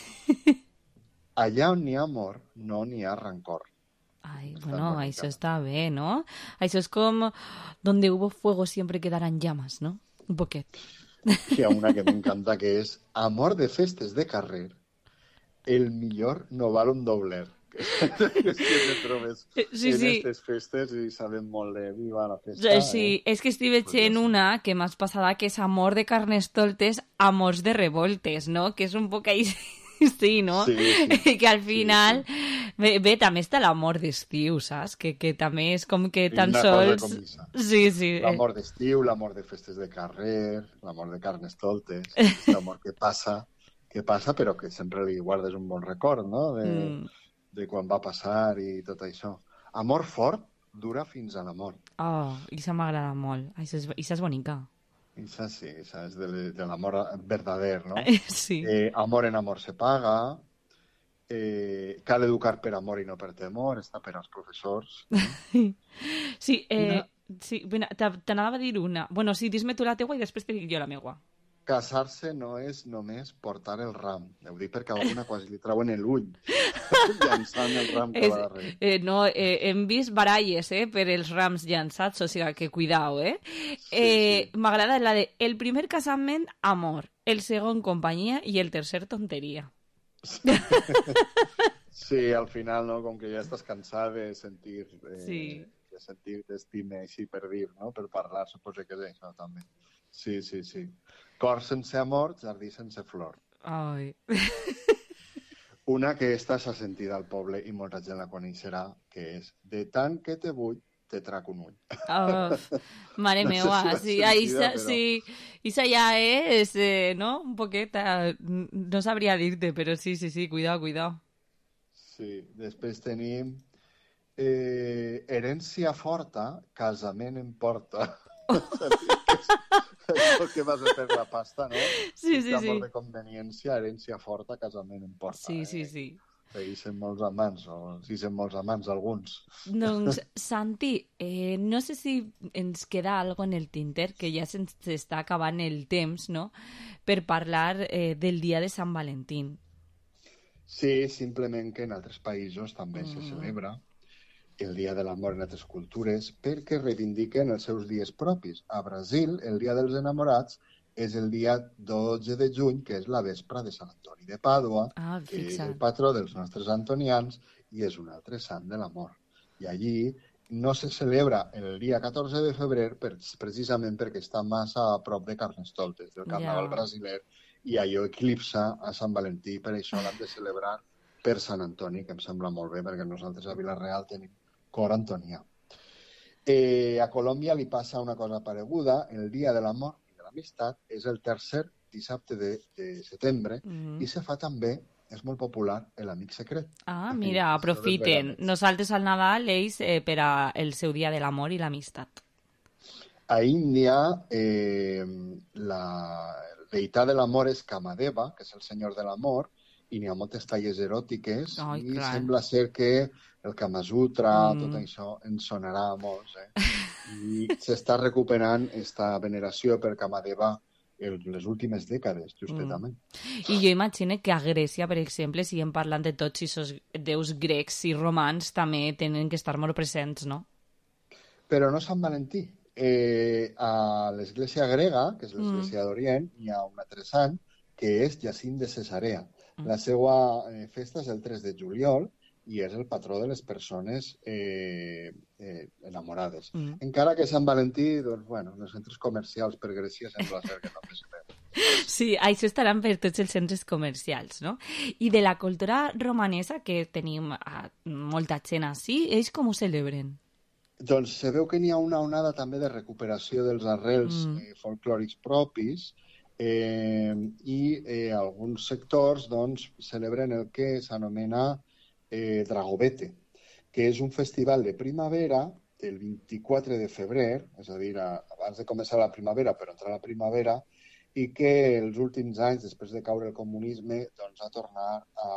Allà on n'hi ha amor, no n'hi ha rancor. Ai, està bueno, bonica. Això està bé, no? Això és com donde hubo fuego siempre quedarán llamas, no? Un poquet. Hi ha una que m'encanta que és amor de festes de carrer, el millor no val un dobler. És que te trobes sí, en sí. aquestes festes i sabem molt de viva la festa. Sí, eh? és que estic veient pues una que m'has passada que és amor de carnestoltes, amors de revoltes, no? Que és un poc ahí... Sí, no? Sí, sí. Que al final... Sí, sí. Bé, bé, també està l'amor d'estiu, saps? Que, que també és com que tan sols... Sí, sí. L'amor d'estiu, l'amor de festes de carrer, l'amor de carnestoltes, l'amor que passa, que passa, però que sempre li guardes un bon record, no? De, mm. de quan va passar i tot això. Amor fort dura fins a la mort. Oh, això m'agrada molt. Això és, això és bonica. Esa sí, esa es de, de l'amor verdader, no? Sí. Eh, amor en amor se paga, eh, cal educar per amor i no per temor, està per als professors. No? Sí, eh, una... sí, t'anava a dir una. Bueno, sí, dis-me tu la teua i després te dic jo la meua. Casar-se no és només portar el ram. Ho dic perquè a alguna quasi li trauen l'ull. Llançant el ram que va darrere. Eh, no, eh, hem vist baralles eh, per els rams llançats, o sigui que cuidao, eh? Sí, eh sí. M'agrada la de el primer casament, amor, el segon, companyia, i el tercer, tonteria. Sí. Sí, al final, no? Com que ja estàs cansat de sentir... Eh, sí. De sentir t'estime així per dir, no? Per parlar, suposo que és això, també. Sí, sí, sí. Cor sense amor, jardí sense flor. Ai. Una que esta s'ha sentit al poble i molta gent la coneixerà, que és de tant que te vull, te trac un ull. Oh, mare no meua, si sí, sentida, però... sí, Isa ja és, eh, no? Un poquet, eh, no sabria dir-te, però sí, sí, sí, cuidao, cuidao. Sí, després tenim eh, herència forta, casament en porta. Això que vas a fer la pasta, no? Sí, sí, sí. Amor de conveniència, herència forta, casament en porta. Sí, sí, sí. Eh? Si són molts amants, o si són molts amants, alguns. Doncs, Santi, eh, no sé si ens queda algo en el tinter, que ja se'ns està acabant el temps, no?, per parlar eh, del dia de Sant Valentín. Sí, simplement que en altres països també mm. se celebra. el Dia de l'Amor en altres cultures perquè reivindiquen els seus dies propis. A Brasil, el Dia dels Enamorats és el dia dotze de juny, que és la vespra de Sant Antoni de Pàdua, ah, que és el patró dels nostres antonians i és un altre sant de l'amor. I allí no se celebra el dia catorze de febrer per, precisament perquè està massa a prop de Carnestoltes, del carnaval yeah. brasiler, i allò eclipsa a Sant Valentí, per això l'hem de celebrar per Sant Antoni, que em sembla molt bé, perquè nosaltres a Vila-real tenim cor antonià. Eh, a Colòmbia li passa una cosa pareguda, el Dia de l'Amor i de l'Amistat és el tercer dissabte de, de setembre mm. i se fa també, és molt popular, l'Amic Secret. Ah, mira, aprofiten. Nosaltres al Nadal ells eh, per a el seu Dia de l'Amor i l'Amistat. A Índia, eh, la deïtat de l'amor és Kamadeva, que és el senyor de l'amor, i n'hi ha moltes talles eròtiques, Ai, i clar. Sembla ser que el Kama Sutra, mm. tot això, ens sonarà a molts. Eh? I s'està recuperant esta veneració per Kamadeva en les últimes dècades, justament. Mm. I jo imagino que a Grècia, per exemple, si hem parlat de tots aquests déus grecs i romans, també tenen que estar molt presents, no? Però no Sant Valentí. Eh, a l'església grega, que és l'església mm. d'Orient, hi ha un altre sant, que és Jacint de Cesarea. La seva eh, festa és el tres de juliol i és el patró de les persones eh, eh, enamorades. Mm. Encara que Sant Valentí, doncs, bueno, en els centres comercials per Grècia sembla ser que també se veu. Sí, això estaran per tots els centres comercials, no? I de la cultura romanesa, que tenim a molta gent així, ells com ho celebren? Doncs se veu que n'hi ha una onada també de recuperació dels arrels mm. eh, folclòrics propis, Eh, i eh, alguns sectors doncs, celebren el que s'anomena eh, Dragobete, que és un festival de primavera el vint-i-quatre de febrer, és a dir, a, abans de començar la primavera, però entrar a la primavera, i que els últims anys, després de caure el comunisme, doncs, ha tornat a,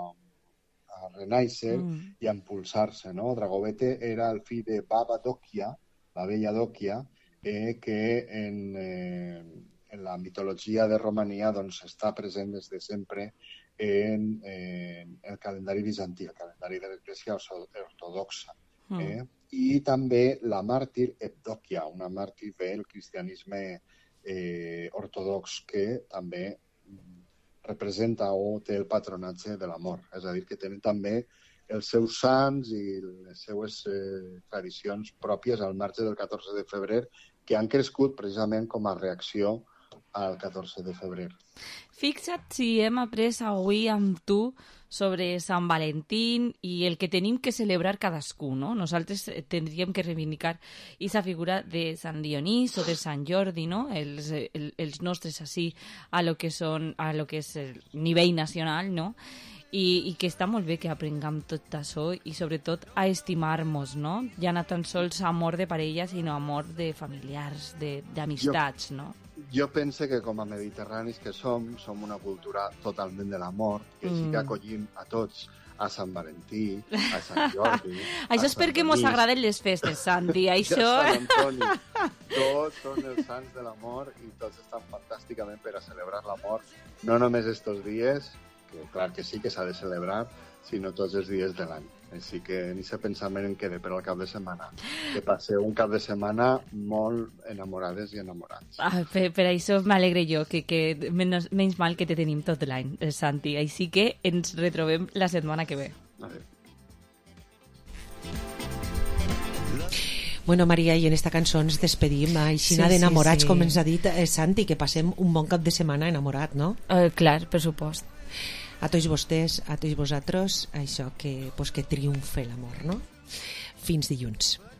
a renaixer mm. i a impulsar-se. No? Dragobete era el fill de Baba Dokia, la vella Dokia, eh, que en... Eh, en la mitologia de Romania doncs, està present des de sempre en, en el calendari bizantí, el calendari de l'Església ortodoxa. Mm. Eh? I també la màrtir Evdokia, una màrtir del cristianisme eh, ortodox que també representa o té el patronatge de l'amor. És a dir, que tenen també els seus sants i les seues eh, tradicions pròpies al marge del catorze de febrer, que han crescut precisament com a reacció al catorze de febrer. Fixa't si hem après avui amb tu sobre Sant Valentín i el que tenim que celebrar cadascú, no? Nosaltres tindríem que reivindicar aquesta figura de Sant Dionís o de Sant Jordi, no? Els, el, els nostres així a lo que són, a lo que és el nivell nacional, no? I, i que està molt bé que aprenguem tot això i sobretot a estimar-nos, no? Ja no tan sols amor de parella, sinó amor de familiars, d'amistats, no? Jo penso que com a mediterranis que som, som una cultura totalment de l'amor, que mm. sí que acollim a tots, a Sant Valentí, a Sant Jordi... Això és perquè mos agraden les festes, Santi, això... a Sant Antoni. Tots són els sants de l'amor i tots estan fantàsticament per a celebrar l'amor, no només estos dies, que clar que sí que s'ha de celebrar, sinó tots els dies de l'any. Així que ni sé pensament en què per al cap de setmana. Que passeu un cap de setmana molt enamorades i enamorats. Ah, per, per això m'alegre jo, que, que menys, menys mal que te tenim tot l'any, Santi. Així que ens retrobem la setmana que ve. Adéu. Bueno, Maria, i en esta cançó ens despedim així sí, d'enamorats, sí, sí. Com ens ha dit eh, Santi, que passem un bon cap de setmana enamorat, no? Uh, clar, per supost. A tots vostès, a tots vosaltres, això que, pues, que triomfe l'amor, no? Fins dilluns.